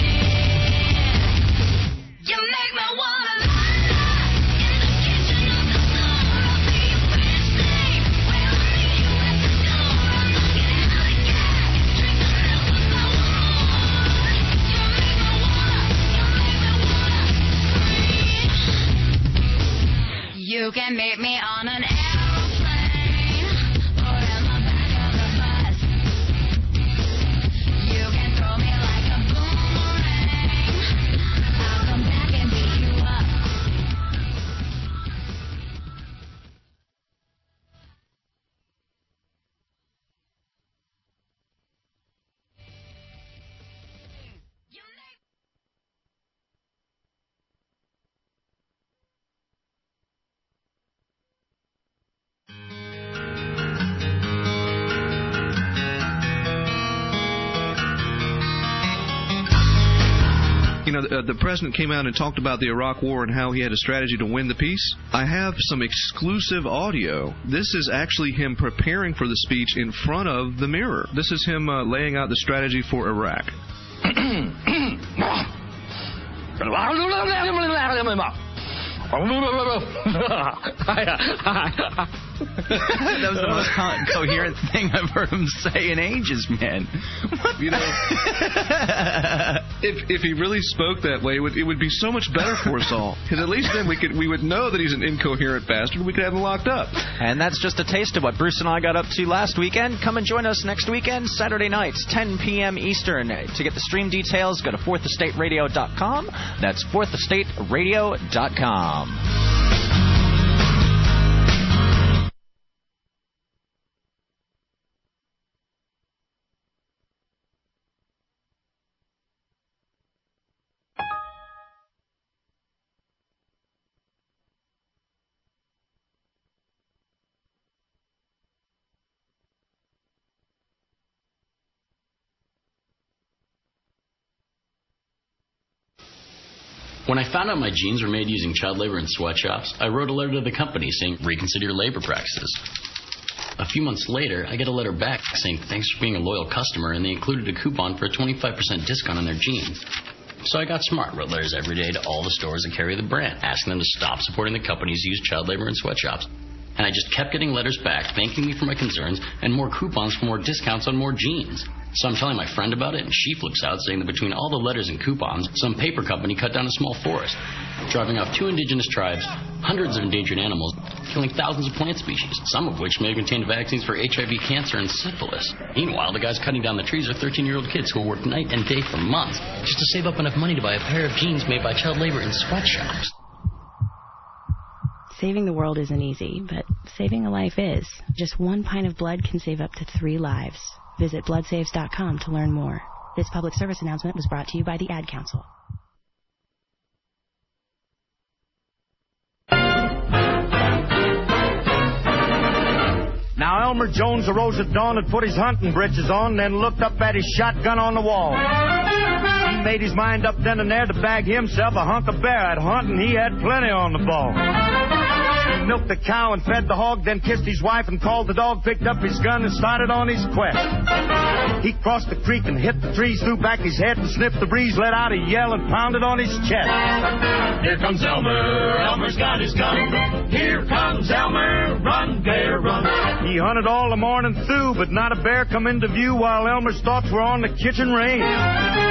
waited. You make me wanna lie in the kitchen of the store. I'll be your fish thing. Well, I'll meet you at the door. I'm looking at the cat. Drink the milk with my wood. You make me wanna. You can meet me on an aeroplane or in the back of the bus. You can throw me like a boomerang. I'll come back and beat you up. The president came out and talked about the Iraq War and how he had a strategy to win the peace. I have some exclusive audio. This is actually him preparing for the speech in front of the mirror. This is him laying out the strategy for Iraq. That was the most coherent thing I've heard him say in ages, man. You know, if he really spoke that way, it would be so much better for us all. Because at least then we would know that he's an incoherent bastard. We could have him locked up. And that's just a taste of what Bruce and I got up to last weekend. Come and join us next weekend, Saturday nights, 10 p.m. Eastern. To get the stream details, go to fourthestateradio.com. That's fourthestateradio.com. When I found out my jeans were made using child labor in sweatshops, I wrote a letter to the company saying, reconsider your labor practices. A few months later, I get a letter back saying thanks for being a loyal customer, and they included a coupon for a 25% discount on their jeans. So I got smart, wrote letters every day to all the stores that carry the brand, asking them to stop supporting the companies who use child labor in sweatshops. And I just kept getting letters back, thanking me for my concerns, and more coupons for more discounts on more jeans. So I'm telling my friend about it, and she flips out, saying that between all the letters and coupons, some paper company cut down a small forest, driving off 2 indigenous tribes, hundreds of endangered animals, killing thousands of plant species, some of which may have contained vaccines for HIV, cancer, and syphilis. Meanwhile, the guys cutting down the trees are 13-year-old kids who will work night and day for months just to save up enough money to buy a pair of jeans made by child labor in sweatshops. Saving the world isn't easy, but saving a life is. Just 1 pint of blood can save up to 3 lives. Visit bloodsaves.com to learn more. This public service announcement was brought to you by the Ad Council. Now Elmer Jones arose at dawn and put his hunting breeches on, then looked up at his shotgun on the wall. He made his mind up then and there to bag himself a hunk of bear at hunt, and he had plenty on the ball. He milked the cow and fed the hog, then kissed his wife and called the dog, picked up his gun and started on his quest. He crossed the creek and hit the trees, threw back his head and sniffed the breeze, let out a yell and pounded on his chest. Here comes Elmer, Elmer's got his gun. Here comes Elmer, run, bear, run. He hunted all the morning through, but not a bear come into view while Elmer's thoughts were on the kitchen range.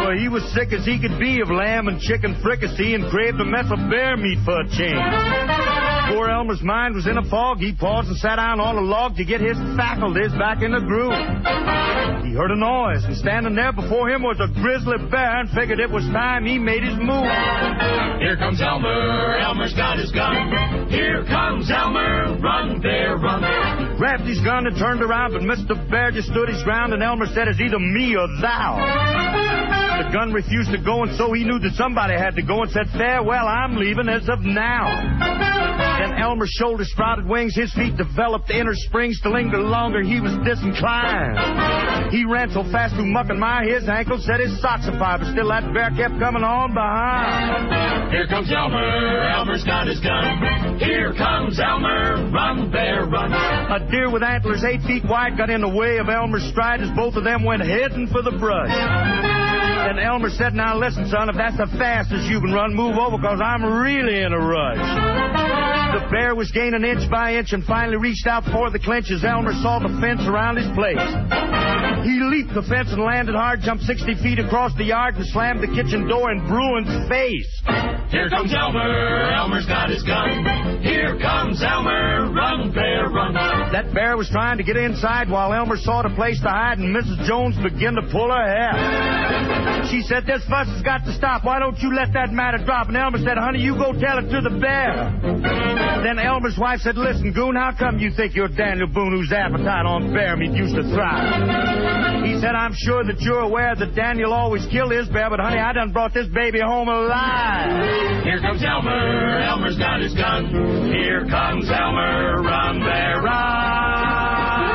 Well, he was sick as he could be of lamb and chicken fricassee and craved a mess of bear meat for a change. Poor Elmer's mind was in a fog. He paused and sat down on a log to get his faculties back in the groove. He heard a noise, and standing there before him was a grizzly bear, and figured it was time he made his move. Here comes Elmer, Elmer's got his gun. Here comes Elmer, run, bear, run. He grabbed his gun and turned around, but Mr. Bear just stood his ground, and Elmer said, it's either me or thou. The gun refused to go, and so he knew that somebody had to go, and said, farewell, I'm leaving as of now. Then Elmer's shoulders sprouted wings, his feet developed inner springs. To linger longer, he was disinclined. He ran so fast through muck and mire, his ankles set his socks afire, but still that bear kept coming on behind. Here comes Elmer, Elmer's got his gun. Here comes Elmer, run, bear, run. A deer with antlers 8 feet wide got in the way of Elmer's stride as both of them went heading for the brush. Then Elmer said, now listen, son, if that's the fastest you can run, move over, because I'm really in a rush. The bear was gaining inch by inch and finally reached out for the clinch as Elmer saw the fence around his place. He leaped the fence and landed hard, jumped 60 feet across the yard and slammed the kitchen door in Bruin's face. Here comes Elmer, Elmer's got his gun. Here comes Elmer, run, bear, run. That bear was trying to get inside while Elmer sought a place to hide, and Mrs. Jones began to pull her hair. She said, this fuss has got to stop. Why don't you let that matter drop? And Elmer said, honey, you go tell it to the bear. Then Elmer's wife said, listen, Goon, how come you think you're Daniel Boone, whose appetite on bear meat used to thrive? He said, I'm sure that you're aware that Daniel always killed his bear, but honey, I done brought this baby home alive. Here comes Elmer, Elmer's got his gun. Here comes Elmer, run, bear, run.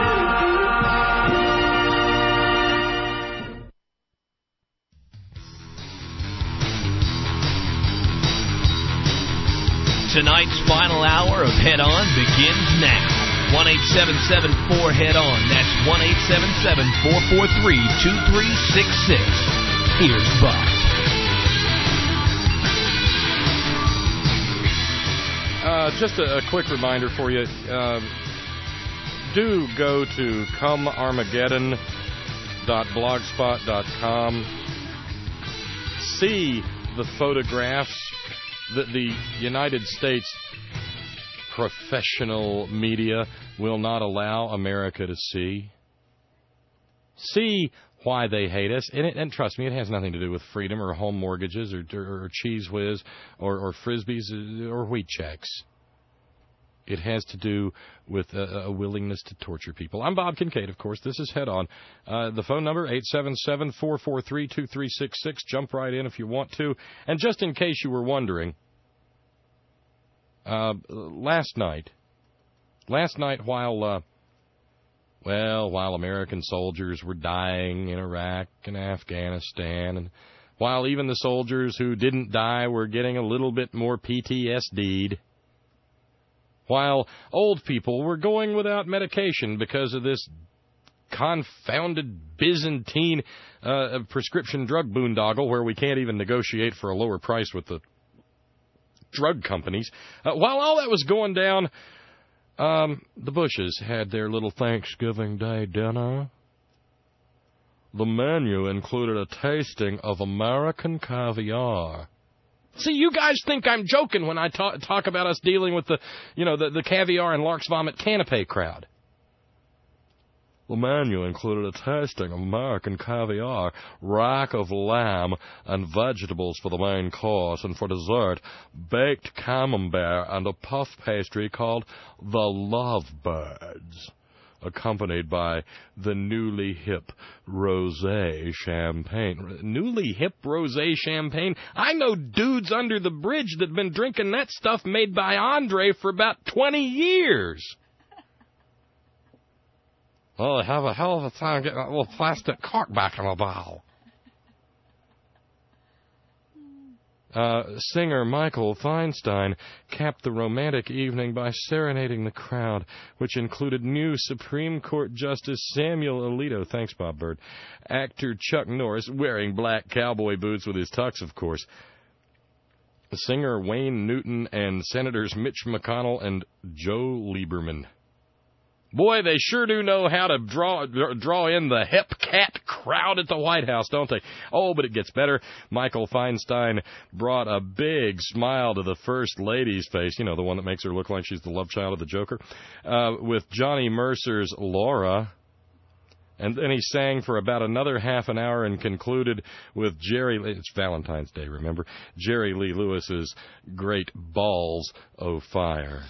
Tonight's final hour of Head On begins now. 1-877-4-HEAD-ON. That's 1-877-443-2366. Here's Buck. Just a quick reminder for you. Do go to comearmageddon.blogspot.com. See the photographs that the United States professional media will not allow America to see. See why they hate us. And trust me, it has nothing to do with freedom or home mortgages or Cheese Whiz or Frisbees or wheat checks. It has to do with a willingness to torture people. I'm Bob Kincaid, of course. This is Head On. The phone number, 877-443-2366. Jump right in if you want to. And just in case you were wondering, last night, while American soldiers were dying in Iraq and Afghanistan, and while even the soldiers who didn't die were getting a little bit more PTSD'd, while old people were going without medication because of this confounded Byzantine prescription drug boondoggle where we can't even negotiate for a lower price with the drug companies. While all that was going down, the Bushes had their little Thanksgiving Day dinner. The menu included a tasting of American caviar. See, you guys think I'm joking when I talk about us dealing with the caviar and Lark's Vomit canapé crowd. The menu included a tasting of American caviar, rack of lamb, and vegetables for the main course, and for dessert, baked camembert and a puff pastry called the Lovebirds, accompanied by the newly hip rosé champagne. Newly hip rosé champagne? I know dudes under the bridge that've been drinking that stuff made by Andre for about 20 years. Well, they have a hell of a time getting that little plastic cork back in the bottle. Singer Michael Feinstein capped the romantic evening by serenading the crowd, which included new Supreme Court Justice Samuel Alito, thanks Bob Bird, actor Chuck Norris, wearing black cowboy boots with his tux, of course, singer Wayne Newton, and Senators Mitch McConnell and Joe Lieberman. Boy, they sure do know how to draw in the hip cat crowd at the White House, don't they? Oh, but it gets better. Michael Feinstein brought a big smile to the First Lady's face, you know, the one that makes her look like she's the love child of the Joker, with Johnny Mercer's Laura. And then he sang for about another half an hour and concluded with it's Valentine's Day, remember? Jerry Lee Lewis's Great Balls o' Fire.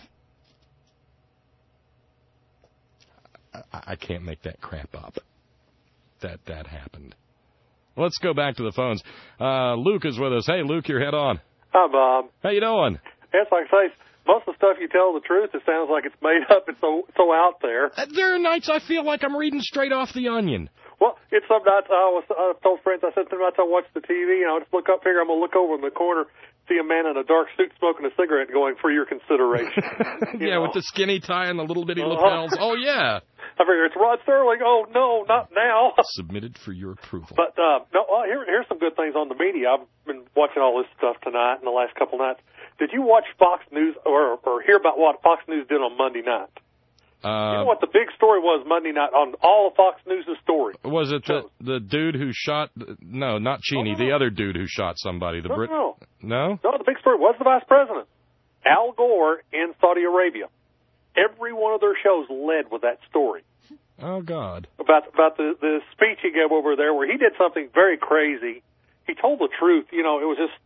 I can't make that crap up. That happened. Let's go back to the phones. Luke is with us. Hey, Luke, you're head on. Hi, Bob. How you doing? It's like I say, most of the stuff you tell the truth, it sounds like it's made up. It's so out there. There are nights I feel like I'm reading straight off the Onion. Well, it's some nights I told friends, I said some nights I watch the TV, and I just look up, figure I'm going to look over in the corner, see a man in a dark suit smoking a cigarette going, for your consideration. Yeah, with the skinny tie and the little bitty lapels. Oh, yeah. I figure it's Rod Serling. Oh, no, not now. Submitted for your approval. But, here's some good things on the media. I've been watching all this stuff tonight and the last couple nights. Did you watch Fox News or hear about what Fox News did on Monday night? You know what the big story was Monday night on all of Fox News' story? Was it the dude who shot... No, not Cheney. The other dude who shot somebody. No? No? No, the big story was the vice president. Al Gore in Saudi Arabia. Every one of their shows led with that story. Oh, God. About the speech he gave over there where he did something very crazy. He told the truth. You know, it was just...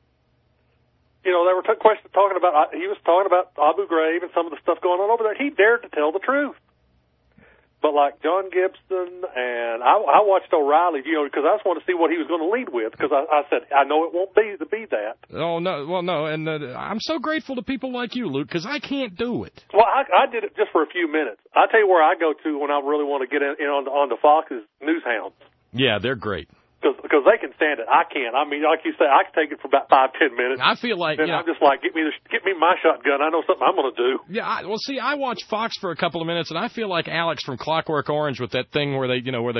You know, they were talking about, he was talking about Abu Ghraib and some of the stuff going on over there. He dared to tell the truth. But like John Gibson, and I watched O'Reilly, you know, because I just wanted to see what he was going to lead with, because I said, I know it won't be that. Oh, no, well, no, and I'm so grateful to people like you, Luke, because I can't do it. Well, I did it just for a few minutes. I'll tell you where I go to when I really want to get in on the Fox's Newshounds. Yeah, they're great. Because they can stand it. I can't. I mean, like you say, I can take it for about 5-10 minutes. I feel like, then I'm just like, get me my shotgun. I know something I'm going to do. Yeah, I watch Fox for a couple of minutes, and I feel like Alex from Clockwork Orange with that thing where they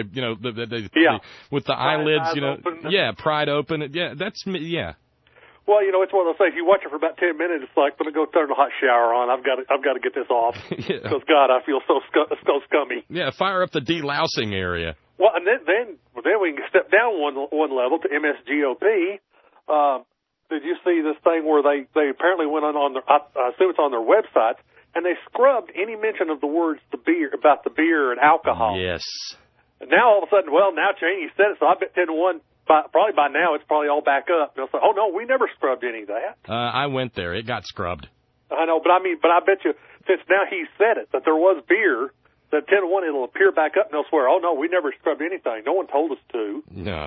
with the eyelids, open. Pried open. Yeah, that's me. Yeah. Well, you know, it's one of those things. You watch it for about 10 minutes. It's like, I'm going to go turn the hot shower on. I've got to get this off. Because God, I feel so scummy. Yeah, fire up the delousing area. Well, and then we can step down one level to MSGOP. Did you see this thing where they apparently went on their, I assume it's on their websites, and they scrubbed any mention of the words about the beer and alcohol. Yes. And now all of a sudden, now Cheney said it, so I bet 10-1. Probably by now it's probably all back up. They'll say, "Oh no, we never scrubbed any of that." I went there; it got scrubbed. I know, but I bet you since now he said it that there was beer. That 10-1, it'll appear back up, and they'll swear, "Oh no, we never scrubbed anything. No one told us to." No,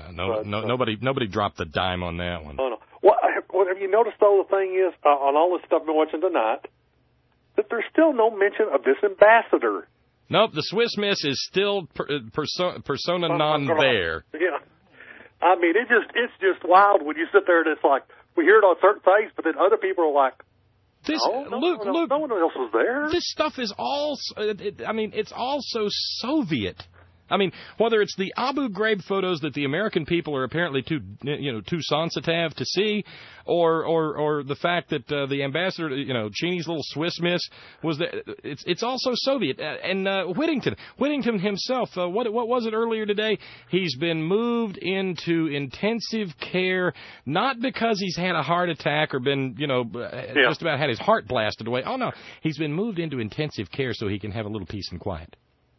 nobody dropped the dime on that one. Oh no. What have you noticed though? The thing is, on all this stuff I've been watching tonight, that there's still no mention of this ambassador. Nope, the Swiss Miss is still persona non there. Yeah. I mean, it's just wild when you sit there and it's like, we hear it on certain things, but then other people are like, Luke, no one else was there. This stuff is all, it's all so Soviet. I mean, whether it's the Abu Ghraib photos that the American people are apparently too sensitive to see, or the fact that the ambassador, Cheney's little Swiss Miss was there. It's also Soviet. And Whittington himself, what was it earlier today? He's been moved into intensive care, not because he's had a heart attack or been, just about had his heart blasted away. Oh no, he's been moved into intensive care so he can have a little peace and quiet.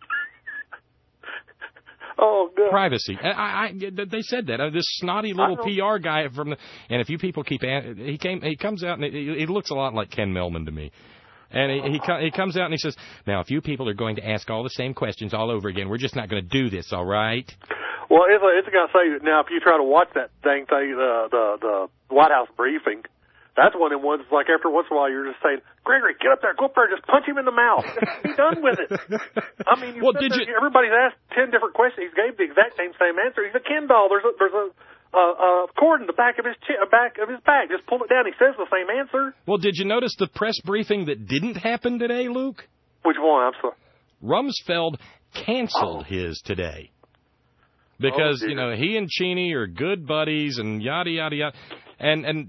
Oh, good. Privacy. They said that. This snotty little PR guy and if you people keep, he comes out and he looks a lot like Ken Millman to me. And he comes out and he says, now, if you people are going to ask all the same questions all over again, we're just not going to do this, all right? Well, it's going to say, now, if you try to watch that dang thing, the White House briefing, that's one of the ones, like, after once in a while, you're just saying, Gregory, get up there, go up there, just punch him in the mouth. Be done with it. I mean, everybody's asked 10 different questions. He gave the exact same answer. He's a Ken doll. There's a cord in the back of his bag. Just pull it down. He says the same answer. Well, did you notice the press briefing that didn't happen today, Luke? Which one? I'm sorry. Rumsfeld canceled his today. Because, he and Cheney are good buddies and yada, yada, yada. And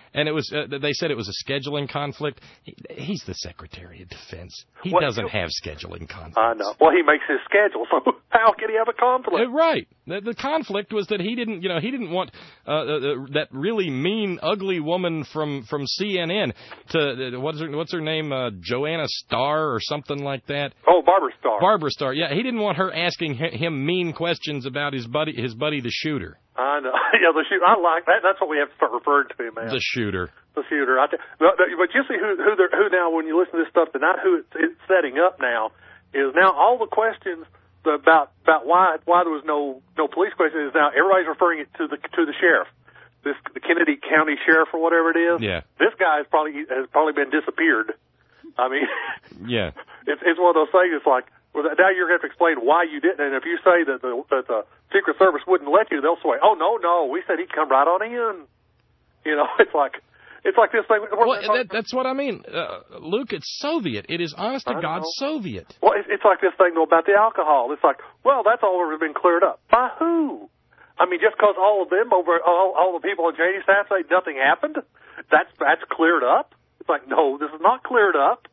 and it was they said it was a scheduling conflict. He's the Secretary of Defense. He doesn't have scheduling conflicts. I know. Well, he makes his schedule, so how can he have a conflict? Right. The conflict was that he didn't want that really mean, ugly woman from CNN to what's her name, Joanna Starr or something like that. Oh, Barbara Starr. Barbara Starr. Yeah, he didn't want her asking him mean questions about his buddy, the shooter. I know. Yeah, the shooter. I like that. That's what we have to start referring to him as. The shooter. The shooter. But you see who now, when you listen to this stuff tonight, who it's setting up now is now all the questions about why there was no police question is now everybody's referring it to the sheriff, the Kennedy County sheriff or whatever it is. Yeah. This guy has probably been disappeared. I mean, yeah. It's one of those things. It's like, well, now you're going to have to explain why you didn't. And if you say that the Secret Service wouldn't let you, they'll say, "Oh no, we said he'd come right on in." You know, it's like this thing. Well, that's what I mean, Luke. It's Soviet. It is honest to God Soviet. Well, it's like this thing about the alcohol. It's like, well, that's all ever been cleared up. By who? I mean, just because all of them all the people on Cheney's staff say nothing happened, that's cleared up. It's like, no, this is not cleared up.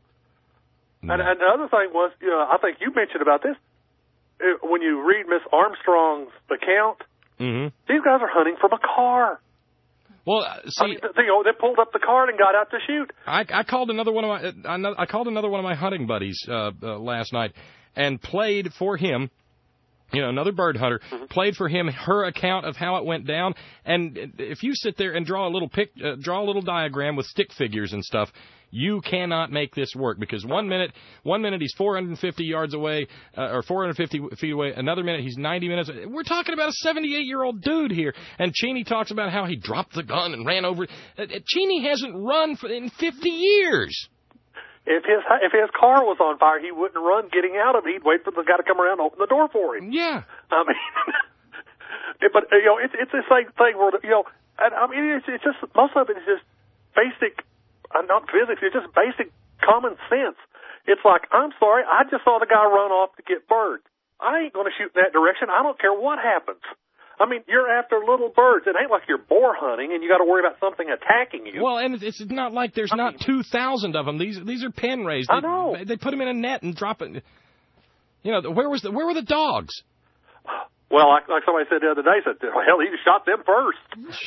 No. And the other thing was, I think you mentioned about this, when you read Miss Armstrong's account, these guys are hunting from a car. Well, see, they pulled up the car and got out to shoot. I called another one of my hunting buddies last night and played for him. Another bird hunter, played for him her account of how it went down. And if you sit there and draw a little diagram with stick figures and stuff, you cannot make this work, because one minute he's 450 yards away, or 450 feet away. Another minute he's 90 minutes. We're talking about a 78-year-old dude here. And Cheney talks about how he dropped the gun and ran over. Cheney hasn't run in 50 years. If his car was on fire, he wouldn't run getting out of it. He'd wait for the guy to come around and open the door for him. Yeah. I mean, but it's the same thing where and I mean it's just, most of it is just basic, not physics. It's just basic common sense. It's like, I'm sorry, I just saw the guy run off to get birds. I ain't going to shoot in that direction. I don't care what happens. I mean, you're after little birds. It ain't like you're boar hunting and you got to worry about something attacking you. Well, and it's not like there's not 2,000 of them. These are pen raised. I know. They put them in a net and drop it. Where were the dogs? Well, like somebody said the other day, hell, he shot them first.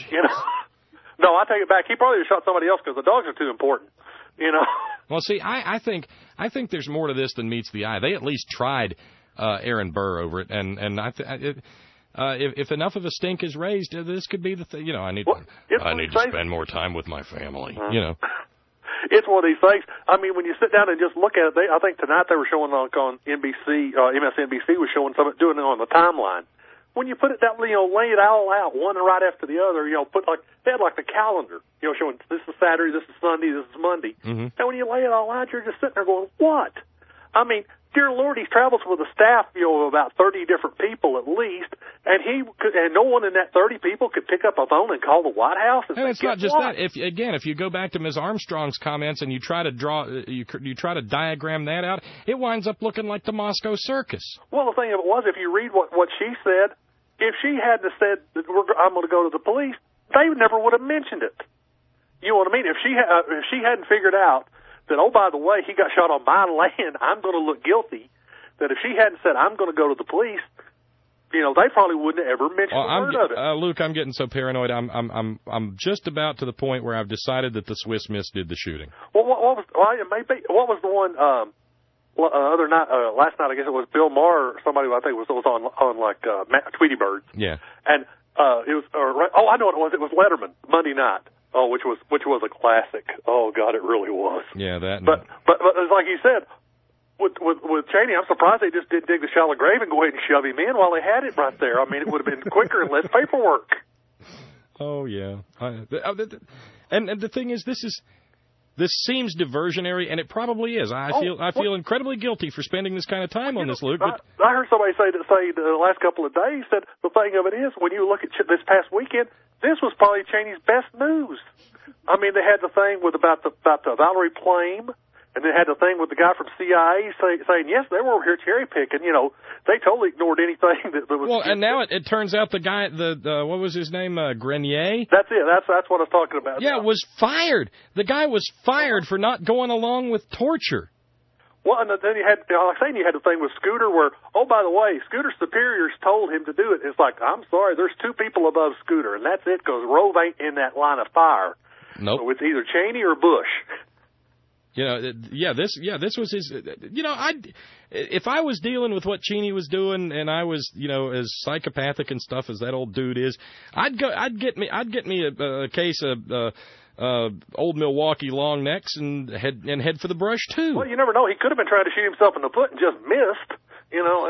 No, I take it back. He probably shot somebody else because the dogs are too important. Well, see, I think there's more to this than meets the eye. They at least tried Aaron Burr over it, and if enough of a stink is raised, this could be the thing. I need to spend more time with my family. It's one of these things. I mean, when you sit down and just look at it, I think tonight they were showing on NBC, MSNBC was showing doing it on the timeline. When you put it that, lay it all out, one right after the other, they had like the calendar, showing this is Saturday, this is Sunday, this is Monday. And when you lay it all out, you're just sitting there going, what? I mean, dear Lord, he travels with a staff, of about 30 different people at least, and no one in that 30 people could pick up a phone and call the White House. And it's not just that. If you go back to Ms. Armstrong's comments and you try to you try to diagram that out, it winds up looking like the Moscow Circus. Well, the thing of it was, if you read what she said, if she hadn't said that I'm going to go to the police, they never would have mentioned it. You know what I mean? If she hadn't figured out that, oh, by the way, he got shot on my land, I'm going to look guilty, that if she hadn't said, I'm going to go to the police, they probably wouldn't have ever mentioned a word of it. Luke, I'm getting so paranoid. I'm just about to the point where I've decided that the Swiss Miss did the shooting. Well, what was the one other night? Last night, I guess it was Bill Maher or somebody I think was on like Tweety Birds. Yeah. And it was. I know what it was. It was Letterman Monday night. Oh, which was a classic. Oh God, it really was. Yeah, that. But it's like you said, with Cheney, I'm surprised they just didn't dig the shallow grave and go ahead and shove him in while they had it right there. I mean, it would have been quicker and less paperwork. Oh yeah, and the thing is, this seems diversionary, and it probably is. I feel incredibly guilty for spending this kind of time on this, Luke. I heard somebody say the last couple of days that the thing of it is, when you look at this past weekend, this was probably Cheney's best news. I mean, they had the thing about the Valerie Plame And then had the thing with the guy from CIA saying, yes, they were over here cherry picking. You know, they totally ignored anything that was. Well, and now it turns out the guy, what was his name, Grenier? That's it. That's what I was talking about. Yeah, was fired. The guy was fired for not going along with torture. Well, and then you had, like I was saying, you had the thing with Scooter where, oh, by the way, Scooter's superiors told him to do it. It's like, I'm sorry, there's two people above Scooter, and that's it, because Rove ain't in that line of fire. Nope. So it's either Cheney or Bush. You know, this was his. You know, if I was dealing with what Cheney was doing, and I was, you know, as psychopathic and stuff as that old dude is, I'd get me a case of old Milwaukee long necks and head for the brush too. Well, you never know. He could have been trying to shoot himself in the foot and just missed. You know.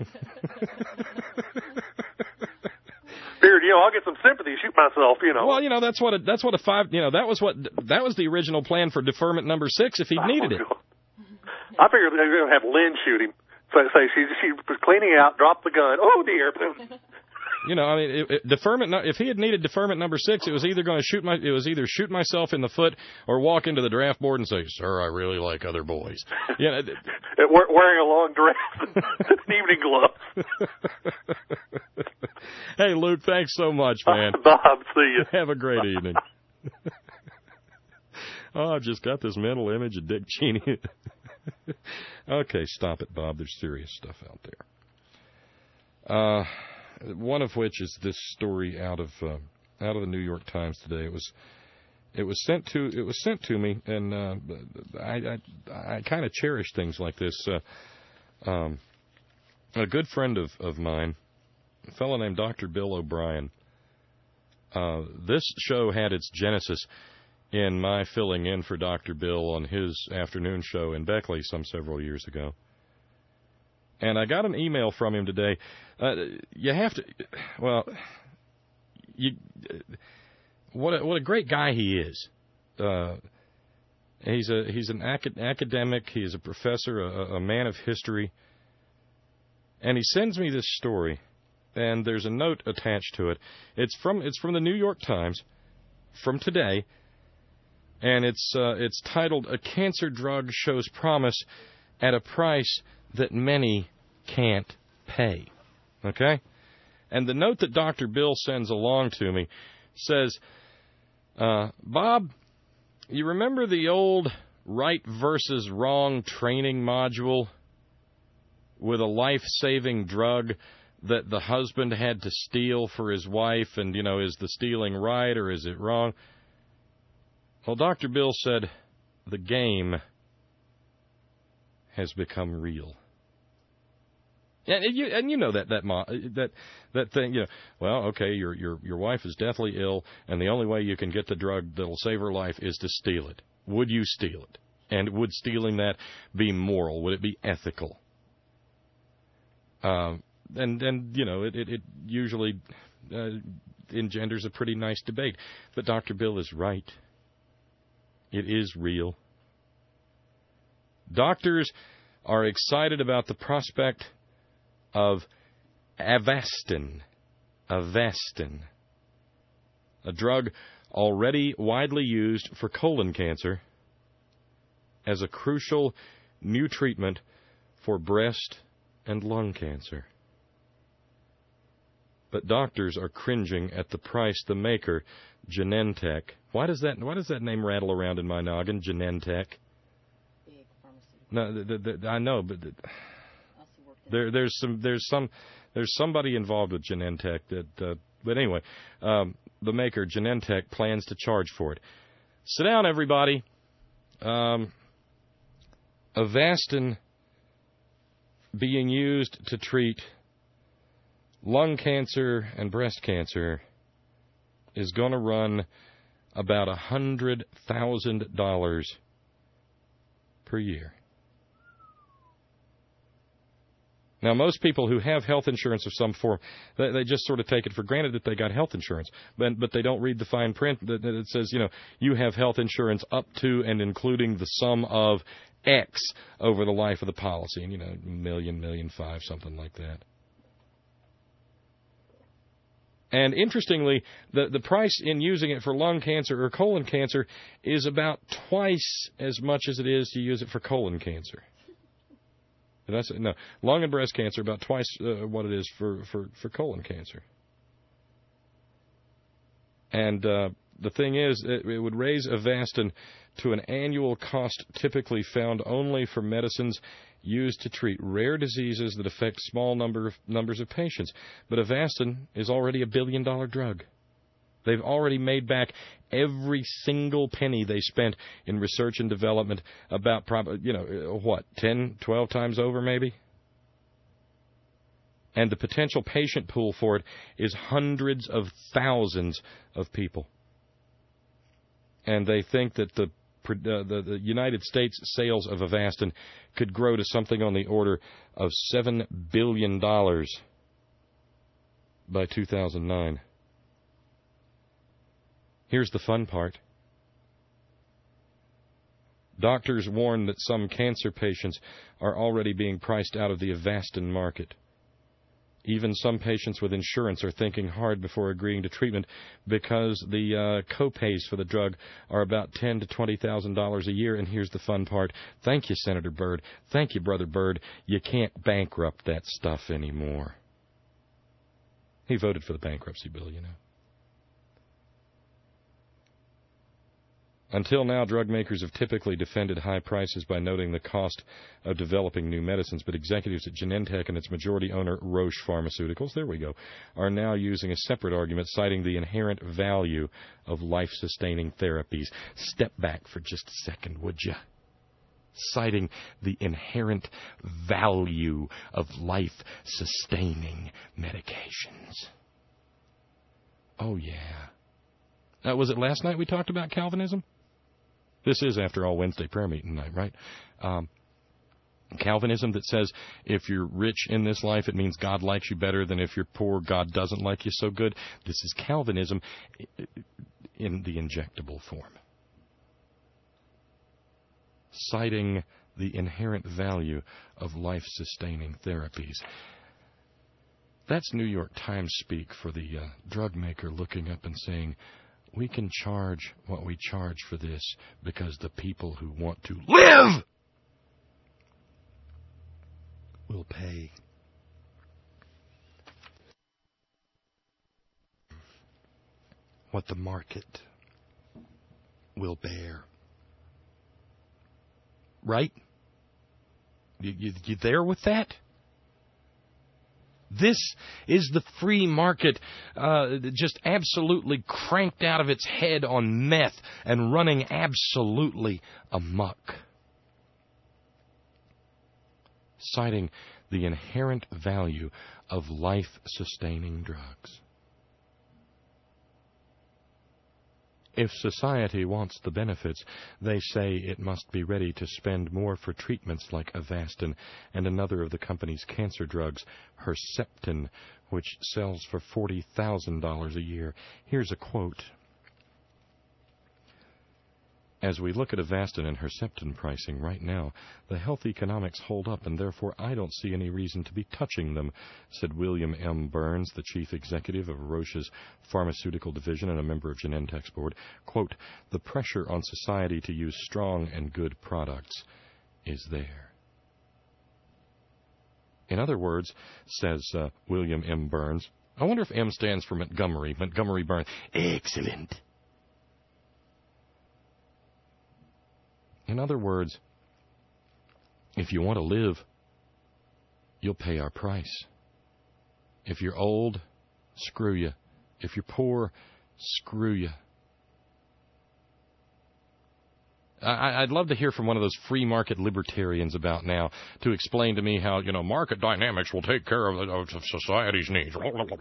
Figured, you know, I'll get some sympathy, shoot myself, you know. Well, you know, that was the original plan for deferment number 6 if he needed it. I figured they were going to have Lynn shoot him. So say she was cleaning out, dropped the gun. Oh dear. You know, I mean, if he had needed deferment number 6, it was either shoot myself in the foot or walk into the draft board and say, "Sir, I really like other boys." You know, wearing a long dress, and evening gloves. Hey, Luke, thanks so much, man. Bob, see you. Have a great evening. Oh, I've just got this mental image of Dick Cheney. Okay, stop it, Bob. There's serious stuff out there. One of which is this story out of the New York Times today. It was sent to me, and I kind of cherish things like this. A good friend of mine, a fellow named Dr. Bill O'Brien. This show had its genesis in my filling in for Dr. Bill on his afternoon show in Beckley several years ago. And I got an email from him today. You have to, well, what a great guy he is. He's an academic. He is a professor, a man of history. And he sends me this story, and there's a note attached to it. It's from the New York Times, from today, and it's titled "A Cancer Drug Shows Promise at a Price That Many Can't Pay." Okay? And the note that Dr. Bill sends along to me says, Bob, you remember the old right versus wrong training module with a life-saving drug that the husband had to steal for his wife, and, you know, is the stealing right or is it wrong? Well, Dr. Bill said, the game has become real. And you know that thing, you know, well, okay, your wife is deathly ill, and the only way you can get the drug that'll save her life is to steal it. Would you steal it? And would stealing that be moral? Would it be ethical? And you know, it usually engenders a pretty nice debate. But Dr. Bill is right. It is real. Doctors are excited about the prospect of Avastin, a drug already widely used for colon cancer, as a crucial new treatment for breast and lung cancer. But doctors are cringing at the price the maker, Genentech. Why does that name rattle around in my noggin, Genentech? No, I know, but there's somebody involved with Genentech that. But anyway, the maker, Genentech, plans to charge for it. Sit down, everybody. Avastin being used to treat lung cancer and breast cancer is going to run about $100,000 per year. Now, most people who have health insurance of some form, they just sort of take it for granted that they got health insurance, but they don't read the fine print that it says, you know, you have health insurance up to and including the sum of X over the life of the policy, and, you know, $1.5 million, something like that. And interestingly, the price in using it for lung cancer or colon cancer is about twice as much as it is to use it for colon cancer. No, lung and breast cancer about twice what it is for colon cancer. And the thing is, it would raise Avastin to an annual cost typically found only for medicines used to treat rare diseases that affect small numbers of patients. But Avastin is already $1 billion drug. They've already made back every single penny they spent in research and development about, 10, 12 times over maybe? And the potential patient pool for it is hundreds of thousands of people. And they think that the United States sales of Avastin could grow to something on the order of $7 billion by 2009. Here's the fun part. Doctors warn that some cancer patients are already being priced out of the Avastin market. Even some patients with insurance are thinking hard before agreeing to treatment because the co-pays for the drug are about $10,000 to $20,000 a year. And here's the fun part. Thank you, Senator Byrd. Thank you, Brother Byrd. You can't bankrupt that stuff anymore. He voted for the bankruptcy bill, you know. Until now, drug makers have typically defended high prices by noting the cost of developing new medicines, but executives at Genentech and its majority owner, Roche Pharmaceuticals, are now using a separate argument, citing the inherent value of life-sustaining therapies. Step back for just a second, would you? Citing the inherent value of life-sustaining medications. Oh, yeah. Was it last night we talked about Calvinism? This is, after all, Wednesday prayer meeting night, right? Calvinism that says if you're rich in this life, it means God likes you better than if you're poor, God doesn't like you so good. This is Calvinism in the injectable form. Citing the inherent value of life-sustaining therapies. That's New York Times speak for the drug maker looking up and saying, we can charge what we charge for this because the people who want to live will pay. What the market will bear. Right? You there with that? This is the free market just absolutely cranked out of its head on meth and running absolutely amok. Citing the inherent value of life-sustaining drugs. If society wants the benefits, they say it must be ready to spend more for treatments like Avastin and another of the company's cancer drugs, Herceptin, which sells for $40,000 a year. Here's a quote. As we look at Avastin and Herceptin pricing right now, the health economics hold up, and therefore I don't see any reason to be touching them, said William M. Burns, the chief executive of Roche's pharmaceutical division and a member of Genentech's board. Quote, the pressure on society to use strong and good products is there. In other words, says William M. Burns, I wonder if M stands for Montgomery Burns. Excellent. In other words, if you want to live, you'll pay our price. If you're old, screw you. If you're poor, screw you. I'd love to hear from one of those free market libertarians about now to explain to me how, market dynamics will take care of society's needs.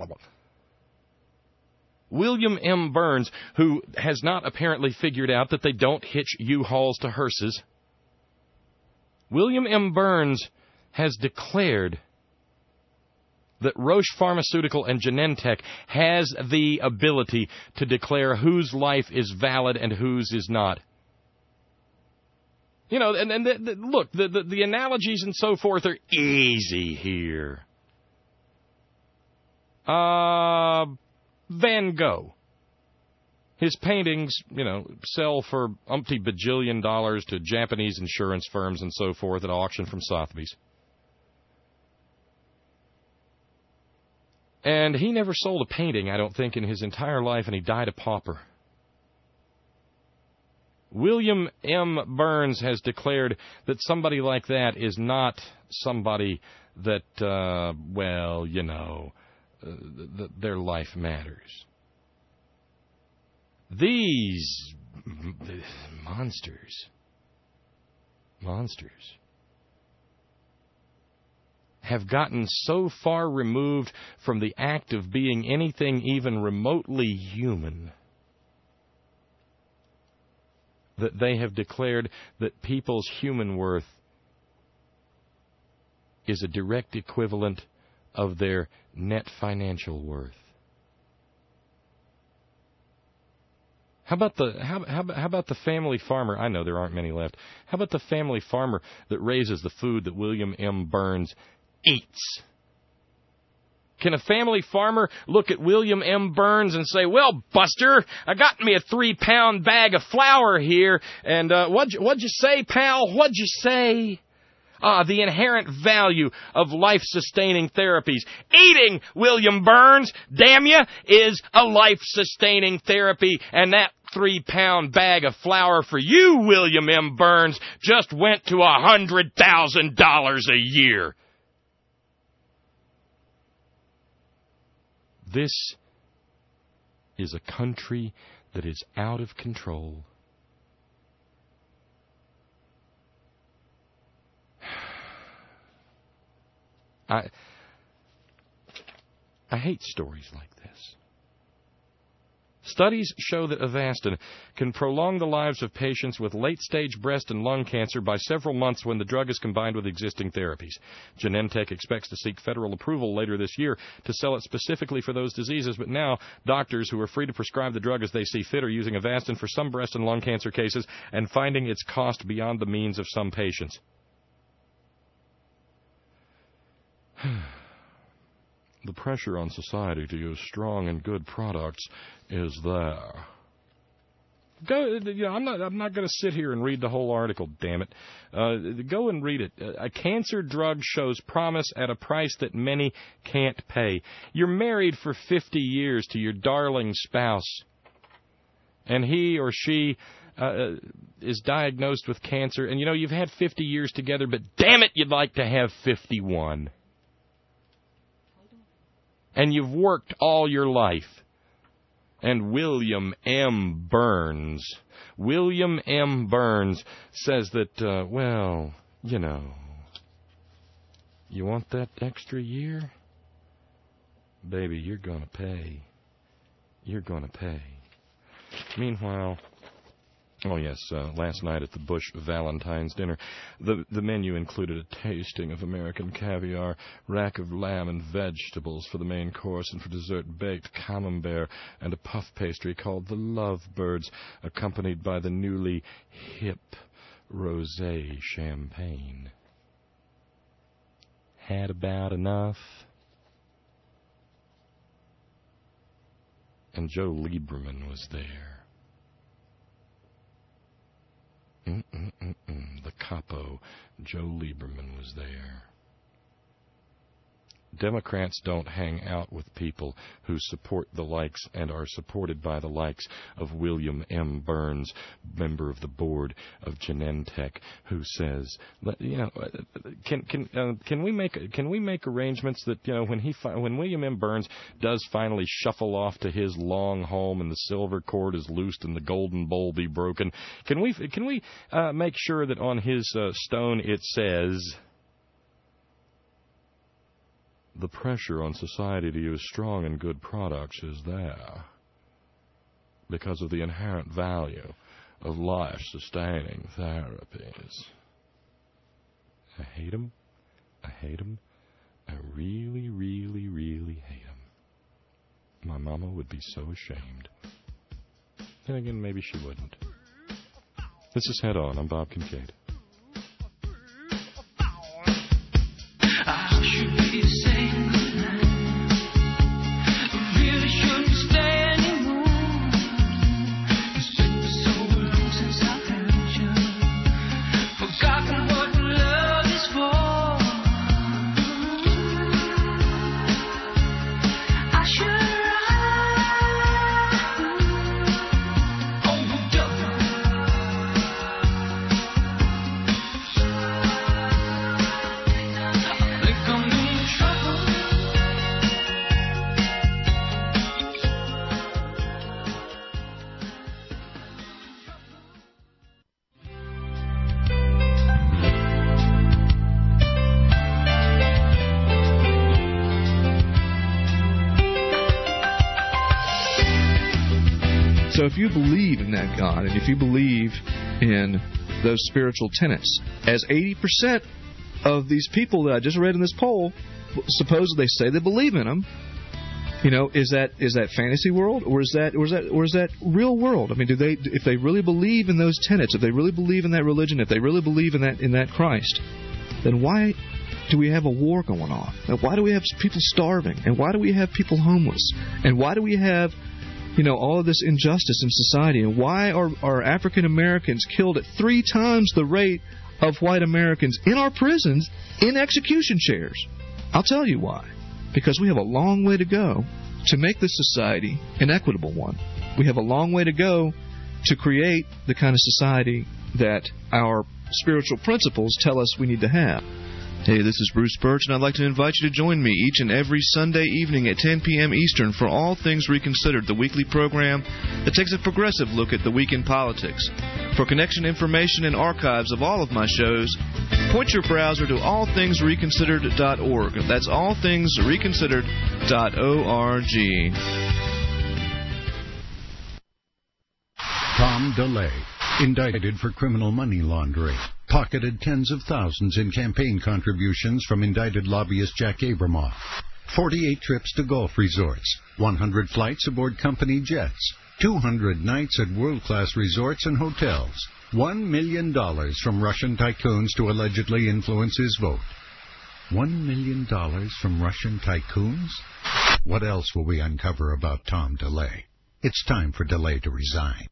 William M. Burns, who has not apparently figured out that they don't hitch U-Hauls to hearses, William M. Burns has declared that Roche Pharmaceutical and Genentech has the ability to declare whose life is valid and whose is not. Look, the analogies and so forth are easy here. Van Gogh. His paintings, sell for umpty bajillion dollars to Japanese insurance firms and so forth at auction from Sotheby's. And he never sold a painting, I don't think, in his entire life, and he died a pauper. William M. Burns has declared that somebody like that is not somebody that, their life matters. These monsters, have gotten so far removed from the act of being anything even remotely human that they have declared that people's human worth is a direct equivalent of their net financial worth. How about the family farmer? I know there aren't many left. How about the family farmer that raises the food that William M. Burns eats? Can a family farmer look at William M. Burns and say, "Well, Buster, I got me a 3-pound bag of flour here, and what'd you say, pal? What'd you say?" The inherent value of life-sustaining therapies. Eating, William Burns, damn you, is a life-sustaining therapy, and that 3-pound bag of flour for you, William M. Burns, just went to $100,000 a year. This is a country that is out of control. I hate stories like this. Studies show that Avastin can prolong the lives of patients with late-stage breast and lung cancer by several months when the drug is combined with existing therapies. Genentech expects to seek federal approval later this year to sell it specifically for those diseases, but now doctors who are free to prescribe the drug as they see fit are using Avastin for some breast and lung cancer cases and finding its cost beyond the means of some patients. The pressure on society to use strong and good products is there. I'm not going to sit here and read the whole article, damn it. Go and read it. A cancer drug shows promise at a price that many can't pay. You're married for 50 years to your darling spouse, and he or she is diagnosed with cancer, and you've had 50 years together, but damn it, you'd like to have 51. And you've worked all your life. And William M. Burns says that, you want that extra year? Baby, you're going to pay. You're going to pay. Meanwhile, last night at the Bush Valentine's dinner, the menu included a tasting of American caviar, rack of lamb and vegetables for the main course, and for dessert, baked camembert and a puff pastry called the Lovebirds, accompanied by the newly hip rosé champagne. Had about enough. And Joe Lieberman was there. The capo, Joe Lieberman, was there. Democrats don't hang out with people who support the likes and are supported by the likes of William M. Burns, member of the board of Genentech, who says, can we make arrangements that when William M. Burns does finally shuffle off to his long home and the silver cord is loosed and the golden bowl be broken, can we make sure that on his stone it says, the pressure on society to use strong and good products is there because of the inherent value of life-sustaining therapies. I hate them. I hate them. I really, really, really hate them. My mama would be so ashamed. Then again, maybe she wouldn't. This is Head On. I'm Bob Kincaid. I should be saying goodnight. I really shouldn't stay. So if you believe in that God, and if you believe in those spiritual tenets, as 80% of these people that I just read in this poll, suppose they say they believe in them, is that fantasy world, or is that real world? I mean, if they really believe in those tenets, if they really believe in that religion, if they really believe in that Christ, then why do we have a war going on? And why do we have people starving? And why do we have people homeless? And why do we have all of this injustice in society? And why are African Americans killed at 3 times the rate of white Americans in our prisons in execution chairs? I'll tell you why. Because we have a long way to go to make this society an equitable one. We have a long way to go to create the kind of society that our spiritual principles tell us we need to have. Hey, this is Bruce Birch, and I'd like to invite you to join me each and every Sunday evening at 10 p.m. Eastern for All Things Reconsidered, the weekly program that takes a progressive look at the week in politics. For connection information and archives of all of my shows, point your browser to allthingsreconsidered.org. That's allthingsreconsidered.org. Tom DeLay, indicted for criminal money laundering, pocketed tens of thousands in campaign contributions from indicted lobbyist Jack Abramoff, 48 trips to golf resorts, 100 flights aboard company jets, 200 nights at world-class resorts and hotels, $1 million from Russian tycoons to allegedly influence his vote. $1 million from Russian tycoons? What else will we uncover about Tom DeLay? It's time for DeLay to resign.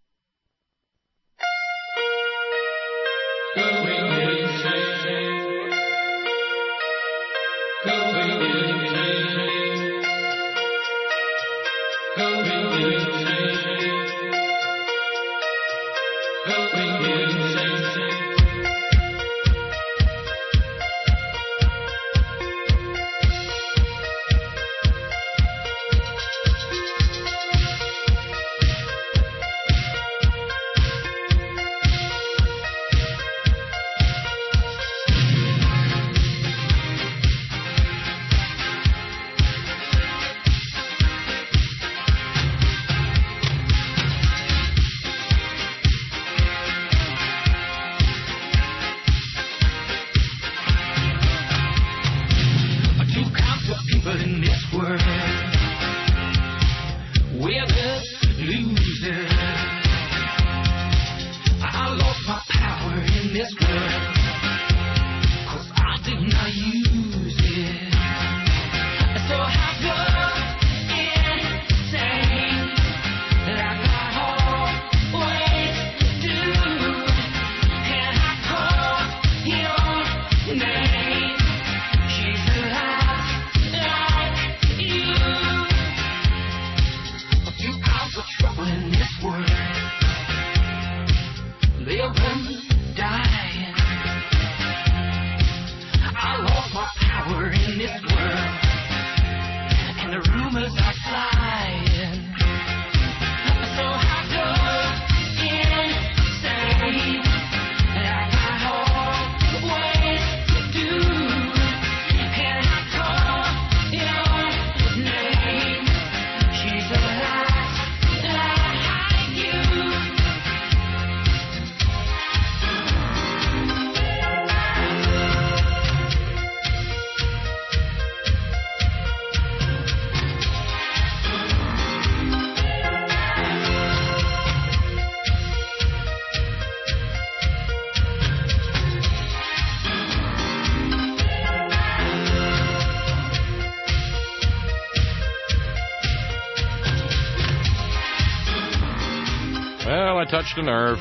Well, I touched a nerve.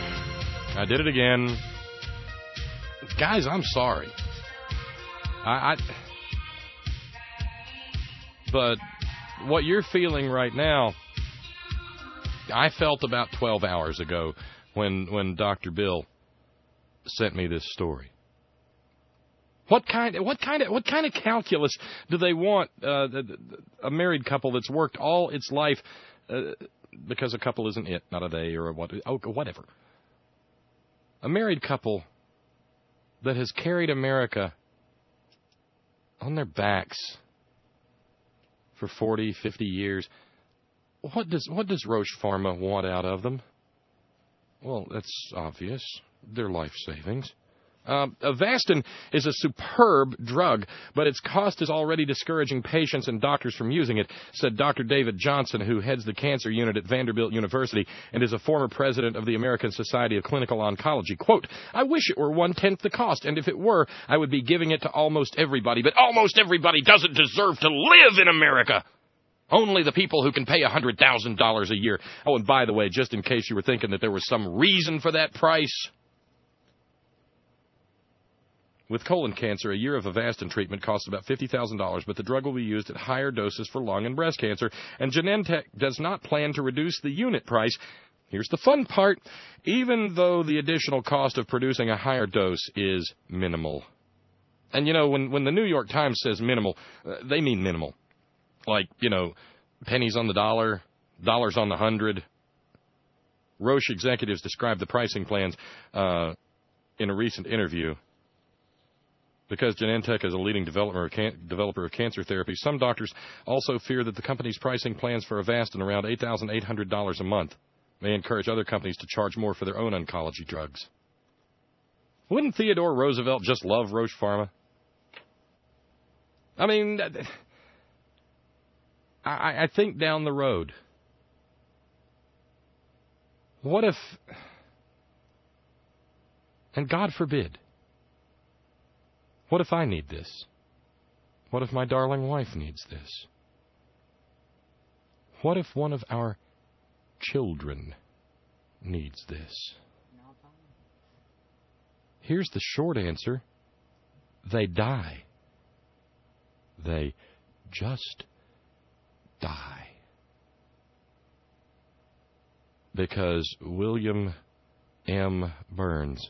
I did it again. Guys, I'm sorry. But what you're feeling right now, I felt about 12 hours ago when Dr. Bill sent me this story. What kind of calculus do they want a married couple that's worked all its life? Because a couple isn't it, not a day or whatever. A married couple that has carried America on their backs for 40, 50 years. what does Roche Pharma want out of them? Well, that's obvious. Their life savings. Avastin is a superb drug, but its cost is already discouraging patients and doctors from using it, said Dr. David Johnson, who heads the cancer unit at Vanderbilt University and is a former president of the American Society of Clinical Oncology. Quote, I wish it were 1/10 the cost, and if it were, I would be giving it to almost everybody. But almost everybody doesn't deserve to live in America. Only the people who can pay $100,000 a year. Oh, and by the way, just in case you were thinking that there was some reason for that price, with colon cancer, a year of Avastin treatment costs about $50,000, but the drug will be used at higher doses for lung and breast cancer, and Genentech does not plan to reduce the unit price. Here's the fun part. Even though the additional cost of producing a higher dose is minimal. And, when the New York Times says minimal, they mean minimal. Like, pennies on the dollar, dollars on the hundred. Roche executives described the pricing plans in a recent interview. Because Genentech is a leading developer of cancer therapy, some doctors also fear that the company's pricing plans for Avastin around $8,800 a month may encourage other companies to charge more for their own oncology drugs. Wouldn't Theodore Roosevelt just love Roche Pharma? I mean, I think down the road, what if, and God forbid, what if I need this? What if my darling wife needs this? What if one of our children needs this? Here's the short answer. They die. They just die. Because William M. Burns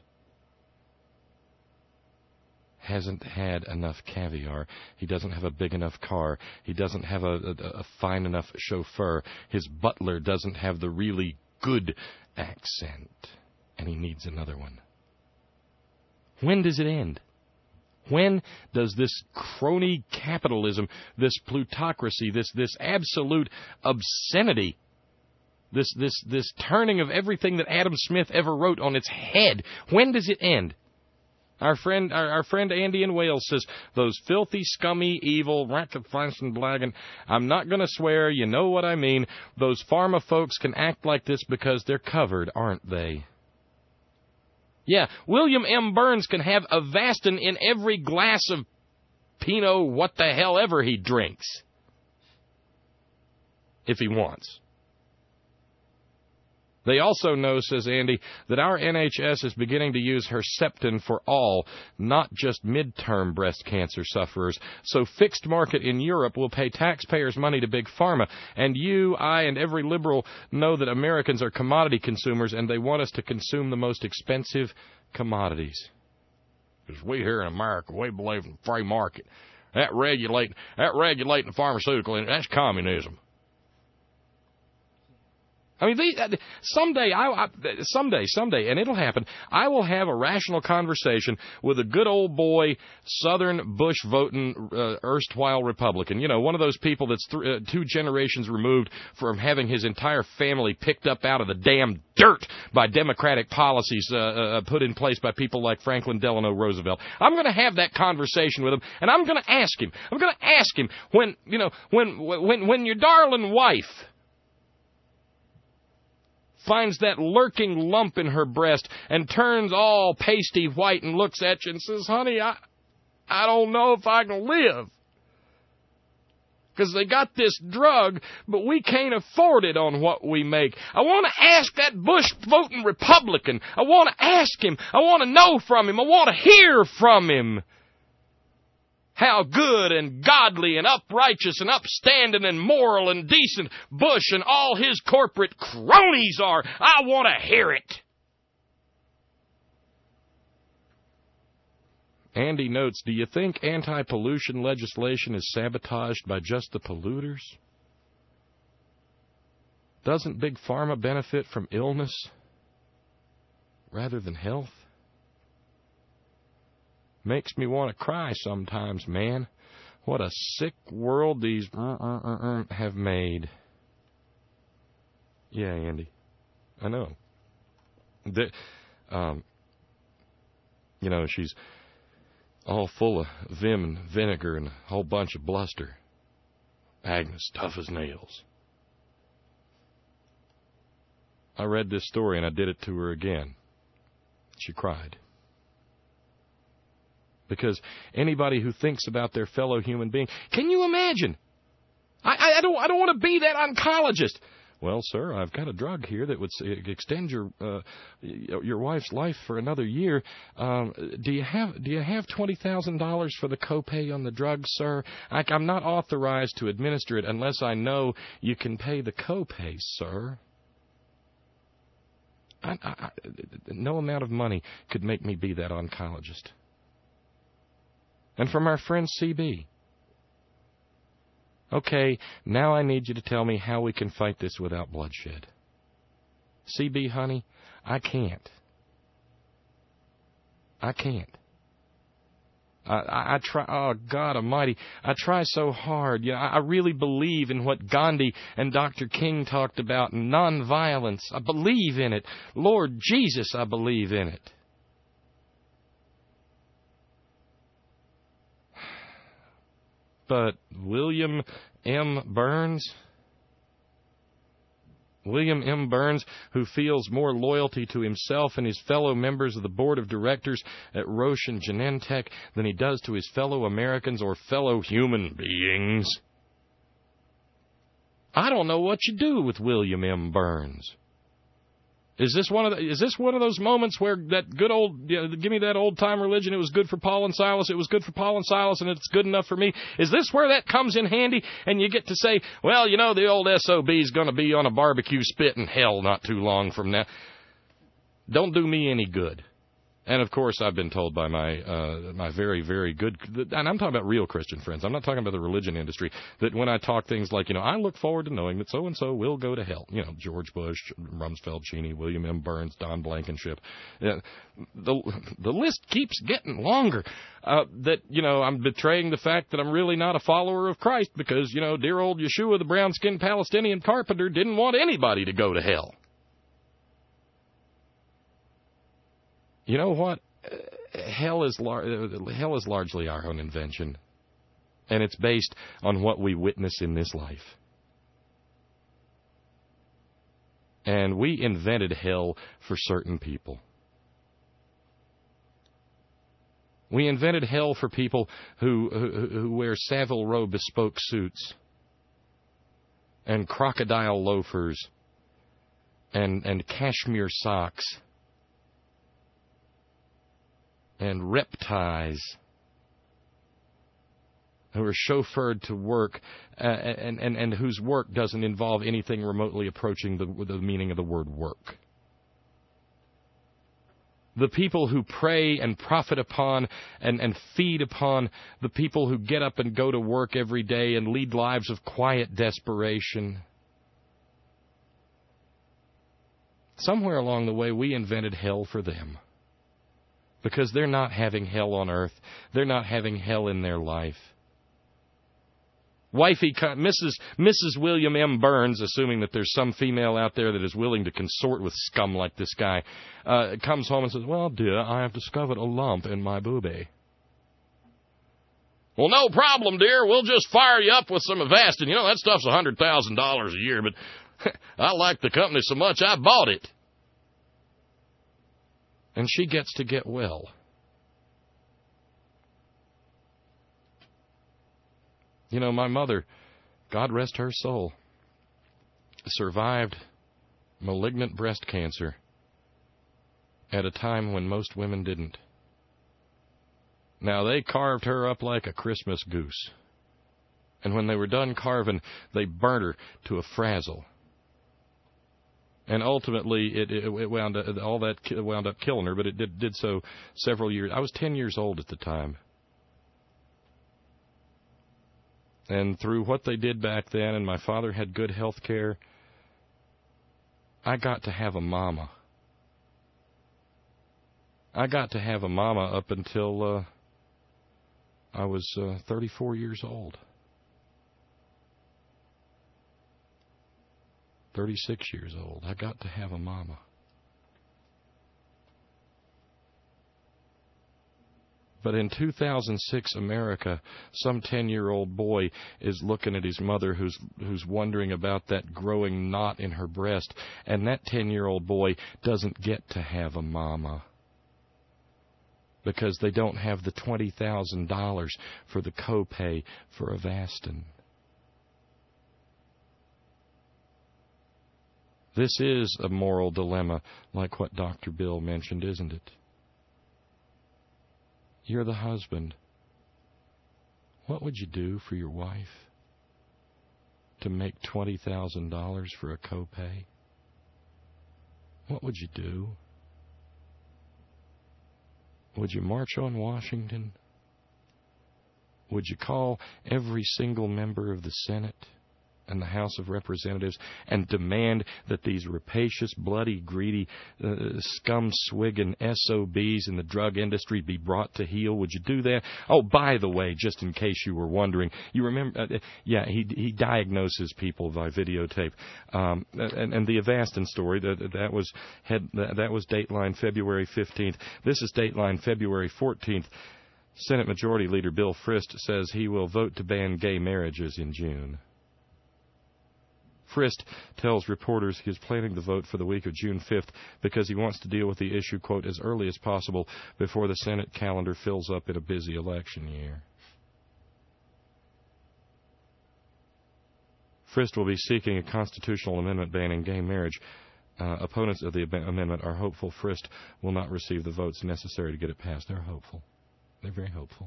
hasn't had enough caviar. He doesn't have a big enough car. He doesn't have a fine enough chauffeur. His butler doesn't have the really good accent. And he needs another one. When does it end? When does this crony capitalism, this plutocracy, this absolute obscenity, this turning of everything that Adam Smith ever wrote on its head, when does it end? Our friend Andy in Wales says, those filthy, scummy, evil, blagging, I'm not going to swear, you know what I mean. Those pharma folks can act like this because they're covered, aren't they? Yeah, William M. Burns can have Avastin in every glass of Pinot what the hell ever he drinks. If he wants. They also know, says Andy, that our NHS is beginning to use Herceptin for all, not just midterm breast cancer sufferers. So fixed market in Europe will pay taxpayers' money to Big Pharma. And you, I, and every liberal know that Americans are commodity consumers and they want us to consume the most expensive commodities. Because we here in America, we believe in free market. That regulating the pharmaceutical industry, that's communism. I mean, someday, and it'll happen, I will have a rational conversation with a good old boy, Southern Bush-voting, erstwhile Republican. You know, one of those people that's 2 generations removed from having his entire family picked up out of the damn dirt by Democratic policies put in place by people like Franklin Delano Roosevelt. I'm going to have that conversation with him, and I'm going to ask him. When your darling wife finds that lurking lump in her breast and turns all pasty white and looks at you and says, honey, I don't know if I can live. Because they got this drug, but we can't afford it on what we make. I want to ask that Bush-voting Republican. I want to ask him. I want to know from him. I want to hear from him how good and godly and uprighteous and upstanding and moral and decent Bush and all his corporate cronies are. I want to hear it. Andy notes, do you think anti-pollution legislation is sabotaged by just the polluters? Doesn't Big Pharma benefit from illness rather than health? Makes me want to cry sometimes, man. What a sick world these have made. Yeah, Andy. I know. She's all full of vim and vinegar and a whole bunch of bluster. Agnes, tough as nails. I read this story and I did it to her again. She cried. Because anybody who thinks about their fellow human being, can you imagine? I don't want to be that oncologist. Well, sir, I've got a drug here that would extend your wife's life for another year. Do you have $20,000 for the copay on the drug, sir? I'm not authorized to administer it unless I know you can pay the copay, sir. No amount of money could make me be that oncologist. And from our friend CB. Okay, now I need you to tell me how we can fight this without bloodshed. CB, honey, I can't. I try, oh, God almighty, I try so hard. I really believe in what Gandhi and Dr. King talked about, nonviolence. I believe in it. Lord Jesus, I believe in it. But William M. Burns, who feels more loyalty to himself and his fellow members of the board of directors at Roche and Genentech than he does to his fellow Americans or fellow human beings. I don't know what you do with William M. Burns. Is this one of those moments where that good old, give me that old time religion, it was good for Paul and Silas, it was good for Paul and Silas, and it's good enough for me? Is this where that comes in handy and you get to say, well, the old SOB's going to be on a barbecue spit in hell not too long from now? Don't do me any good. And, of course, I've been told by my very, very good, and I'm talking about real Christian friends. I'm not talking about the religion industry, that when I talk things like, I look forward to knowing that so-and-so will go to hell. George Bush, Rumsfeld Cheney, William M. Burns, Don Blankenship. The list keeps getting longer. I'm betraying the fact that I'm really not a follower of Christ because, dear old Yeshua, the brown-skinned Palestinian carpenter, didn't want anybody to go to hell. You know what? Hell is largely our own invention, and it's based on what we witness in this life. And we invented hell for certain people. We invented hell for people who wear Savile Row bespoke suits and crocodile loafers and cashmere socks and rep ties, who are chauffeured to work and whose work doesn't involve anything remotely approaching the meaning of the word work. The people who prey and profit upon and feed upon the people who get up and go to work every day and lead lives of quiet desperation. Somewhere along the way, we invented hell for them. Because they're not having hell on earth. They're not having hell in their life. Wifey, Mrs. William M. Burns, assuming that there's some female out there that is willing to consort with scum like this guy, comes home and says, well, dear, I have discovered a lump in my boobie. Well, no problem, dear. We'll just fire you up with some Avastin. That stuff's $100,000 a year, but I like the company so much I bought it. And she gets to get well. My mother, God rest her soul, survived malignant breast cancer at a time when most women didn't. Now, they carved her up like a Christmas goose. And when they were done carving, they burnt her to a frazzle. And ultimately, it wound up killing her, but it did so several years. I was 10 years old at the time. And through what they did back then, and my father had good health care, I got to have a mama. I got to have a mama up until I was 34 years old. 36 years old. I got to have a mama. But in 2006 America, some 10-year-old boy is looking at his mother who's wondering about that growing knot in her breast, and that 10-year-old boy doesn't get to have a mama because they don't have the $20,000 for the copay for Avastin. This is a moral dilemma like what Dr. Bill mentioned, isn't it? You're the husband. What would you do for your wife to make $20,000 for a copay? What would you do? Would you march on Washington? Would you call every single member of the Senate and the House of Representatives and demand that these rapacious, bloody, greedy, scum-swigging SOBs in the drug industry be brought to heel? Would you do that? Oh, by the way, just in case you were wondering, you remember, he diagnoses people by videotape. And the Avastin story, that was Dateline February 15th. This is Dateline February 14th. Senate Majority Leader Bill Frist says he will vote to ban gay marriages in June. Frist tells reporters he is planning the vote for the week of June 5th because he wants to deal with the issue, quote, as early as possible before the Senate calendar fills up in a busy election year. Frist will be seeking a constitutional amendment banning gay marriage. Opponents of the amendment are hopeful Frist will not receive the votes necessary to get it passed. They're hopeful. They're very hopeful.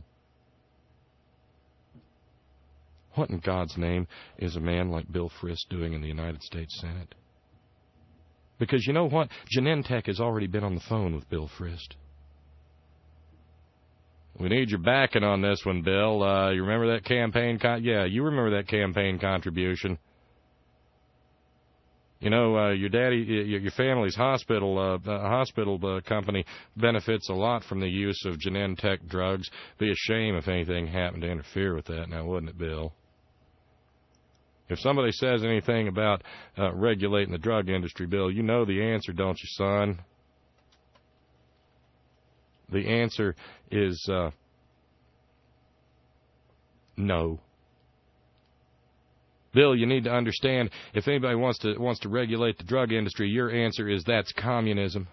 What in God's name is a man like Bill Frist doing in the United States Senate? Because you know what? Genentech has already been on the phone with Bill Frist. We need your backing on this one, Bill. You remember that campaign? Yeah, you remember that campaign contribution. You know, your family's hospital company benefits a lot from the use of Genentech drugs. Be a shame if anything happened to interfere with that, now wouldn't it, Bill? If somebody says anything about regulating the drug industry, Bill, you know the answer, don't you, son? The answer is no. Bill, you need to understand, if anybody wants to regulate the drug industry, your answer is that's communism.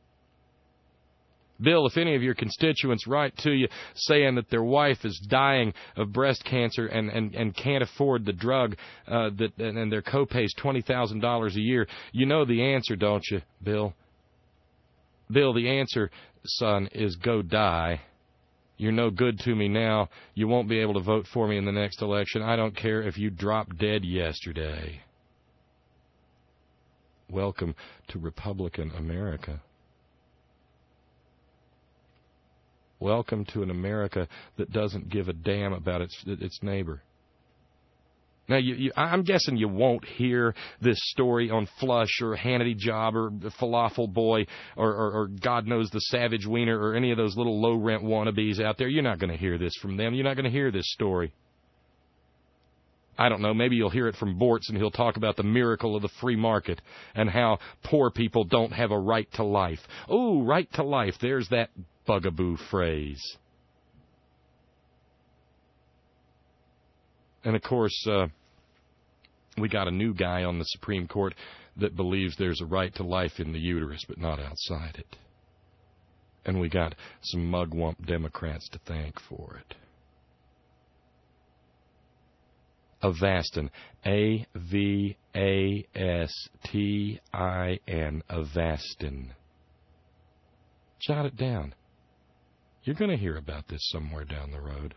Bill, if any of your constituents write to you saying that their wife is dying of breast cancer and can't afford the drug and their copay is $20,000 a year, you know the answer, don't you, Bill? Bill, the answer, son, is go die. You're no good to me now. You won't be able to vote for me in the next election. I don't care if you dropped dead yesterday. Welcome to Republican America. Welcome to an America that doesn't give a damn about its neighbor. Now, I'm guessing you won't hear this story on Flush or Hannity Job or Falafel Boy or God knows the Savage Wiener or any of those little low-rent wannabes out there. You're not going to hear this from them. You're not going to hear this story. I don't know, maybe you'll hear it from Bortz and he'll talk about the miracle of the free market and how poor people don't have a right to life. Oh, right to life. There's that bugaboo phrase. And, of course, we got a new guy on the Supreme Court that believes there's a right to life in the uterus, but not outside it. And we got some mugwump Democrats to thank for it. Avastin. A-V-A-S-T-I-N. Avastin. Jot it down. You're going to hear about this somewhere down the road.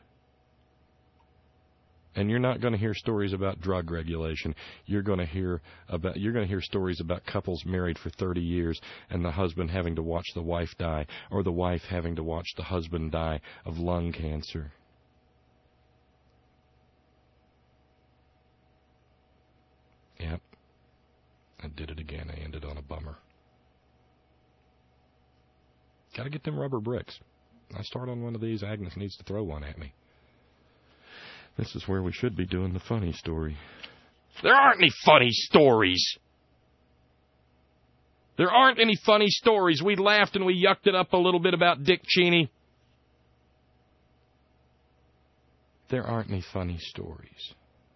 And you're not going to hear stories about drug regulation. You're going to hear stories about couples married for 30 years and the husband having to watch the wife die, or the wife having to watch the husband die of lung cancer. Yep. I did it again. I ended on a bummer. Got to get them rubber bricks. I start on one of these, Agnes needs to throw one at me. This is where we should be doing the funny story. There aren't any funny stories. There aren't any funny stories. We laughed and we yucked it up a little bit about Dick Cheney. There aren't any funny stories.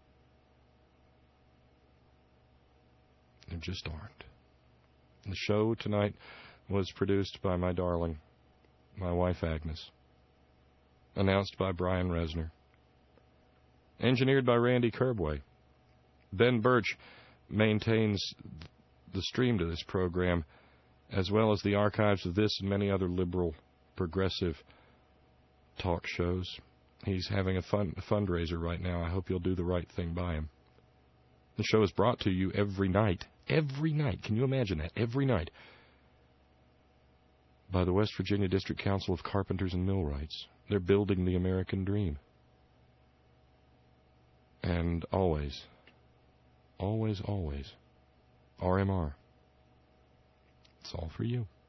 There just aren't. The show tonight was produced by my darling, my wife Agnes. Announced by Brian Resner. Engineered by Randy Kerbway. Ben Birch maintains the stream to this program, as well as the archives of this and many other liberal, progressive talk shows. He's having a fundraiser right now. I hope you'll do the right thing by him. The show is brought to you every night. Every night. Can you imagine that? Every night. By the West Virginia District Council of Carpenters and Millwrights. They're building the American dream. And always, always, always, RMR. It's all for you.